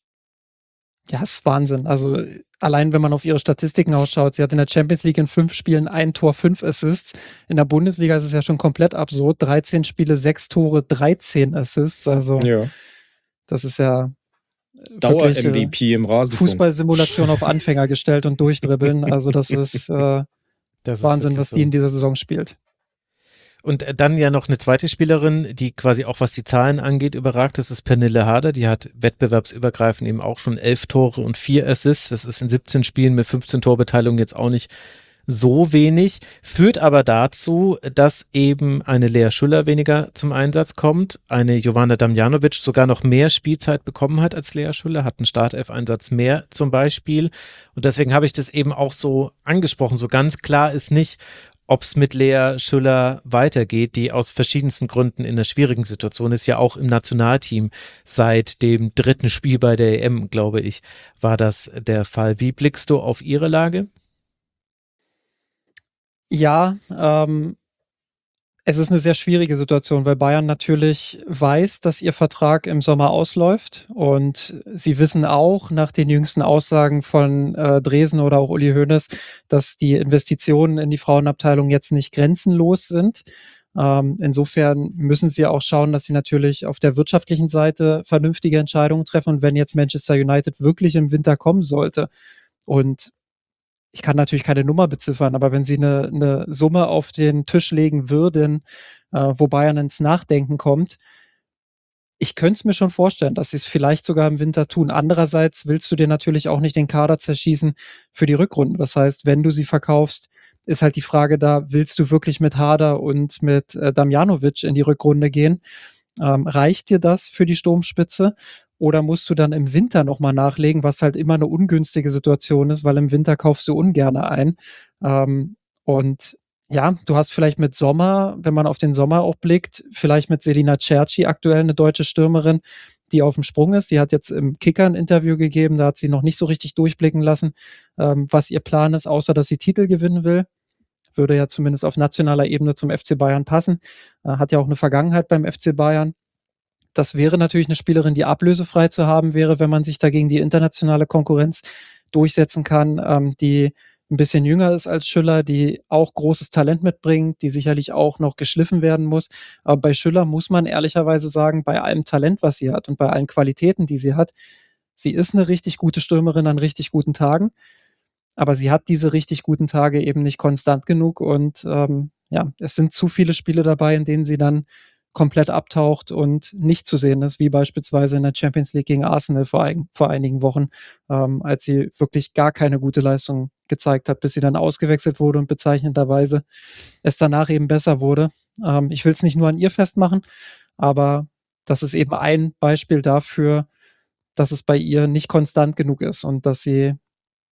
Ja, ist Wahnsinn. Also allein, wenn man auf ihre Statistiken ausschaut, sie hat in der Champions League in fünf Spielen ein Tor, fünf Assists. In der Bundesliga ist es ja schon komplett absurd. dreizehn Spiele, sechs Tore, dreizehn Assists. Also ja. das ist ja Dauer-M V P im Rasenfunk. Fußballsimulation auf Anfänger gestellt und durchdribbeln. Also das ist, äh, das Wahnsinn, ist was die so in dieser Saison spielt. Und dann ja noch eine zweite Spielerin, die quasi auch, was die Zahlen angeht, überragt. Das ist Pernille Harder. Die hat wettbewerbsübergreifend eben auch schon elf Tore und vier Assists. Das ist in siebzehn Spielen mit fünfzehn Torbeteiligungen jetzt auch nicht so wenig. Führt aber dazu, dass eben eine Lea Schüller weniger zum Einsatz kommt. Eine Jovana Damjanovic sogar noch mehr Spielzeit bekommen hat als Lea Schüller, hat einen Startelf-Einsatz mehr zum Beispiel. Und deswegen habe ich das eben auch so angesprochen. So ganz klar ist nicht, ob es mit Lea Schüller weitergeht, die aus verschiedensten Gründen in einer schwierigen Situation ist, ja auch im Nationalteam seit dem dritten Spiel bei der E M, glaube ich, war das der Fall. Wie blickst du auf ihre Lage? Ja, ähm, es ist eine sehr schwierige Situation, weil Bayern natürlich weiß, dass ihr Vertrag im Sommer ausläuft und sie wissen auch nach den jüngsten Aussagen von äh, Dresen oder auch Uli Hoeneß, dass die Investitionen in die Frauenabteilung jetzt nicht grenzenlos sind. Ähm, insofern müssen sie auch schauen, dass sie natürlich auf der wirtschaftlichen Seite vernünftige Entscheidungen treffen und wenn jetzt Manchester United wirklich im Winter kommen sollte und ich kann natürlich keine Nummer beziffern, aber wenn sie eine, eine Summe auf den Tisch legen würden, äh, wo Bayern ins Nachdenken kommt, ich könnte es mir schon vorstellen, dass sie es vielleicht sogar im Winter tun. Andererseits willst du dir natürlich auch nicht den Kader zerschießen für die Rückrunde. Das heißt, wenn du sie verkaufst, ist halt die Frage da, willst du wirklich mit Harder und mit äh, Damjanovic in die Rückrunde gehen? Ähm, reicht dir das für die Sturmspitze? Oder musst du dann im Winter nochmal nachlegen, was halt immer eine ungünstige Situation ist, weil im Winter kaufst du ungern ein. Ähm, und ja, du hast vielleicht mit Sommer, wenn man auf den Sommer auch blickt, vielleicht mit Selina Cerci aktuell eine deutsche Stürmerin, die auf dem Sprung ist. Die hat jetzt im Kicker ein Interview gegeben, da hat sie noch nicht so richtig durchblicken lassen, ähm, was ihr Plan ist, außer dass sie Titel gewinnen will. Würde ja zumindest auf nationaler Ebene zum F C Bayern passen. Äh, hat ja auch eine Vergangenheit beim F C Bayern. Das wäre natürlich eine Spielerin, die ablösefrei zu haben wäre, wenn man sich dagegen die internationale Konkurrenz durchsetzen kann, ähm, die ein bisschen jünger ist als Schüller, die auch großes Talent mitbringt, die sicherlich auch noch geschliffen werden muss. Aber bei Schüller muss man ehrlicherweise sagen, bei allem Talent, was sie hat und bei allen Qualitäten, die sie hat, sie ist eine richtig gute Stürmerin an richtig guten Tagen, aber sie hat diese richtig guten Tage eben nicht konstant genug und ähm, ja, es sind zu viele Spiele dabei, in denen sie dann komplett abtaucht und nicht zu sehen ist, wie beispielsweise in der Champions League gegen Arsenal vor, ein, vor einigen Wochen, ähm, als sie wirklich gar keine gute Leistung gezeigt hat, bis sie dann ausgewechselt wurde und bezeichnenderweise es danach eben besser wurde. Ähm, ich will es nicht nur an ihr festmachen, aber das ist eben ein Beispiel dafür, dass es bei ihr nicht konstant genug ist und dass sie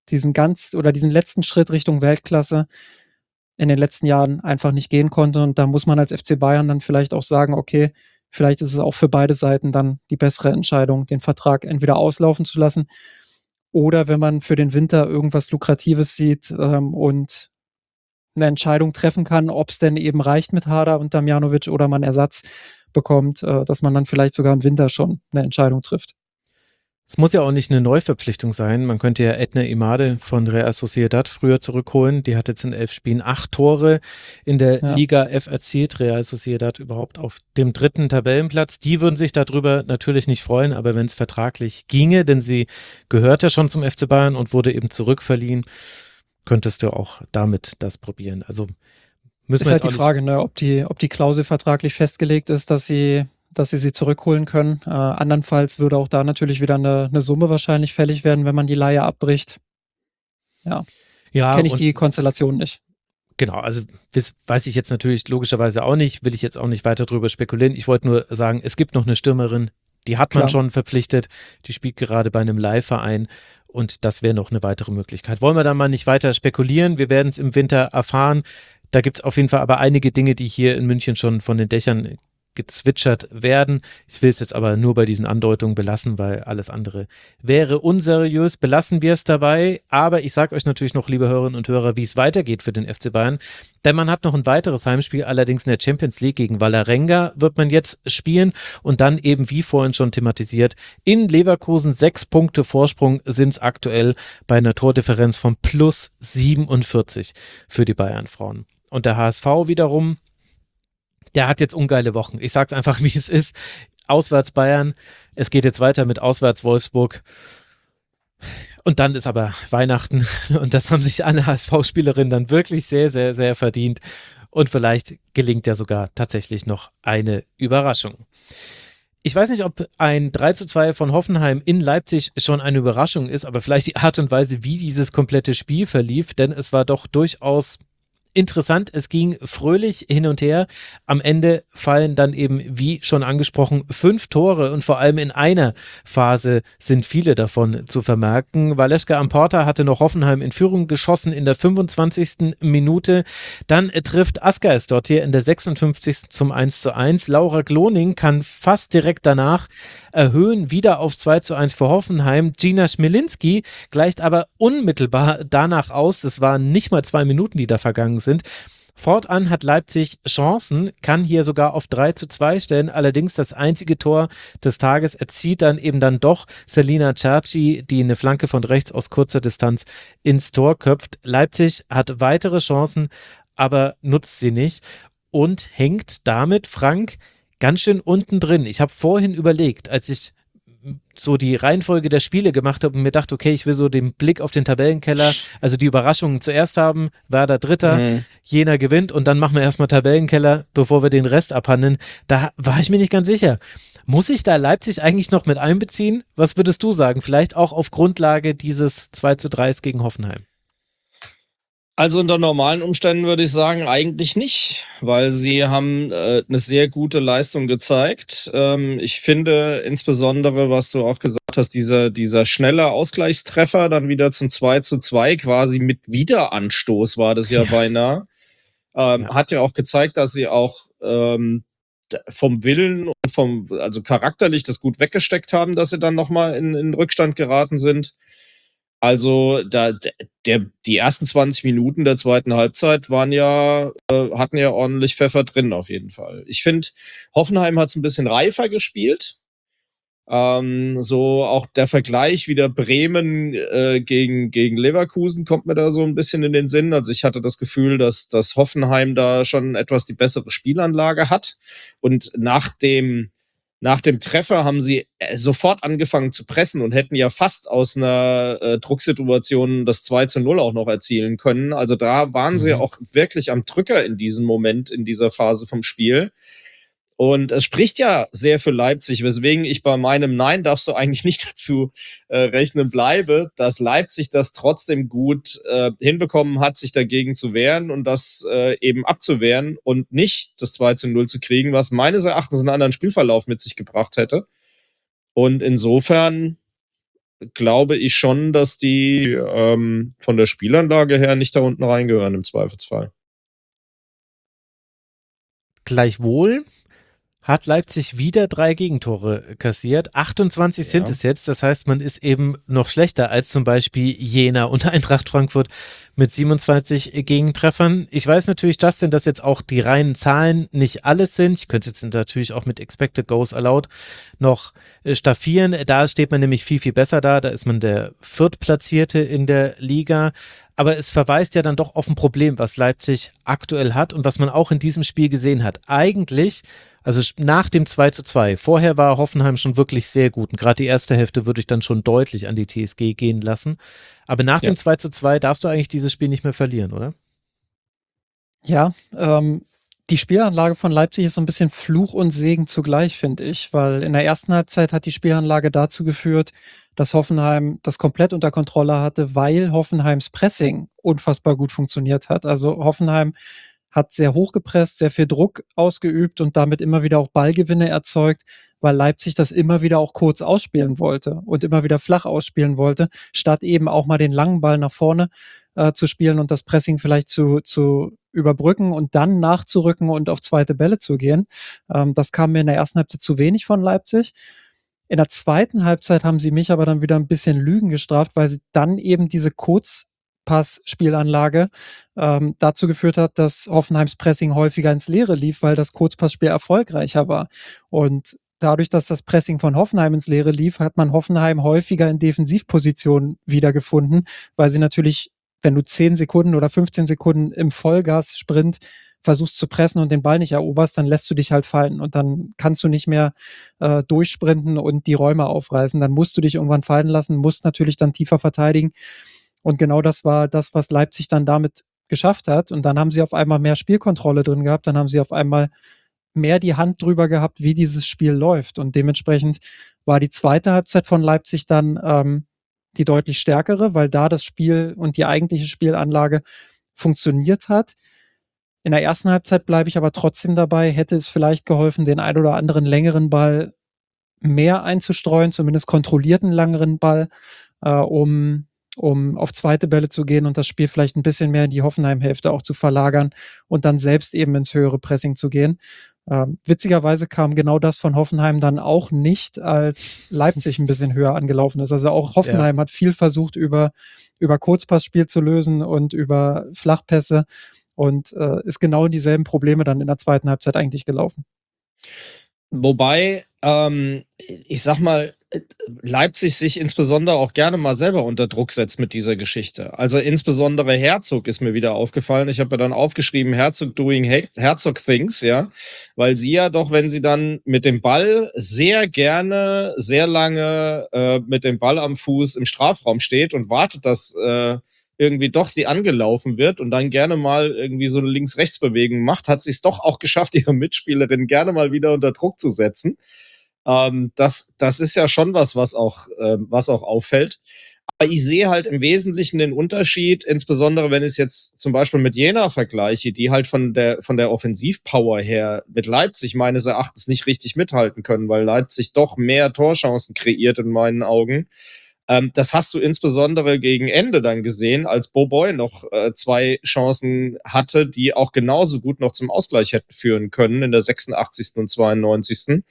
diesen ganz oder diesen letzten Schritt Richtung Weltklasse in den letzten Jahren einfach nicht gehen konnte. Und da muss man als F C Bayern dann vielleicht auch sagen, okay, vielleicht ist es auch für beide Seiten dann die bessere Entscheidung, den Vertrag entweder auslaufen zu lassen oder wenn man für den Winter irgendwas Lukratives sieht ähm, und eine Entscheidung treffen kann, ob es denn eben reicht mit Hader und Damjanovic oder man Ersatz bekommt, äh, dass man dann vielleicht sogar im Winter schon eine Entscheidung trifft. Es muss ja auch nicht eine Neuverpflichtung sein. Man könnte ja Edna Imade von Real Sociedad früher zurückholen. Die hat jetzt in elf Spielen acht Tore in der ja. Liga F erzielt. Real Sociedad überhaupt auf dem dritten Tabellenplatz. Die würden sich darüber natürlich nicht freuen, aber wenn es vertraglich ginge, denn sie gehört ja schon zum F C Bayern und wurde eben zurückverliehen, könntest du auch damit das probieren. Also müssen ist wir halt jetzt die Frage, ne, ob die, ob die Klausel vertraglich festgelegt ist, dass sie dass sie sie zurückholen können. Äh, andernfalls würde auch da natürlich wieder eine, eine Summe wahrscheinlich fällig werden, wenn man die Leihe abbricht. Ja, ja kenne ich die Konstellation nicht. Genau, also das weiß ich jetzt natürlich logischerweise auch nicht, will ich jetzt auch nicht weiter drüber spekulieren. Ich wollte nur sagen, es gibt noch eine Stürmerin, die hat man Klar. schon verpflichtet, die spielt gerade bei einem Leihverein und das wäre noch eine weitere Möglichkeit. Wollen wir da mal nicht weiter spekulieren, wir werden es im Winter erfahren. Da gibt es auf jeden Fall aber einige Dinge, die hier in München schon von den Dächern gezwitschert werden. Ich will es jetzt aber nur bei diesen Andeutungen belassen, weil alles andere wäre unseriös. Belassen wir es dabei, aber ich sage euch natürlich noch, liebe Hörerinnen und Hörer, wie es weitergeht für den F C Bayern, denn man hat noch ein weiteres Heimspiel, allerdings in der Champions League gegen Vålerenga wird man jetzt spielen und dann eben, wie vorhin schon thematisiert, in Leverkusen sechs Punkte Vorsprung sind es aktuell bei einer Tordifferenz von plus siebenundvierzig für die Bayern-Frauen. Und der H S V wiederum, der hat jetzt ungeile Wochen. Ich sag's einfach, wie es ist. Auswärts Bayern. Es geht jetzt weiter mit Auswärts Wolfsburg. Und dann ist aber Weihnachten. Und das haben sich alle H S V-Spielerinnen dann wirklich sehr, sehr, sehr verdient. Und vielleicht gelingt ja sogar tatsächlich noch eine Überraschung. Ich weiß nicht, ob ein drei zu zwei von Hoffenheim in Leipzig schon eine Überraschung ist, aber vielleicht die Art und Weise, wie dieses komplette Spiel verlief, denn es war doch durchaus interessant, es ging fröhlich hin und her. Am Ende fallen dann eben, wie schon angesprochen, fünf Tore und vor allem in einer Phase sind viele davon zu vermerken. Valeska Amporta hatte noch Hoffenheim in Führung geschossen in der fünfundzwanzigsten Minute. Dann trifft Askar dort hier in der sechsundfünfzigsten zum eins zu eins. Laura Gloning kann fast direkt danach erhöhen, wieder auf zwei zu eins für Hoffenheim. Gina Schmelinski gleicht aber unmittelbar danach aus. Das waren nicht mal zwei Minuten, die da vergangen sind. Fortan hat Leipzig Chancen, kann hier sogar auf drei zu zwei stellen, allerdings das einzige Tor des Tages erzielt dann eben dann doch Selina Cerci, die eine Flanke von rechts aus kurzer Distanz ins Tor köpft. Leipzig hat weitere Chancen, aber nutzt sie nicht und hängt damit, Frank, ganz schön unten drin. Ich habe vorhin überlegt, als ich so die Reihenfolge der Spiele gemacht habe und mir dachte, okay, ich will so den Blick auf den Tabellenkeller, also die Überraschungen zuerst haben, Werder Dritter, mhm. Jena gewinnt und dann machen wir erstmal Tabellenkeller, bevor wir den Rest abhandeln. Da war ich mir nicht ganz sicher. Muss ich da Leipzig eigentlich noch mit einbeziehen? Was würdest du sagen? Vielleicht auch auf Grundlage dieses zwei zu drei gegen Hoffenheim. Also unter normalen Umständen würde ich sagen, eigentlich nicht, weil sie haben äh, eine sehr gute Leistung gezeigt. Ähm, ich finde insbesondere, was du auch gesagt hast, dieser, dieser schnelle Ausgleichstreffer dann wieder zum zwei zu zwei, quasi mit Wiederanstoß war das ja, ja. beinahe, ähm, ja. hat ja auch gezeigt, dass sie auch ähm, vom Willen und vom, also charakterlich das gut weggesteckt haben, dass sie dann nochmal in, in Rückstand geraten sind. Also da der die ersten zwanzig Minuten der zweiten Halbzeit waren ja äh, hatten ja ordentlich Pfeffer drin auf jeden Fall. Ich finde, Hoffenheim hat es ein bisschen reifer gespielt. Ähm, so auch der Vergleich wieder Bremen äh, gegen gegen Leverkusen kommt mir da so ein bisschen in den Sinn. Also ich hatte das Gefühl, dass dass Hoffenheim da schon etwas die bessere Spielanlage hat und nach dem Nach dem Treffer haben sie sofort angefangen zu pressen und hätten ja fast aus einer äh, Drucksituation das zwei zu null auch noch erzielen können. Also da waren mhm. sie auch wirklich am Drücker in diesem Moment, in dieser Phase vom Spiel. Und es spricht ja sehr für Leipzig, weswegen ich bei meinem Nein darfst du eigentlich nicht dazu äh, rechnen bleibe, dass Leipzig das trotzdem gut äh, hinbekommen hat, sich dagegen zu wehren und das äh, eben abzuwehren und nicht das zwei zu null zu kriegen, was meines Erachtens einen anderen Spielverlauf mit sich gebracht hätte. Und insofern glaube ich schon, dass die ähm, von der Spielanlage her nicht da unten reingehören im Zweifelsfall. Gleichwohl hat Leipzig wieder drei Gegentore kassiert. achtundzwanzig Ja. sind es jetzt. Das heißt, man ist eben noch schlechter als zum Beispiel Jena und Eintracht Frankfurt mit siebenundzwanzig Gegentreffern. Ich weiß natürlich, Justin, dass jetzt auch die reinen Zahlen nicht alles sind. Ich könnte es jetzt natürlich auch mit Expected Goals Allowed noch äh, staffieren. Da steht man nämlich viel, viel besser da. Da ist man der Viertplatzierte in der Liga. Aber es verweist ja dann doch auf ein Problem, was Leipzig aktuell hat und was man auch in diesem Spiel gesehen hat. Eigentlich, also nach dem zwei zu zwei, vorher war Hoffenheim schon wirklich sehr gut und gerade die erste Hälfte würde ich dann schon deutlich an die T S G gehen lassen. Aber nach Ja. dem zwei zu zwei darfst du eigentlich dieses Spiel nicht mehr verlieren, oder? Ja, ähm, die Spielanlage von Leipzig ist so ein bisschen Fluch und Segen zugleich, finde ich, weil in der ersten Halbzeit hat die Spielanlage dazu geführt, dass Hoffenheim das komplett unter Kontrolle hatte, weil Hoffenheims Pressing unfassbar gut funktioniert hat. Also Hoffenheim hat sehr hoch gepresst, sehr viel Druck ausgeübt und damit immer wieder auch Ballgewinne erzeugt, weil Leipzig das immer wieder auch kurz ausspielen wollte und immer wieder flach ausspielen wollte, statt eben auch mal den langen Ball nach vorne äh, zu spielen und das Pressing vielleicht zu, zu überbrücken und dann nachzurücken und auf zweite Bälle zu gehen. Ähm, das kam mir in der ersten Halbzeit zu wenig von Leipzig. In der zweiten Halbzeit haben sie mich aber dann wieder ein bisschen Lügen gestraft, weil sie dann eben diese Kurzpassspielanlage ähm, dazu geführt hat, dass Hoffenheims Pressing häufiger ins Leere lief, weil das Kurzpassspiel erfolgreicher war. Und dadurch, dass das Pressing von Hoffenheim ins Leere lief, hat man Hoffenheim häufiger in Defensivpositionen wiedergefunden, weil sie natürlich, wenn du zehn Sekunden oder fünfzehn Sekunden im Vollgas-Sprint versuchst zu pressen und den Ball nicht eroberst, dann lässt du dich halt fallen und dann kannst du nicht mehr äh, durchsprinten und die Räume aufreißen. Dann musst du dich irgendwann fallen lassen, musst natürlich dann tiefer verteidigen. Und genau das war das, was Leipzig dann damit geschafft hat. Und dann haben sie auf einmal mehr Spielkontrolle drin gehabt, dann haben sie auf einmal mehr die Hand drüber gehabt, wie dieses Spiel läuft. Und dementsprechend war die zweite Halbzeit von Leipzig dann ähm, die deutlich stärkere, weil da das Spiel und die eigentliche Spielanlage funktioniert hat. In der ersten Halbzeit bleibe ich aber trotzdem dabei, hätte es vielleicht geholfen, den ein oder anderen längeren Ball mehr einzustreuen, zumindest kontrollierten längeren Ball, äh, um, um auf zweite Bälle zu gehen und das Spiel vielleicht ein bisschen mehr in die Hoffenheim-Hälfte auch zu verlagern und dann selbst eben ins höhere Pressing zu gehen. Ähm, witzigerweise kam genau das von Hoffenheim dann auch nicht, als Leipzig ein bisschen höher angelaufen ist. Also auch Hoffenheim ja. hat viel versucht, über, über Kurzpassspiel zu lösen und über Flachpässe. Und äh, ist genau in dieselben Probleme dann in der zweiten Halbzeit eigentlich gelaufen. Wobei, ähm, ich sag mal, Leipzig sich insbesondere auch gerne mal selber unter Druck setzt mit dieser Geschichte. Also insbesondere Herzog ist mir wieder aufgefallen. Ich habe ja dann aufgeschrieben, Herzog doing Herzog things, ja, weil sie ja doch, wenn sie dann mit dem Ball sehr gerne, sehr lange äh, mit dem Ball am Fuß im Strafraum steht und wartet, dass äh, irgendwie doch sie angelaufen wird und dann gerne mal irgendwie so eine Links-Rechts-Bewegung macht, hat sie es doch auch geschafft, ihre Mitspielerin gerne mal wieder unter Druck zu setzen. Ähm, das, das ist ja schon was, was auch, äh, was auch auffällt. Aber ich sehe halt im Wesentlichen den Unterschied, insbesondere wenn ich es jetzt zum Beispiel mit Jena vergleiche, die halt von der, von der Offensivpower her mit Leipzig meines Erachtens nicht richtig mithalten können, weil Leipzig doch mehr Torchancen kreiert in meinen Augen. Ähm, das hast du insbesondere gegen Ende dann gesehen, als Boboy noch äh, zwei Chancen hatte, die auch genauso gut noch zum Ausgleich hätten führen können in der sechsundachtzigsten und zweiundneunzigsten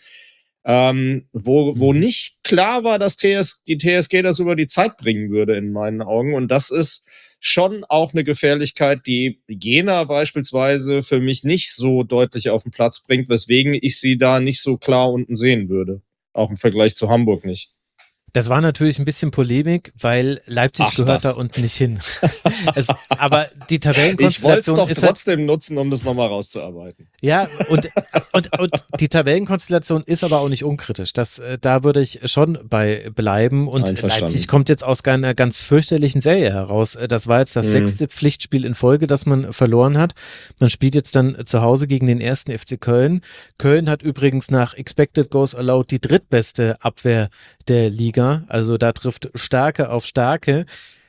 Ähm, wo, wo nicht klar war, dass T S, die T S G das über die Zeit bringen würde, in meinen Augen. Und das ist schon auch eine Gefährlichkeit, die Jena beispielsweise für mich nicht so deutlich auf den Platz bringt, weswegen ich sie da nicht so klar unten sehen würde. Auch im Vergleich zu Hamburg nicht. Das war natürlich ein bisschen Polemik, weil Leipzig Ach, gehört das. da unten nicht hin. es, aber die Ich wollte es Tabellenkonstellation doch ist halt, trotzdem nutzen, um das nochmal rauszuarbeiten. ja, und, und, und die Tabellenkonstellation ist aber auch nicht unkritisch. Das, äh, da würde ich schon bei bleiben. Und Einverstanden. Leipzig kommt jetzt aus einer ganz fürchterlichen Serie heraus. Äh, Das war jetzt das Mhm. sechste Pflichtspiel in Folge, das man verloren hat. Man spielt jetzt dann zu Hause gegen den ersten F C Köln. Köln hat übrigens nach Expected Goals Allowed die drittbeste Abwehr der Liga. Also da trifft Starke auf Starke.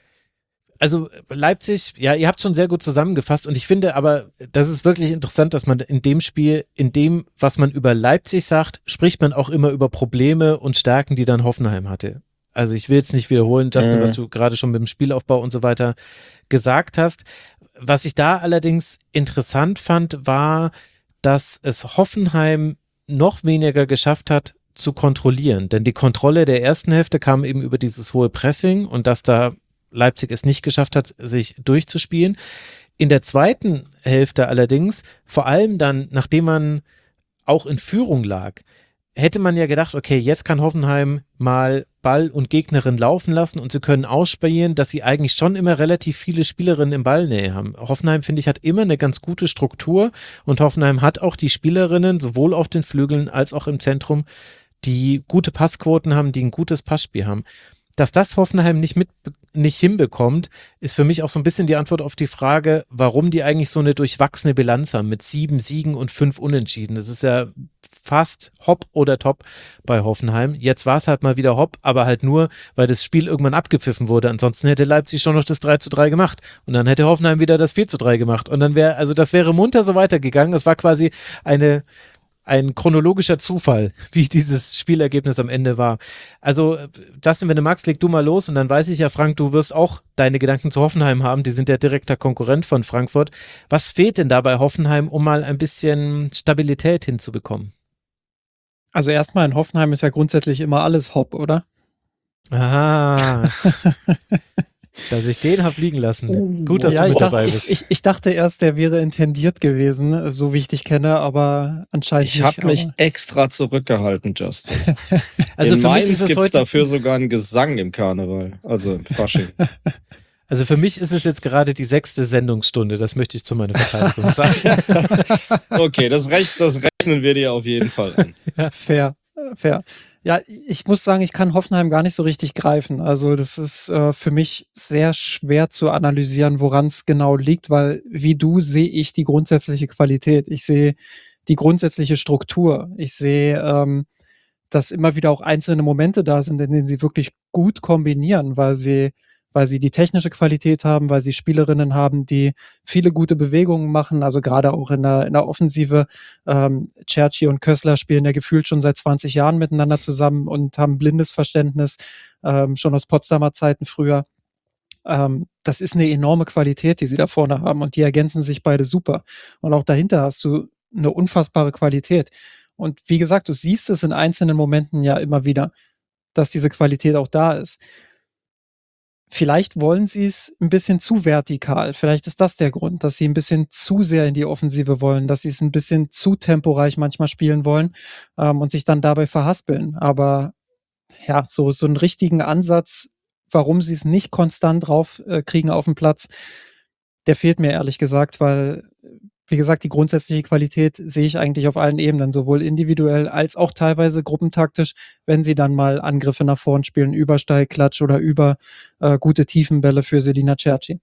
Also Leipzig, ja, ihr habt schon sehr gut zusammengefasst und ich finde aber, das ist wirklich interessant, dass man in dem Spiel, in dem, was man über Leipzig sagt, spricht man auch immer über Probleme und Stärken, die dann Hoffenheim hatte. Also ich will jetzt nicht wiederholen, Justin, Mhm. was du gerade schon mit dem Spielaufbau und so weiter gesagt hast. Was ich da allerdings interessant fand, war, dass es Hoffenheim noch weniger geschafft hat zu kontrollieren. Denn die Kontrolle der ersten Hälfte kam eben über dieses hohe Pressing und dass da Leipzig es nicht geschafft hat, sich durchzuspielen. In der zweiten Hälfte allerdings, vor allem dann, nachdem man auch in Führung lag, hätte man ja gedacht, okay, jetzt kann Hoffenheim mal Ball und Gegnerin laufen lassen und sie können ausspielen, dass sie eigentlich schon immer relativ viele Spielerinnen im Ballnähe haben. Hoffenheim, finde ich, hat immer eine ganz gute Struktur und Hoffenheim hat auch die Spielerinnen, sowohl auf den Flügeln als auch im Zentrum, die gute Passquoten haben, die ein gutes Passspiel haben. Dass das Hoffenheim nicht mit, nicht hinbekommt, ist für mich auch so ein bisschen die Antwort auf die Frage, warum die eigentlich so eine durchwachsene Bilanz haben mit sieben Siegen und fünf Unentschieden. Das ist ja fast hopp oder top bei Hoffenheim. Jetzt war es halt mal wieder hopp, aber halt nur, weil das Spiel irgendwann abgepfiffen wurde. Ansonsten hätte Leipzig schon noch das drei zu drei gemacht und dann hätte Hoffenheim wieder das vier zu drei gemacht und dann wäre, also das wäre munter so weitergegangen. Es war quasi eine ein chronologischer Zufall, wie dieses Spielergebnis am Ende war. Also, Justin, wenn du magst, leg du mal los und dann weiß ich ja, Frank, du wirst auch deine Gedanken zu Hoffenheim haben. Die sind ja direkter Konkurrent von Frankfurt. Was fehlt denn da bei Hoffenheim, um mal ein bisschen Stabilität hinzubekommen? Also erstmal in Hoffenheim ist ja grundsätzlich immer alles hopp, oder? Ah, dass ich den hab liegen lassen. Gut, dass ja, du mit ich dachte, dabei ich, bist. ich, ich dachte erst, der wäre intendiert gewesen, so wie ich dich kenne, aber anscheinend Ich nicht. habe mich aber- extra zurückgehalten, Justin. Also In für mich Mainz ist es gibt's heute, dafür sogar einen Gesang im Karneval, also im Fasching. also für mich ist es jetzt gerade die sechste Sendungsstunde. Das möchte ich zu meiner Verteidigung sagen. Okay, das, rech das rechnen wir dir auf jeden Fall an. Fair, äh, fair. Ja, ich muss sagen, ich kann Hoffenheim gar nicht so richtig greifen. Also das ist äh, für mich sehr schwer zu analysieren, woran es genau liegt, weil wie du sehe ich die grundsätzliche Qualität. Ich sehe die grundsätzliche Struktur. Ich sehe, ähm, dass immer wieder auch einzelne Momente da sind, in denen sie wirklich gut kombinieren, weil sie weil sie die technische Qualität haben, weil sie Spielerinnen haben, die viele gute Bewegungen machen, also gerade auch in der, in der Offensive. Ähm, Cerci und Kössler spielen ja gefühlt schon seit zwanzig Jahren miteinander zusammen und haben blindes Verständnis, ähm, schon aus Potsdamer Zeiten früher. Ähm, das ist eine enorme Qualität, die sie da vorne haben und die ergänzen sich beide super. Und auch dahinter hast du eine unfassbare Qualität. Und wie gesagt, du siehst es in einzelnen Momenten ja immer wieder, dass diese Qualität auch da ist. Vielleicht wollen sie es ein bisschen zu vertikal. Vielleicht ist das der Grund, dass sie ein bisschen zu sehr in die Offensive wollen, dass sie es ein bisschen zu temporeich manchmal spielen wollen ähm, und sich dann dabei verhaspeln. Aber ja, so, so einen richtigen Ansatz, warum sie es nicht konstant drauf äh, kriegen auf dem Platz, der fehlt mir ehrlich gesagt, weil, wie gesagt, die grundsätzliche Qualität sehe ich eigentlich auf allen Ebenen, sowohl individuell als auch teilweise gruppentaktisch, wenn sie dann mal Angriffe nach vorn spielen, über Steilklatsch oder über äh, gute Tiefenbälle für Selina Cerci.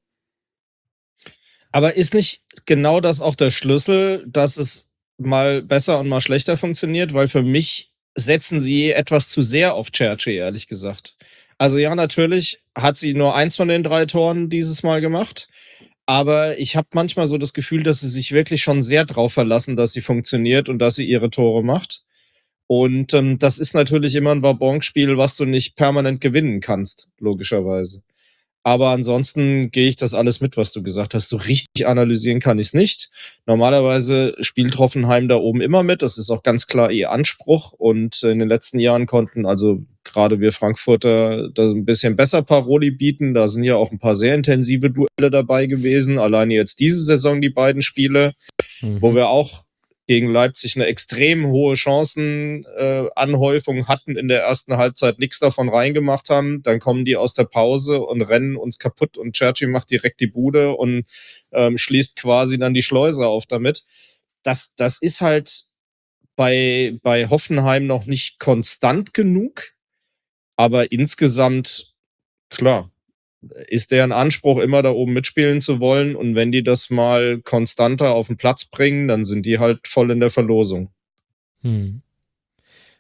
Aber ist nicht genau das auch der Schlüssel, dass es mal besser und mal schlechter funktioniert? Weil für mich setzen sie etwas zu sehr auf Cerci, ehrlich gesagt. Also ja, natürlich hat sie nur eins von den drei Toren dieses Mal gemacht. Aber ich habe manchmal so das Gefühl, dass sie sich wirklich schon sehr drauf verlassen, dass sie funktioniert und dass sie ihre Tore macht. Und ähm, das ist natürlich immer ein Wabonspiel, was du nicht permanent gewinnen kannst, logischerweise. Aber ansonsten gehe ich das alles mit, was du gesagt hast. So richtig analysieren kann ich es nicht. Normalerweise spielt Hoffenheim da oben immer mit. Das ist auch ganz klar ihr Anspruch. Und in den letzten Jahren konnten also gerade wir Frankfurter da ein bisschen besser Paroli bieten. Da sind ja auch ein paar sehr intensive Duelle dabei gewesen. Alleine jetzt diese Saison die beiden Spiele, mhm. wo wir auch gegen Leipzig eine extrem hohe Chancenanhäufung äh, hatten in der ersten Halbzeit, nichts davon reingemacht haben. Dann kommen die aus der Pause und rennen uns kaputt und Cerci macht direkt die Bude und ähm, schließt quasi dann die Schleuse auf damit. Das, das ist halt bei, bei Hoffenheim noch nicht konstant genug, aber insgesamt, klar, ist deren Anspruch, immer da oben mitspielen zu wollen. Und wenn die das mal konstanter auf den Platz bringen, dann sind die halt voll in der Verlosung. Hm.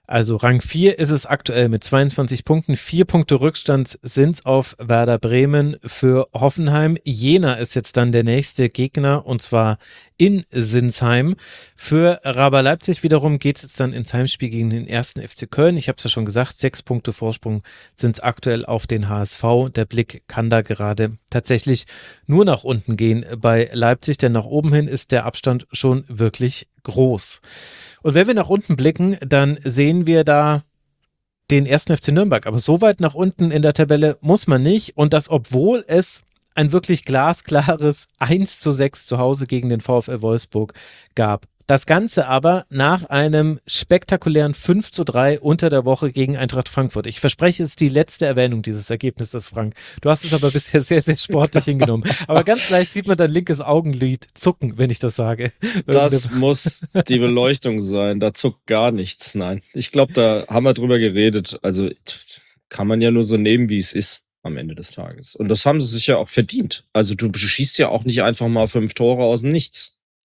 Also Rang vier ist es aktuell mit zweiundzwanzig Punkten. Vier Punkte Rückstand sind es auf Werder Bremen für Hoffenheim. Jena ist jetzt dann der nächste Gegner und zwar in Sinsheim. Für Raber Leipzig wiederum geht es jetzt dann ins Heimspiel gegen den ersten F C Köln. Ich habe es ja schon gesagt, sechs Punkte Vorsprung sind es aktuell auf den H S V. Der Blick kann da gerade tatsächlich nur nach unten gehen bei Leipzig, denn nach oben hin ist der Abstand schon wirklich groß. Und wenn wir nach unten blicken, dann sehen wir da den ersten F C Nürnberg. Aber so weit nach unten in der Tabelle muss man nicht. Und das, obwohl es ein wirklich glasklares eins zu sechs zu Hause gegen den VfL Wolfsburg gab. Das Ganze aber nach einem spektakulären fünf zu drei unter der Woche gegen Eintracht Frankfurt. Ich verspreche, es ist die letzte Erwähnung dieses Ergebnisses, Frank. Du hast es aber bisher sehr, sehr sportlich hingenommen. Aber ganz leicht sieht man dein linkes Augenlid zucken, wenn ich das sage. Das muss die Beleuchtung sein. Da zuckt gar nichts. Nein. Ich glaube, da haben wir drüber geredet. Also kann man ja nur so nehmen, wie es ist am Ende des Tages. Und das haben sie sich ja auch verdient. Also du schießt ja auch nicht einfach mal fünf Tore aus dem Nichts.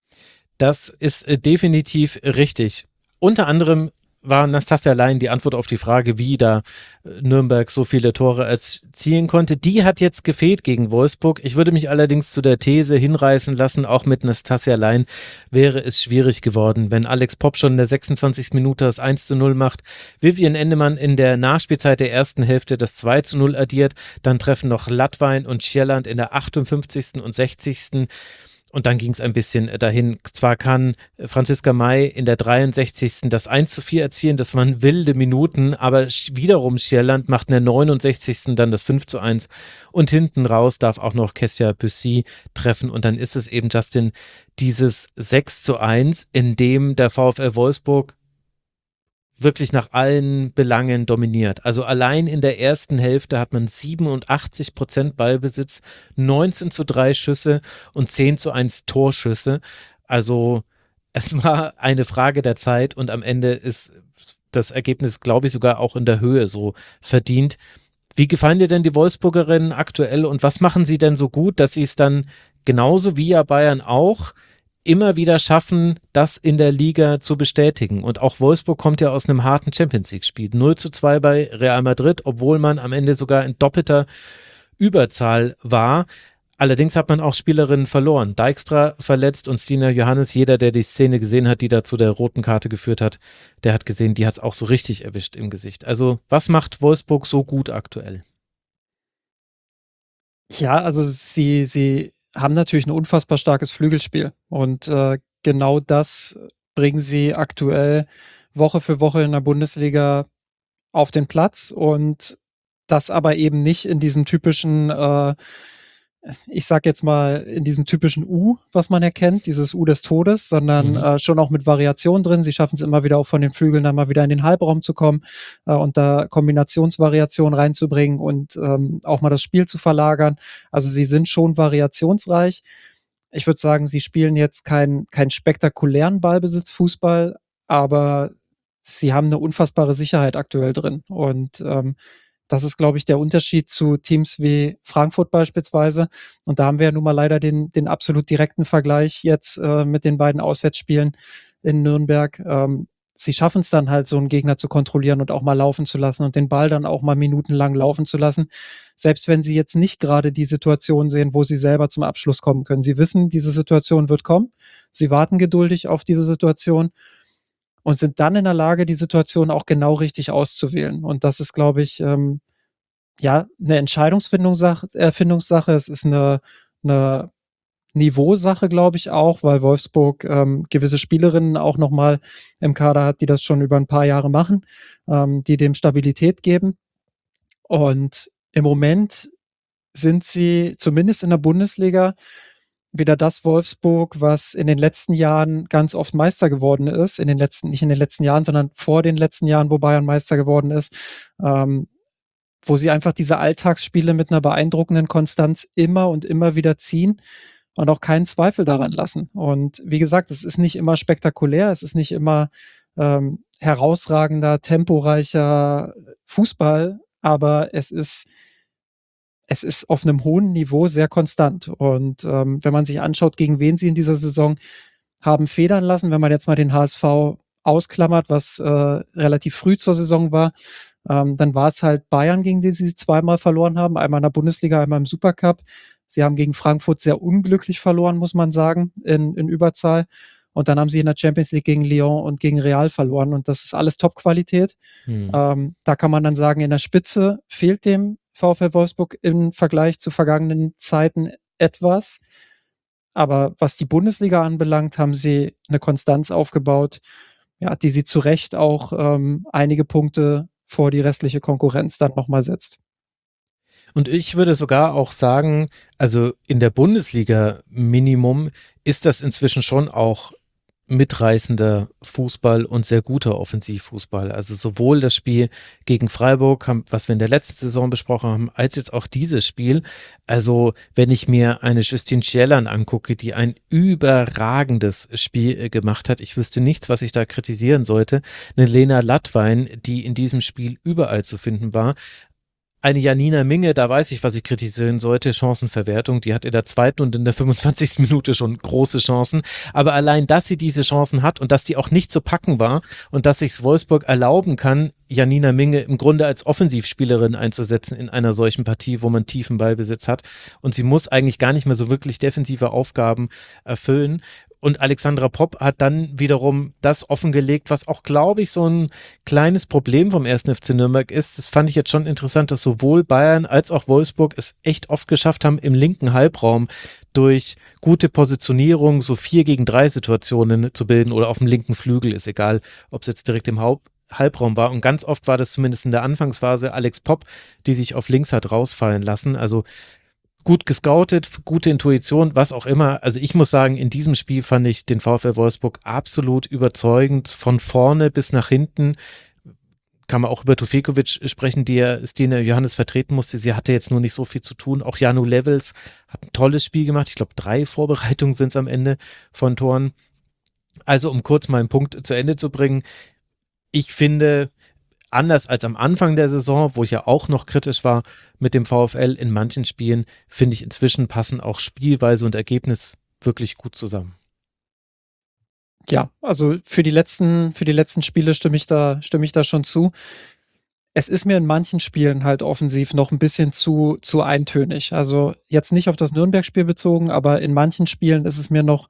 Das ist äh, definitiv richtig. Unter anderem war Nastasia Lein die Antwort auf die Frage, wie da äh, Nürnberg so viele Tore erzielen konnte. Die hat jetzt gefehlt gegen Wolfsburg. Ich würde mich allerdings zu der These hinreißen lassen, auch mit Nastasia Lein wäre es schwierig geworden, wenn Alex Popp schon in der sechsundzwanzigsten Minute das eins zu null macht, Vivian Endemann in der Nachspielzeit der ersten Hälfte das zwei zu null addiert, dann treffen noch Latwein und Schierland in der achtundfünfzigsten und sechzigsten Und dann ging es ein bisschen dahin. Zwar kann Franziska May in der dreiundsechzigsten das eins zu vier erzielen, das waren wilde Minuten, aber wiederum Schierland macht in der neunundsechzigsten dann das fünf zu eins und hinten raus darf auch noch Kessia Büssi treffen und dann ist es eben, Justin, dieses sechs zu eins, in dem der VfL Wolfsburg wirklich nach allen Belangen dominiert. Also allein in der ersten Hälfte hat man siebenundachtzig Prozent Ballbesitz, neunzehn zu drei Schüsse und zehn zu eins Torschüsse. Also es war eine Frage der Zeit und am Ende ist das Ergebnis, glaube ich, sogar auch in der Höhe so verdient. Wie gefallen dir denn die Wolfsburgerinnen aktuell und was machen sie denn so gut, dass sie es dann genauso wie ja Bayern auch immer wieder schaffen, das in der Liga zu bestätigen. Und auch Wolfsburg kommt ja aus einem harten Champions-League-Spiel. null zu zwei bei Real Madrid, obwohl man am Ende sogar in doppelter Überzahl war. Allerdings hat man auch Spielerinnen verloren. Dijkstra verletzt und Stina Johannes, jeder, der die Szene gesehen hat, die da zu der roten Karte geführt hat, der hat gesehen, die hat es auch so richtig erwischt im Gesicht. Also was macht Wolfsburg so gut aktuell? Ja, also sie, sie haben natürlich ein unfassbar starkes Flügelspiel und äh, genau das bringen sie aktuell Woche für Woche in der Bundesliga auf den Platz und das aber eben nicht in diesem typischen, äh, ich sag jetzt mal, in diesem typischen U, was man erkennt, dieses U des Todes, sondern mhm. äh, schon auch mit Variation drin. Sie schaffen es immer wieder auch von den Flügeln dann mal wieder in den Halbraum zu kommen äh, und da Kombinationsvariationen reinzubringen und ähm, auch mal das Spiel zu verlagern. Also sie sind schon variationsreich. Ich würde sagen, sie spielen jetzt keinen keinen spektakulären Ballbesitzfußball, aber sie haben eine unfassbare Sicherheit aktuell drin und ähm, das ist, glaube ich, der Unterschied zu Teams wie Frankfurt beispielsweise. Und da haben wir ja nun mal leider den, den absolut direkten Vergleich jetzt äh, mit den beiden Auswärtsspielen in Nürnberg. Ähm, sie schaffen es dann halt, so einen Gegner zu kontrollieren und auch mal laufen zu lassen und den Ball dann auch mal minutenlang laufen zu lassen. Selbst wenn sie jetzt nicht gerade die Situation sehen, wo sie selber zum Abschluss kommen können. Sie wissen, diese Situation wird kommen. Sie warten geduldig auf diese Situation und sind dann in der Lage, die Situation auch genau richtig auszuwählen. Und das ist, glaube ich, ähm, ja, eine Entscheidungsfindungssache. Erfindungssache. Es ist eine, eine Niveausache, glaube ich, auch, weil Wolfsburg ähm, gewisse Spielerinnen auch nochmal im Kader hat, die das schon über ein paar Jahre machen, ähm, die dem Stabilität geben. Und im Moment sind sie zumindest in der Bundesliga wieder das Wolfsburg, was in den letzten Jahren ganz oft Meister geworden ist, in den letzten, nicht in den letzten Jahren, sondern vor den letzten Jahren, wo Bayern Meister geworden ist, ähm, wo sie einfach diese Alltagsspiele mit einer beeindruckenden Konstanz immer und immer wieder ziehen und auch keinen Zweifel daran lassen. Und wie gesagt, es ist nicht immer spektakulär, es ist nicht immer ähm, herausragender, temporeicher Fußball, aber es ist es ist auf einem hohen Niveau sehr konstant. Und ähm, wenn man sich anschaut, gegen wen sie in dieser Saison haben federn lassen, wenn man jetzt mal den H S V ausklammert, was äh, relativ früh zur Saison war, ähm, dann war es halt Bayern, gegen die sie zweimal verloren haben, einmal in der Bundesliga, einmal im Supercup. Sie haben gegen Frankfurt sehr unglücklich verloren, muss man sagen, in, in Überzahl. Und dann haben sie in der Champions League gegen Lyon und gegen Real verloren. Und das ist alles Top-Qualität. Hm. Ähm, da kann man dann sagen, in der Spitze fehlt dem VfL Wolfsburg im Vergleich zu vergangenen Zeiten etwas. Aber was die Bundesliga anbelangt, haben sie eine Konstanz aufgebaut, ja, die sie zu Recht auch ähm, einige Punkte vor die restliche Konkurrenz dann nochmal setzt. Und ich würde sogar auch sagen, also in der Bundesliga Minimum ist das inzwischen schon auch mitreißender Fußball und sehr guter Offensivfußball. Also sowohl das Spiel gegen Freiburg, was wir in der letzten Saison besprochen haben, als jetzt auch dieses Spiel. Also wenn ich mir eine Justine Schjellern angucke, die ein überragendes Spiel gemacht hat, ich wüsste nichts, was ich da kritisieren sollte. Eine Lena Lattwein, die in diesem Spiel überall zu finden war. Eine Janina Minge, da weiß ich, was ich kritisieren sollte, Chancenverwertung, die hat in der zweiten und in der fünfundzwanzigsten Minute schon große Chancen, aber allein, dass sie diese Chancen hat und dass die auch nicht zu packen war und dass sich's Wolfsburg erlauben kann, Janina Minge im Grunde als Offensivspielerin einzusetzen in einer solchen Partie, wo man tiefen Ballbesitz hat und sie muss eigentlich gar nicht mehr so wirklich defensive Aufgaben erfüllen. Und Alexandra Popp hat dann wiederum das offengelegt, was auch, glaube ich, so ein kleines Problem vom ersten F C Nürnberg ist. Das fand ich jetzt schon interessant, dass sowohl Bayern als auch Wolfsburg es echt oft geschafft haben, im linken Halbraum durch gute Positionierung so vier gegen drei Situationen zu bilden oder auf dem linken Flügel, ist egal, ob es jetzt direkt im Haupt Halbraum war. Und ganz oft war das zumindest in der Anfangsphase Alex Popp, die sich auf links hat rausfallen lassen. Also gut gescoutet, gute Intuition, was auch immer. Also ich muss sagen, in diesem Spiel fand ich den VfL Wolfsburg absolut überzeugend, von vorne bis nach hinten. Kann man auch über Tufekovic sprechen, die ja Stine Johannes vertreten musste. Sie hatte jetzt nur nicht so viel zu tun. Auch Janu Levels hat ein tolles Spiel gemacht. Ich glaube, drei Vorbereitungen sind es am Ende von Toren. Also um kurz meinen Punkt zu Ende zu bringen, ich finde, anders als am Anfang der Saison, wo ich ja auch noch kritisch war mit dem VfL, in manchen Spielen, finde ich inzwischen passen auch Spielweise und Ergebnis wirklich gut zusammen. Ja, also für die letzten, für die letzten Spiele stimme ich da, stimme ich da schon zu. Es ist mir in manchen Spielen halt offensiv noch ein bisschen zu, zu eintönig. Also jetzt nicht auf das Nürnberg-Spiel bezogen, aber in manchen Spielen ist es mir noch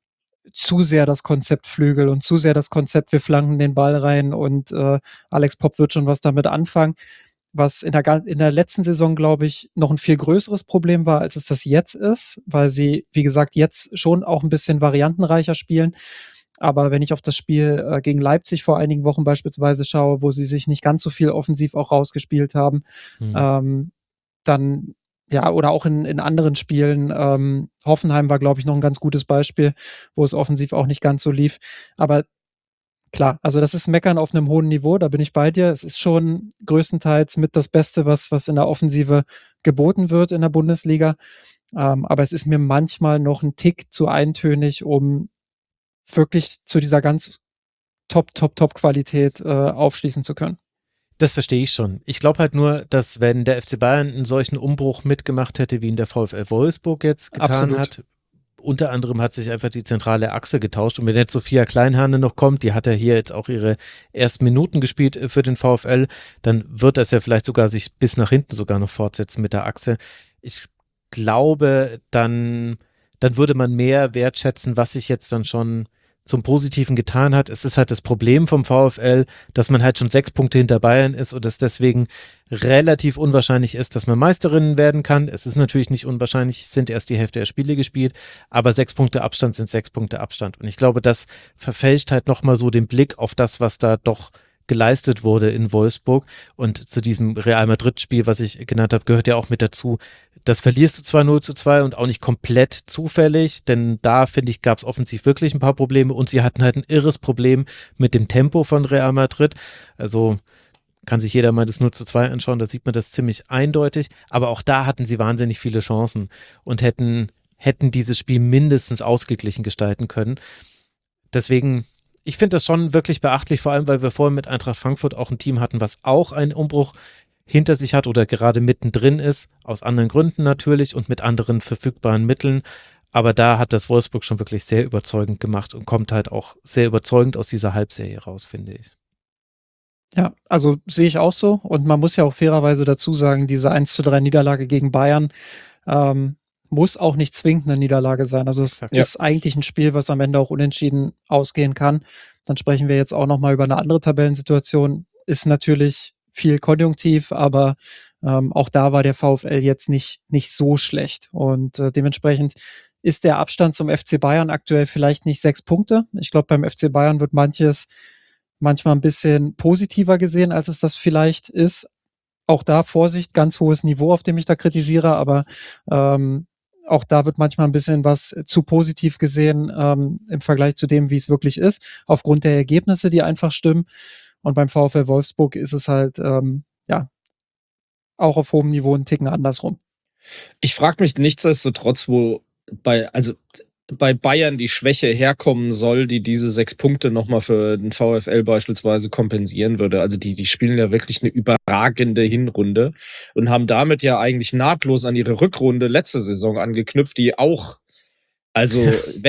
zu sehr das Konzept Flügel und zu sehr das Konzept, wir flanken den Ball rein und äh, Alex Popp wird schon was damit anfangen, was in der, in der letzten Saison, glaube ich, noch ein viel größeres Problem war, als es das jetzt ist, weil sie, wie gesagt, jetzt schon auch ein bisschen variantenreicher spielen. Aber wenn ich auf das Spiel äh, gegen Leipzig vor einigen Wochen beispielsweise schaue, wo sie sich nicht ganz so viel offensiv auch rausgespielt haben, mhm. ähm, dann ja, oder auch in, in anderen Spielen. Ähm, Hoffenheim war, glaube ich, noch ein ganz gutes Beispiel, wo es offensiv auch nicht ganz so lief. Aber klar, also das ist Meckern auf einem hohen Niveau, da bin ich bei dir. Es ist schon größtenteils mit das Beste, was, was in der Offensive geboten wird in der Bundesliga. Ähm, aber es ist mir manchmal noch ein Tick zu eintönig, um wirklich zu dieser ganz Top, Top, Top-Qualität äh, aufschließen zu können. Das verstehe ich schon. Ich glaube halt nur, dass wenn der F C Bayern einen solchen Umbruch mitgemacht hätte, wie ihn der VfL Wolfsburg jetzt getan Absolut. hat, unter anderem hat sich einfach die zentrale Achse getauscht. Und wenn jetzt Sophia Kleinhane noch kommt, die hat ja hier jetzt auch ihre ersten Minuten gespielt für den VfL, dann wird das ja vielleicht sogar sich bis nach hinten sogar noch fortsetzen mit der Achse. Ich glaube, dann, dann würde man mehr wertschätzen, was sich jetzt dann schon zum Positiven getan hat. Es ist halt das Problem vom VfL, dass man halt schon sechs Punkte hinter Bayern ist und es deswegen relativ unwahrscheinlich ist, dass man Meisterinnen werden kann. Es ist natürlich nicht unwahrscheinlich, es sind erst die Hälfte der Spiele gespielt, aber sechs Punkte Abstand sind sechs Punkte Abstand. Und ich glaube, das verfälscht halt nochmal so den Blick auf das, was da doch geleistet wurde in Wolfsburg. Und zu diesem Real Madrid-Spiel, was ich genannt habe, gehört ja auch mit dazu, das verlierst du zwar null zu zwei und auch nicht komplett zufällig, denn da, finde ich, gab es offensiv wirklich ein paar Probleme und sie hatten halt ein irres Problem mit dem Tempo von Real Madrid. Also kann sich jeder mal das null zu zwei anschauen, da sieht man das ziemlich eindeutig. Aber auch da hatten sie wahnsinnig viele Chancen und hätten, hätten dieses Spiel mindestens ausgeglichen gestalten können. Deswegen, ich finde das schon wirklich beachtlich, vor allem, weil wir vorhin mit Eintracht Frankfurt auch ein Team hatten, was auch einen Umbruch hinter sich hat oder gerade mittendrin ist, aus anderen Gründen natürlich und mit anderen verfügbaren Mitteln. Aber da hat das Wolfsburg schon wirklich sehr überzeugend gemacht und kommt halt auch sehr überzeugend aus dieser Halbserie raus, finde ich. Ja, also sehe ich auch so. Und man muss ja auch fairerweise dazu sagen, diese eins zu drei Niederlage gegen Bayern ähm, muss auch nicht zwingend eine Niederlage sein. Also es Exakt. ist eigentlich ein Spiel, was am Ende auch unentschieden ausgehen kann. Dann sprechen wir jetzt auch nochmal über eine andere Tabellensituation. Ist natürlich viel konjunktiv, aber ähm, auch da war der VfL jetzt nicht, nicht so schlecht. Und äh, dementsprechend ist der Abstand zum F C Bayern aktuell vielleicht nicht sechs Punkte. Ich glaube, beim F C Bayern wird manches manchmal ein bisschen positiver gesehen, als es das vielleicht ist. Auch da Vorsicht, ganz hohes Niveau, auf dem ich da kritisiere, aber ähm, auch da wird manchmal ein bisschen was zu positiv gesehen ähm, im Vergleich zu dem, wie es wirklich ist, aufgrund der Ergebnisse, die einfach stimmen. Und beim VfL Wolfsburg ist es halt, ähm, ja, auch auf hohem Niveau einen Ticken andersrum. Ich frage mich nichtsdestotrotz, wo bei, also bei Bayern die Schwäche herkommen soll, die diese sechs Punkte nochmal für den VfL beispielsweise kompensieren würde. Also die, die spielen ja wirklich eine überragende Hinrunde und haben damit ja eigentlich nahtlos an ihre Rückrunde letzte Saison angeknüpft, die auch also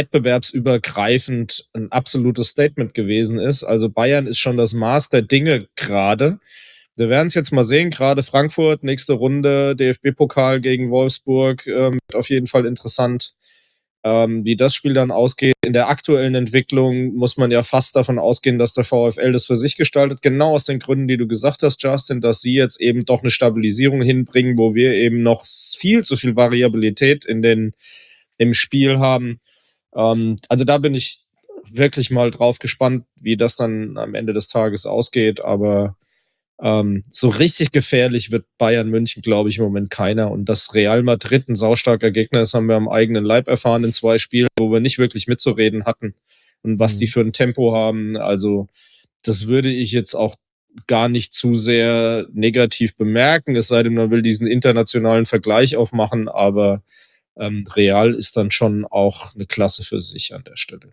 wettbewerbsübergreifend ein absolutes Statement gewesen ist. Also Bayern ist schon das Maß der Dinge gerade. Wir werden es jetzt mal sehen, gerade Frankfurt, nächste Runde, D F B-Pokal gegen Wolfsburg, ähm, auf jeden Fall interessant. Ähm, wie das Spiel dann ausgeht. In der aktuellen Entwicklung muss man ja fast davon ausgehen, dass der VfL das für sich gestaltet, genau aus den Gründen, die du gesagt hast, Justin, dass sie jetzt eben doch eine Stabilisierung hinbringen, wo wir eben noch viel zu viel Variabilität in den, im Spiel haben. Ähm, also da bin ich wirklich mal drauf gespannt, wie das dann am Ende des Tages ausgeht, aber Ähm, so richtig gefährlich wird Bayern München, glaube ich, im Moment keiner. Und dass Real Madrid ein saustarker Gegner ist, haben wir am eigenen Leib erfahren in zwei Spielen, wo wir nicht wirklich mitzureden hatten. Und was mhm. die für ein Tempo haben, also das würde ich jetzt auch gar nicht zu sehr negativ bemerken, es sei denn, man will diesen internationalen Vergleich aufmachen, aber ähm, Real ist dann schon auch eine Klasse für sich an der Stelle.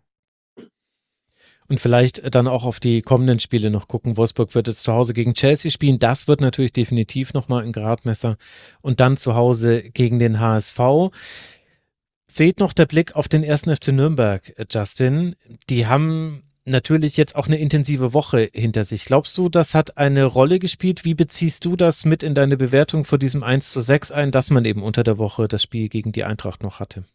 Und vielleicht dann auch auf die kommenden Spiele noch gucken. Wolfsburg wird jetzt zu Hause gegen Chelsea spielen. Das wird natürlich definitiv nochmal ein Gradmesser. Und dann zu Hause gegen den H S V. Fehlt noch der Blick auf den ersten F C Nürnberg, Justin. Die haben natürlich jetzt auch eine intensive Woche hinter sich. Glaubst du, das hat eine Rolle gespielt? Wie beziehst du das mit in deine Bewertung vor diesem eins zu sechs ein, dass man eben unter der Woche das Spiel gegen die Eintracht noch hatte?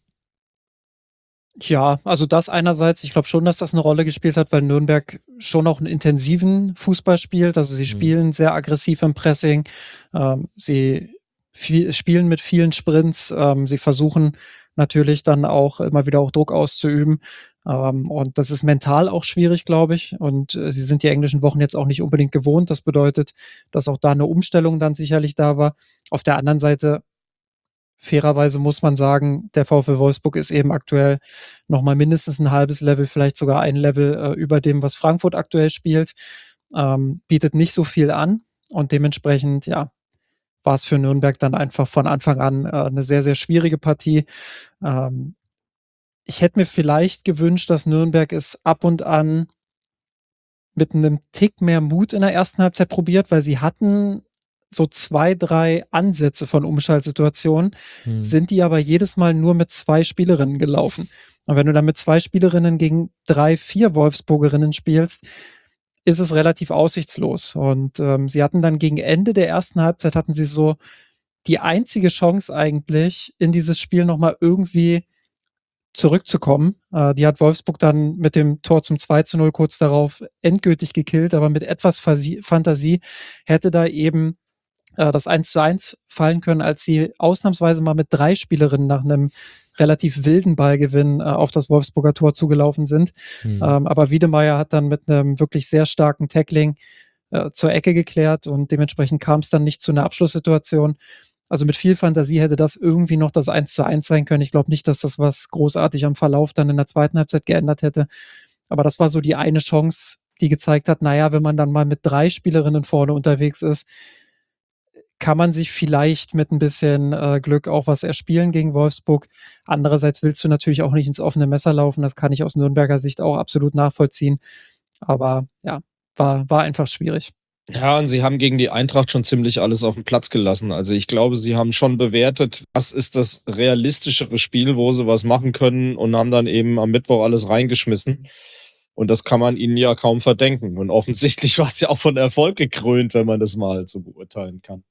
Ja, also das einerseits, ich glaube schon, dass das eine Rolle gespielt hat, weil Nürnberg schon auch einen intensiven Fußball spielt. Also sie spielen mhm. sehr aggressiv im Pressing. Ähm, sie viel, spielen mit vielen Sprints. Ähm, sie versuchen natürlich dann auch immer wieder auch Druck auszuüben. Ähm, und das ist mental auch schwierig, glaube ich. Und äh, sie sind die englischen Wochen jetzt auch nicht unbedingt gewohnt. Das bedeutet, dass auch da eine Umstellung dann sicherlich da war. Auf der anderen Seite fairerweise muss man sagen, der VfL Wolfsburg ist eben aktuell nochmal mindestens ein halbes Level, vielleicht sogar ein Level äh, über dem, was Frankfurt aktuell spielt. Ähm, bietet nicht so viel an und dementsprechend, ja, war es für Nürnberg dann einfach von Anfang an äh, eine sehr, sehr schwierige Partie. Ähm, ich hätte mir vielleicht gewünscht, dass Nürnberg es ab und an mit einem Tick mehr Mut in der ersten Halbzeit probiert, weil sie hatten so zwei, drei Ansätze von Umschaltsituationen, hm. sind die aber jedes Mal nur mit zwei Spielerinnen gelaufen. Und wenn du dann mit zwei Spielerinnen gegen drei, vier Wolfsburgerinnen spielst, ist es relativ aussichtslos. Und ähm, sie hatten dann gegen Ende der ersten Halbzeit hatten sie so die einzige Chance eigentlich, in dieses Spiel nochmal irgendwie zurückzukommen. Äh, die hat Wolfsburg dann mit dem Tor zum zwei zu null kurz darauf endgültig gekillt, aber mit etwas Fantasie hätte da eben das eins zu eins fallen können, als sie ausnahmsweise mal mit drei Spielerinnen nach einem relativ wilden Ballgewinn äh, auf das Wolfsburger Tor zugelaufen sind. Mhm. Ähm, aber Wiedemeyer hat dann mit einem wirklich sehr starken Tackling äh, zur Ecke geklärt und dementsprechend kam es dann nicht zu einer Abschlusssituation. Also mit viel Fantasie hätte das irgendwie noch das eins zu eins sein können. Ich glaube nicht, dass das was großartig am Verlauf dann in der zweiten Halbzeit geändert hätte. Aber das war so die eine Chance, die gezeigt hat, naja, wenn man dann mal mit drei Spielerinnen vorne unterwegs ist, kann man sich vielleicht mit ein bisschen äh, Glück auch was erspielen gegen Wolfsburg. Andererseits willst du natürlich auch nicht ins offene Messer laufen. Das kann ich aus Nürnberger Sicht auch absolut nachvollziehen. Aber ja, war, war einfach schwierig. Ja, und sie haben gegen die Eintracht schon ziemlich alles auf den Platz gelassen. Also ich glaube, sie haben schon bewertet, was ist das realistischere Spiel, wo sie was machen können und haben dann eben am Mittwoch alles reingeschmissen. Und das kann man ihnen ja kaum verdenken. Und offensichtlich war es ja auch von Erfolg gekrönt, wenn man das mal so beurteilen kann.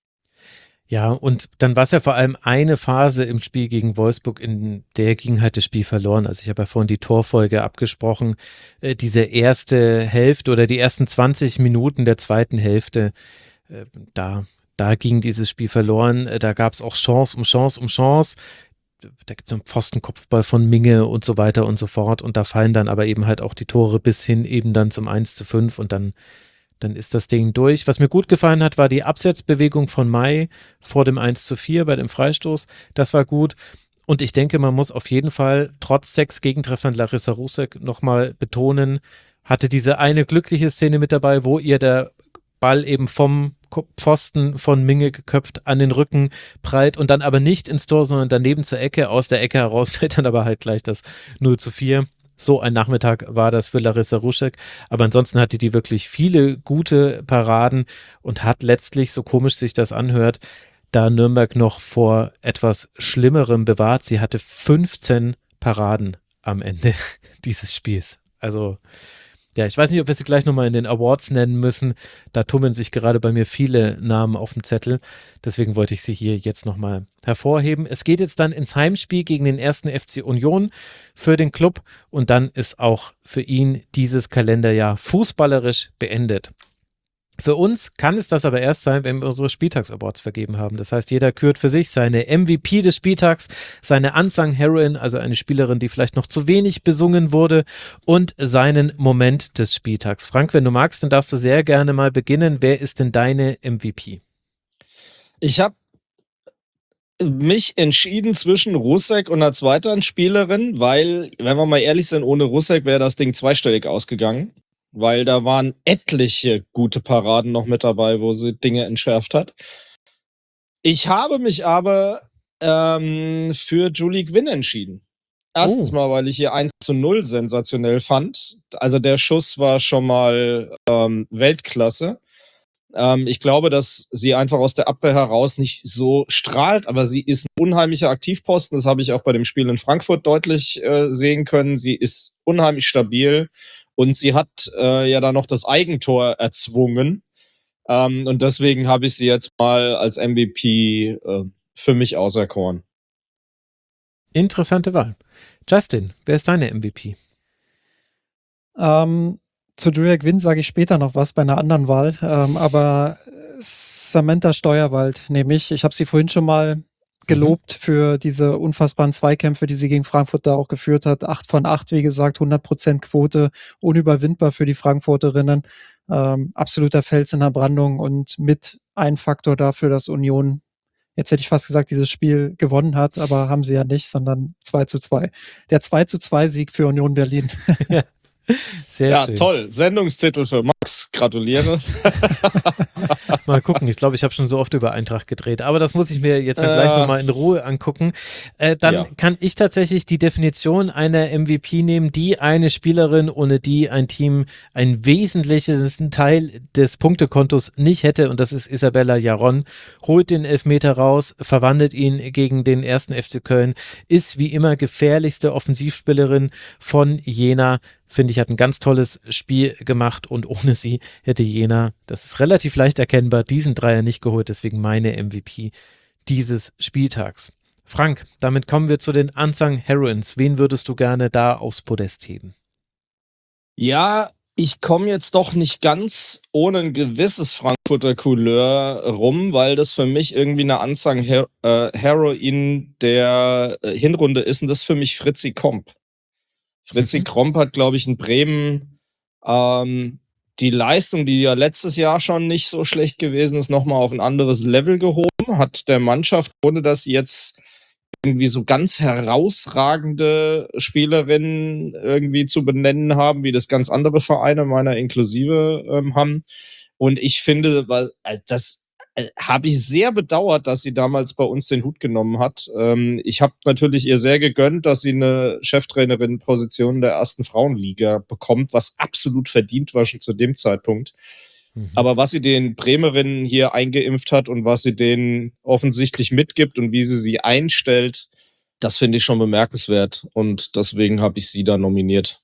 Ja, und dann war es ja vor allem eine Phase im Spiel gegen Wolfsburg, in der ging halt das Spiel verloren. Also ich habe ja vorhin die Torfolge abgesprochen. Äh, diese erste Hälfte oder die ersten zwanzig Minuten der zweiten Hälfte, äh, da, da ging dieses Spiel verloren. Äh, da gab es auch Chance um Chance um Chance. Da gibt es einen Pfostenkopfball von Minge und so weiter und so fort. Und da fallen dann aber eben halt auch die Tore bis hin eben dann zum eins zu fünf und dann Dann ist das Ding durch. Was mir gut gefallen hat, war die Absetzbewegung von Mai vor dem eins zu vier bei dem Freistoß. Das war gut. Und ich denke, man muss auf jeden Fall trotz sechs Gegentreffern Larissa Rusek nochmal betonen, hatte diese eine glückliche Szene mit dabei, wo ihr der Ball eben vom Pfosten von Minge geköpft an den Rücken prallt und dann aber nicht ins Tor, sondern daneben zur Ecke. Aus der Ecke heraus fällt dann aber halt gleich das null zu vier. So ein Nachmittag war das für Larissa Rusek, aber ansonsten hatte die wirklich viele gute Paraden und hat letztlich, so komisch sich das anhört, da Nürnberg noch vor etwas Schlimmerem bewahrt. Sie hatte fünfzehn Paraden am Ende dieses Spiels. Also ja, ich weiß nicht, ob wir sie gleich nochmal in den Awards nennen müssen. Da tummeln sich gerade bei mir viele Namen auf dem Zettel. Deswegen wollte ich sie hier jetzt nochmal hervorheben. Es geht jetzt dann ins Heimspiel gegen den ersten F C Union für den Club und dann ist auch für ihn dieses Kalenderjahr fußballerisch beendet. Für uns kann es das aber erst sein, wenn wir unsere Spieltags-Awards vergeben haben. Das heißt, jeder kürt für sich seine M V P des Spieltags, seine Unsung Heroine, also eine Spielerin, die vielleicht noch zu wenig besungen wurde, und seinen Moment des Spieltags. Frank, wenn du magst, dann darfst du sehr gerne mal beginnen. Wer ist denn deine M V P? Ich habe mich entschieden zwischen Rusek und einer zweiten Spielerin, weil, wenn wir mal ehrlich sind, ohne Rusek wäre das Ding zweistellig ausgegangen. Weil da waren etliche gute Paraden noch mit dabei, wo sie Dinge entschärft hat. Ich habe mich aber ähm, für Julie Gwynn entschieden. Erstens Oh. mal, weil ich ihr eins zu null sensationell fand. Also der Schuss war schon mal ähm, Weltklasse. Ähm, ich glaube, dass sie einfach aus der Abwehr heraus nicht so strahlt, aber sie ist ein unheimlicher Aktivposten. Das habe ich auch bei dem Spiel in Frankfurt deutlich äh, sehen können. Sie ist unheimlich stabil. Und sie hat äh, ja dann noch das Eigentor erzwungen. Ähm, und deswegen habe ich sie jetzt mal als M V P äh, für mich auserkoren. Interessante Wahl. Justin, wer ist deine M V P? Ähm, zu Julia Gwynn sage ich später noch was bei einer anderen Wahl. Ähm, aber Samantha Steuerwald nehme ich. Ich habe sie vorhin schon mal gelobt für diese unfassbaren Zweikämpfe, die sie gegen Frankfurt da auch geführt hat. Acht von acht, wie gesagt, hundert Prozent Quote, unüberwindbar für die Frankfurterinnen. Ähm, absoluter Fels in der Brandung und mit ein Faktor dafür, dass Union, jetzt hätte ich fast gesagt, dieses Spiel gewonnen hat, aber haben sie ja nicht, sondern zwei zu zwei. Der zwei zu zwei Sieg für Union Berlin. Ja, sehr ja, schön. toll. Sendungstitel für Max. Gratuliere. Mal gucken, ich glaube, ich habe schon so oft über Eintracht gedreht, aber das muss ich mir jetzt dann Äh, gleich nochmal in Ruhe angucken. Äh, dann ja. kann ich tatsächlich die Definition einer M V P nehmen, die eine Spielerin, ohne die ein Team ein wesentliches Teil des Punktekontos nicht hätte, und das ist Isabella Jaron. Holt den Elfmeter raus, verwandelt ihn gegen den ersten F C Köln, ist wie immer gefährlichste Offensivspielerin von Jena. Finde ich, hat ein ganz tolles Spiel gemacht und ohne sie hätte Jena, das ist relativ leicht erkennbar, diesen Dreier nicht geholt, deswegen meine M V P dieses Spieltags. Frank, damit kommen wir zu den Unsung Heroines. Wen würdest du gerne da aufs Podest heben? Ja, ich komme jetzt doch nicht ganz ohne ein gewisses Frankfurter Couleur rum, weil das für mich irgendwie eine Unsung Her äh, Heroine der äh, Hinrunde ist, und das ist für mich Fritzi Komp. Fritzi Mhm. Kromp hat, glaube ich, in Bremen ähm, die Leistung, die ja letztes Jahr schon nicht so schlecht gewesen ist, nochmal auf ein anderes Level gehoben, hat der Mannschaft, ohne dass sie jetzt irgendwie so ganz herausragende Spielerinnen irgendwie zu benennen haben, wie das ganz andere Vereine meiner inklusive ähm, haben. Und ich finde, was, also das äh, habe ich sehr bedauert, dass sie damals bei uns den Hut genommen hat. Ähm, ich habe natürlich ihr sehr gegönnt, dass sie eine Cheftrainerin-Position der ersten Frauenliga bekommt, was absolut verdient war schon zu dem Zeitpunkt. Mhm. Aber was sie den Bremerinnen hier eingeimpft hat und was sie denen offensichtlich mitgibt und wie sie sie einstellt, das finde ich schon bemerkenswert. Und deswegen habe ich sie da nominiert.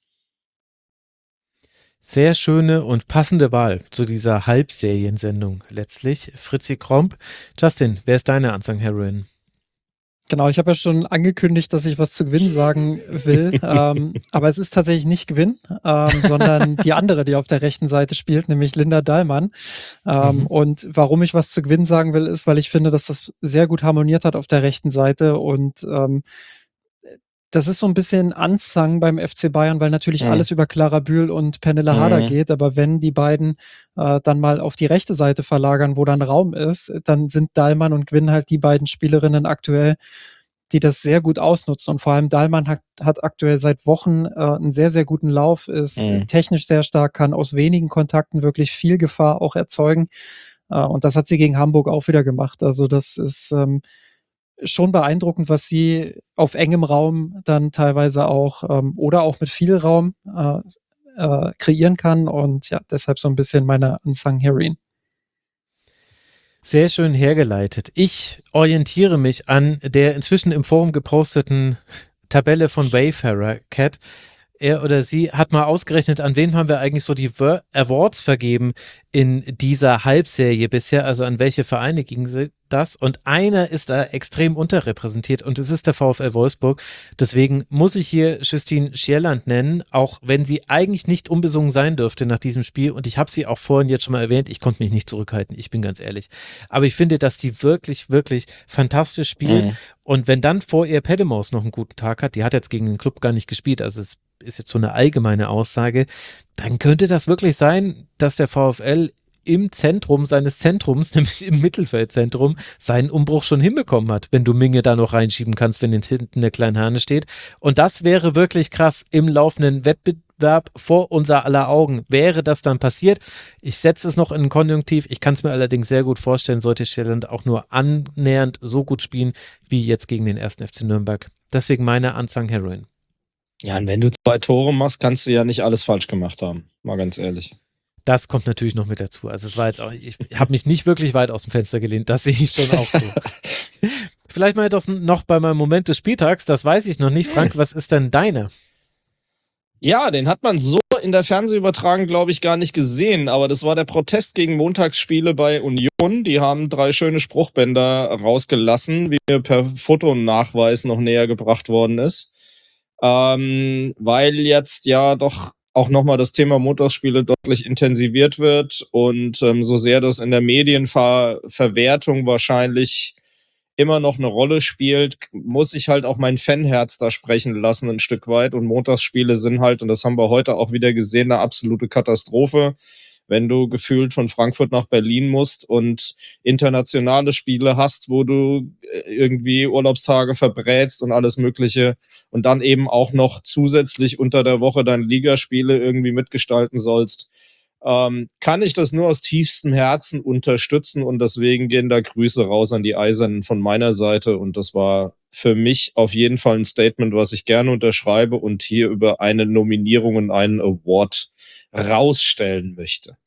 Sehr schöne und passende Wahl zu dieser Halbseriensendung letztlich. Fritzi Kromp. Justin, wer ist deine Unsung Heroine? Genau, ich habe ja schon angekündigt, dass ich was zu Gewinn sagen will, ähm, aber es ist tatsächlich nicht Gewinn, ähm, sondern die andere, die auf der rechten Seite spielt, nämlich Linda Dahlmann. Ähm, mhm. Und warum ich was zu Gewinn sagen will, ist, weil ich finde, dass das sehr gut harmoniert hat auf der rechten Seite und ähm, das ist so ein bisschen Unsung beim F C Bayern, weil natürlich mhm. alles über Clara Bühl und Pernille mhm. Harder geht, aber wenn die beiden äh, dann mal auf die rechte Seite verlagern, wo dann Raum ist, dann sind Dahlmann und Gwynn halt die beiden Spielerinnen aktuell, die das sehr gut ausnutzen und vor allem Dahlmann hat, hat aktuell seit Wochen äh, einen sehr, sehr guten Lauf, ist mhm. technisch sehr stark, kann aus wenigen Kontakten wirklich viel Gefahr auch erzeugen äh, und das hat sie gegen Hamburg auch wieder gemacht, also das ist ähm, schon beeindruckend, was sie auf engem Raum dann teilweise auch ähm, oder auch mit viel Raum äh, äh, kreieren kann und ja, deshalb so ein bisschen meine Unsung Heroine. Sehr schön hergeleitet. Ich orientiere mich an der inzwischen im Forum geposteten Tabelle von Wayfarer Cat. Er oder sie hat mal ausgerechnet, an wen haben wir eigentlich so die Awards vergeben in dieser Halbserie bisher, also an welche Vereine ging das? Und einer ist da extrem unterrepräsentiert und es ist der VfL Wolfsburg. Deswegen muss ich hier Justine Schierland nennen, auch wenn sie eigentlich nicht unbesungen sein dürfte nach diesem Spiel. Und ich habe sie auch vorhin jetzt schon mal erwähnt, ich konnte mich nicht zurückhalten, ich bin ganz ehrlich. Aber ich finde, dass die wirklich, wirklich fantastisch spielt. Mhm. Und wenn dann vor ihr Pedemaus noch einen guten Tag hat, die hat jetzt gegen den Club gar nicht gespielt, also es ist jetzt so eine allgemeine Aussage, dann könnte das wirklich sein, dass der VfL im Zentrum seines Zentrums, nämlich im Mittelfeldzentrum, seinen Umbruch schon hinbekommen hat, wenn du Minge da noch reinschieben kannst, wenn hinten eine kleine Hahne steht. Und das wäre wirklich krass im laufenden Wettbewerb vor unser aller Augen. Wäre das dann passiert? Ich setze es noch in ein Konjunktiv. Ich kann es mir allerdings sehr gut vorstellen, sollte Schierland auch nur annähernd so gut spielen, wie jetzt gegen den ersten F C Nürnberg. Deswegen meine Unsung Heroine. Ja, und wenn du zwei Tore machst, kannst du ja nicht alles falsch gemacht haben. Mal ganz ehrlich. Das kommt natürlich noch mit dazu. Also es war jetzt auch, ich habe mich nicht wirklich weit aus dem Fenster gelehnt, das sehe ich schon auch so. Vielleicht mal das noch bei meinem Moment des Spieltags, das weiß ich noch nicht. Frank, was ist denn deine? Ja, den hat man so in der Fernsehübertragung, glaube ich, gar nicht gesehen, aber das war der Protest gegen Montagsspiele bei Union. Die haben drei schöne Spruchbänder rausgelassen, wie mir per Fotonachweis noch näher gebracht worden ist. Ähm, weil jetzt ja doch auch nochmal das Thema Montagsspiele deutlich intensiviert wird und ähm, so sehr das in der Medienverwertung wahrscheinlich immer noch eine Rolle spielt, muss ich halt auch mein Fanherz da sprechen lassen ein Stück weit und Montagsspiele sind halt, und das haben wir heute auch wieder gesehen, eine absolute Katastrophe. Wenn du gefühlt von Frankfurt nach Berlin musst und internationale Spiele hast, wo du irgendwie Urlaubstage verbrätst und alles Mögliche und dann eben auch noch zusätzlich unter der Woche deine Ligaspiele irgendwie mitgestalten sollst, ähm, kann ich das nur aus tiefstem Herzen unterstützen und deswegen gehen da Grüße raus an die Eisernen von meiner Seite und das war für mich auf jeden Fall ein Statement, was ich gerne unterschreibe und hier über eine Nominierung und einen Award rausstellen möchte.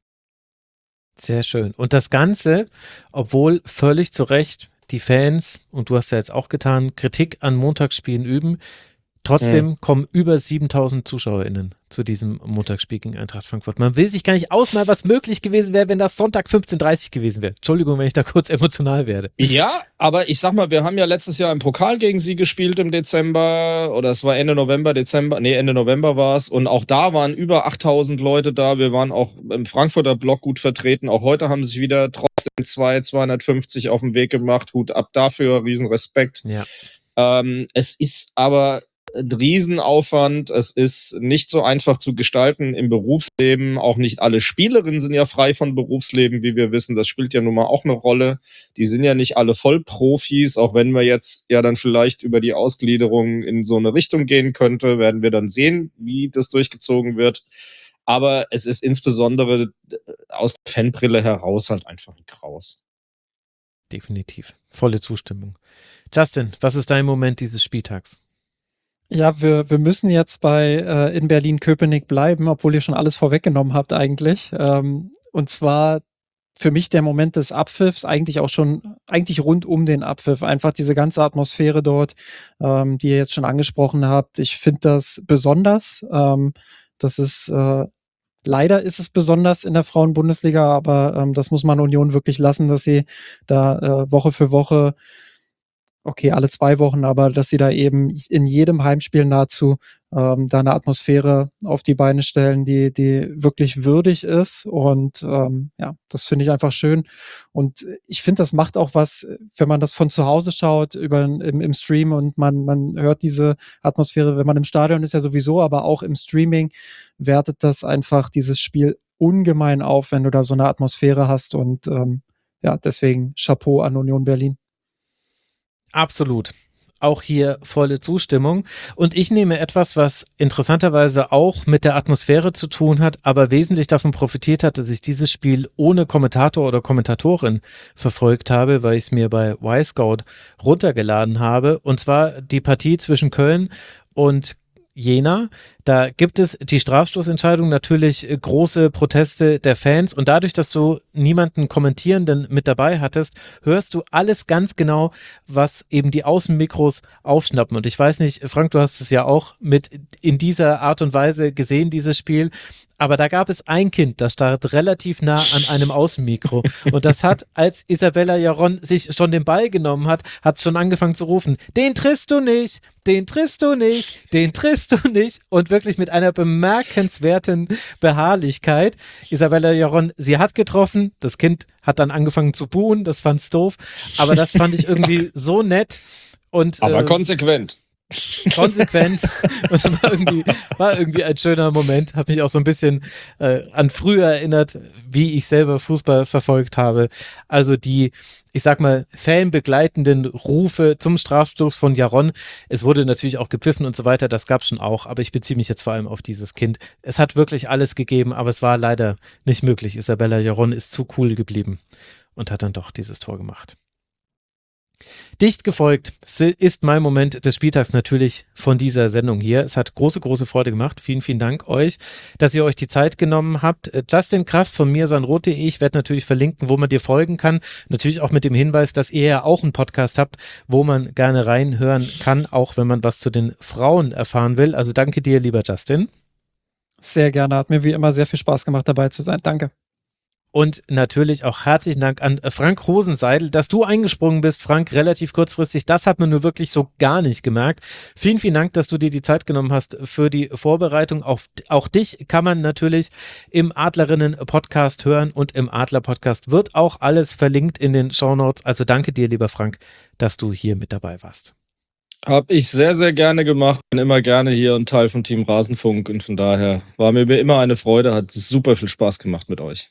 Sehr schön. Und das Ganze, obwohl völlig zu Recht die Fans, und du hast ja jetzt auch getan, Kritik an Montagsspielen üben, trotzdem mhm. kommen über siebentausend ZuschauerInnen zu diesem Montagsspiel gegen Eintracht Frankfurt. Man will sich gar nicht ausmalen, was möglich gewesen wäre, wenn das Sonntag fünfzehn Uhr dreißig gewesen wäre. Entschuldigung, wenn ich da kurz emotional werde. Ja, aber ich sag mal, wir haben ja letztes Jahr im Pokal gegen sie gespielt im Dezember oder es war Ende November, Dezember, nee, Ende November war es und auch da waren über achttausend Leute da. Wir waren auch im Frankfurter Block gut vertreten. Auch heute haben sich wieder trotzdem zwei, zweihundertfünfzig auf den Weg gemacht. Hut ab dafür, Riesenrespekt. Ja. Ähm, es ist aber ein Riesenaufwand, es ist nicht so einfach zu gestalten im Berufsleben, auch nicht alle Spielerinnen sind ja frei von Berufsleben, wie wir wissen, das spielt ja nun mal auch eine Rolle, die sind ja nicht alle Vollprofis, auch wenn wir jetzt ja dann vielleicht über die Ausgliederung in so eine Richtung gehen könnte, werden wir dann sehen, wie das durchgezogen wird, aber es ist insbesondere aus der Fanbrille heraus halt einfach ein Graus. Definitiv, volle Zustimmung. Justin, was ist dein Moment dieses Spieltags? Ja, wir, wir müssen jetzt bei äh, in Berlin-Köpenick bleiben, obwohl ihr schon alles vorweggenommen habt eigentlich. Ähm, und zwar für mich der Moment des Abpfiffs, eigentlich auch schon, eigentlich rund um den Abpfiff, einfach diese ganze Atmosphäre dort, ähm, die ihr jetzt schon angesprochen habt. Ich finde das besonders. Ähm, das ist, äh, leider ist es besonders in der Frauenbundesliga, aber ähm, das muss man Union wirklich lassen, dass sie da äh, Woche für Woche, okay, alle zwei Wochen, aber dass sie da eben in jedem Heimspiel nahezu ähm, da eine Atmosphäre auf die Beine stellen, die die wirklich würdig ist. Und ähm, ja, das finde ich einfach schön. Und ich finde, das macht auch was, wenn man das von zu Hause schaut, über im, im Stream und man man hört diese Atmosphäre, wenn man im Stadion ist ja sowieso, aber auch im Streaming wertet das einfach dieses Spiel ungemein auf, wenn du da so eine Atmosphäre hast. Und ähm, ja, deswegen Chapeau an Union Berlin. Absolut. Auch hier volle Zustimmung. Und ich nehme etwas, was interessanterweise auch mit der Atmosphäre zu tun hat, aber wesentlich davon profitiert hat, dass ich dieses Spiel ohne Kommentator oder Kommentatorin verfolgt habe, weil ich es mir bei Y-Scout runtergeladen habe. Und zwar die Partie zwischen Köln und Jena. Da gibt es die Strafstoßentscheidung, natürlich große Proteste der Fans und dadurch, dass du niemanden Kommentierenden mit dabei hattest, hörst du alles ganz genau, was eben die Außenmikros aufschnappen. Und ich weiß nicht, Frank, du hast es ja auch mit in dieser Art und Weise gesehen, dieses Spiel. Aber da gab es ein Kind, das stand relativ nah an einem Außenmikro. Und das hat, als Isabella Jaron sich schon den Ball genommen hat, hat es schon angefangen zu rufen, den triffst du nicht, den triffst du nicht, den triffst du nicht. Und wirklich mit einer bemerkenswerten Beharrlichkeit. Isabella Jaron, sie hat getroffen, das Kind hat dann angefangen zu buhen, das fand's doof. Aber das fand ich irgendwie so nett. Und, aber äh, konsequent. Konsequent. Das war irgendwie, war irgendwie ein schöner Moment. Hat mich auch so ein bisschen äh, an früher erinnert, wie ich selber Fußball verfolgt habe. Also die, ich sag mal, fanbegleitenden Rufe zum Strafstoß von Jaron. Es wurde natürlich auch gepfiffen und so weiter, das gab es schon auch, aber ich beziehe mich jetzt vor allem auf dieses Kind. Es hat wirklich alles gegeben, aber es war leider nicht möglich. Isabella Jaron ist zu cool geblieben und hat dann doch dieses Tor gemacht. Dicht gefolgt ist mein Moment des Spieltags natürlich von dieser Sendung hier. Es hat große, große Freude gemacht. Vielen, vielen Dank euch, dass ihr euch die Zeit genommen habt. Justin Kraft von mirsanroth punkt de. Ich werde natürlich verlinken, wo man dir folgen kann. Natürlich auch mit dem Hinweis, dass ihr ja auch einen Podcast habt, wo man gerne reinhören kann, auch wenn man was zu den Frauen erfahren will. Also danke dir, lieber Justin. Sehr gerne. Hat mir wie immer sehr viel Spaß gemacht, dabei zu sein. Danke. Und natürlich auch herzlichen Dank an Frank Rosenseidel, dass du eingesprungen bist, Frank, relativ kurzfristig. Das hat man nur wirklich so gar nicht gemerkt. Vielen, vielen Dank, dass du dir die Zeit genommen hast für die Vorbereitung. Auch, auch dich kann man natürlich im Adlerinnen-Podcast hören und im Adler-Podcast wird auch alles verlinkt in den Shownotes. Also danke dir, lieber Frank, dass du hier mit dabei warst. Hab ich sehr, sehr gerne gemacht. Bin immer gerne hier ein Teil vom Team Rasenfunk und von daher war mir immer eine Freude. Hat super viel Spaß gemacht mit euch.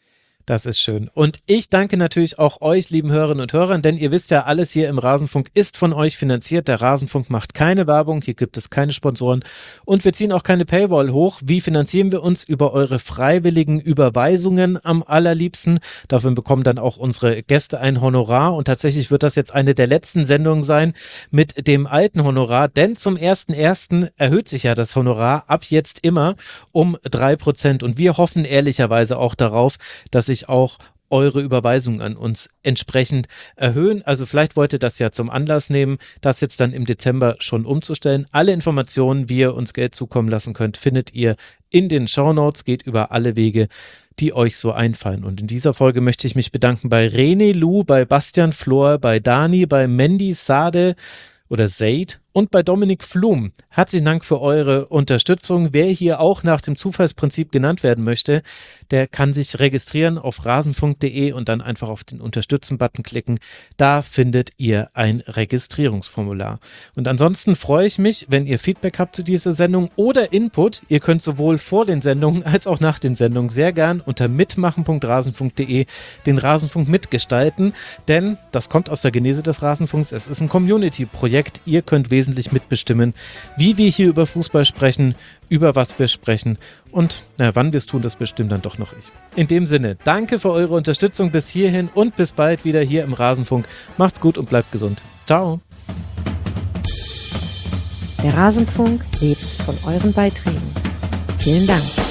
Das ist schön. Und ich danke natürlich auch euch, lieben Hörerinnen und Hörern, denn ihr wisst ja, alles hier im Rasenfunk ist von euch finanziert. Der Rasenfunk macht keine Werbung, hier gibt es keine Sponsoren und wir ziehen auch keine Paywall hoch. Wie finanzieren wir uns? Über eure freiwilligen Überweisungen am allerliebsten. Dafür bekommen dann auch unsere Gäste ein Honorar und tatsächlich wird das jetzt eine der letzten Sendungen sein mit dem alten Honorar, denn zum ersten ersten erhöht sich ja das Honorar ab jetzt immer um drei Prozent und wir hoffen ehrlicherweise auch darauf, dass sich auch eure Überweisungen an uns entsprechend erhöhen. Also vielleicht wollt ihr das ja zum Anlass nehmen, das jetzt dann im Dezember schon umzustellen. Alle Informationen, wie ihr uns Geld zukommen lassen könnt, findet ihr in den Shownotes, geht über alle Wege, die euch so einfallen. Und in dieser Folge möchte ich mich bedanken bei René Lu, bei Bastian Flor, bei Dani, bei Mandy Sade oder Zaid und bei Dominik Flum. Herzlichen Dank für eure Unterstützung. Wer hier auch nach dem Zufallsprinzip genannt werden möchte, der kann sich registrieren auf rasenfunk punkt de und dann einfach auf den Unterstützen-Button klicken. Da findet ihr ein Registrierungsformular. Und ansonsten freue ich mich, wenn ihr Feedback habt zu dieser Sendung oder Input. Ihr könnt sowohl vor den Sendungen als auch nach den Sendungen sehr gern unter mitmachen punkt rasenfunk punkt de den Rasenfunk mitgestalten, denn das kommt aus der Genese des Rasenfunks. Es ist ein Community-Projekt. Ihr könnt wesentlich mitbestimmen, wie wir hier über Fußball sprechen, über was wir sprechen und na, wann wir es tun, das bestimmt dann doch noch ich. In dem Sinne, danke für eure Unterstützung bis hierhin und bis bald wieder hier im Rasenfunk. Macht's gut und bleibt gesund. Ciao. Der Rasenfunk lebt von euren Beiträgen. Vielen Dank.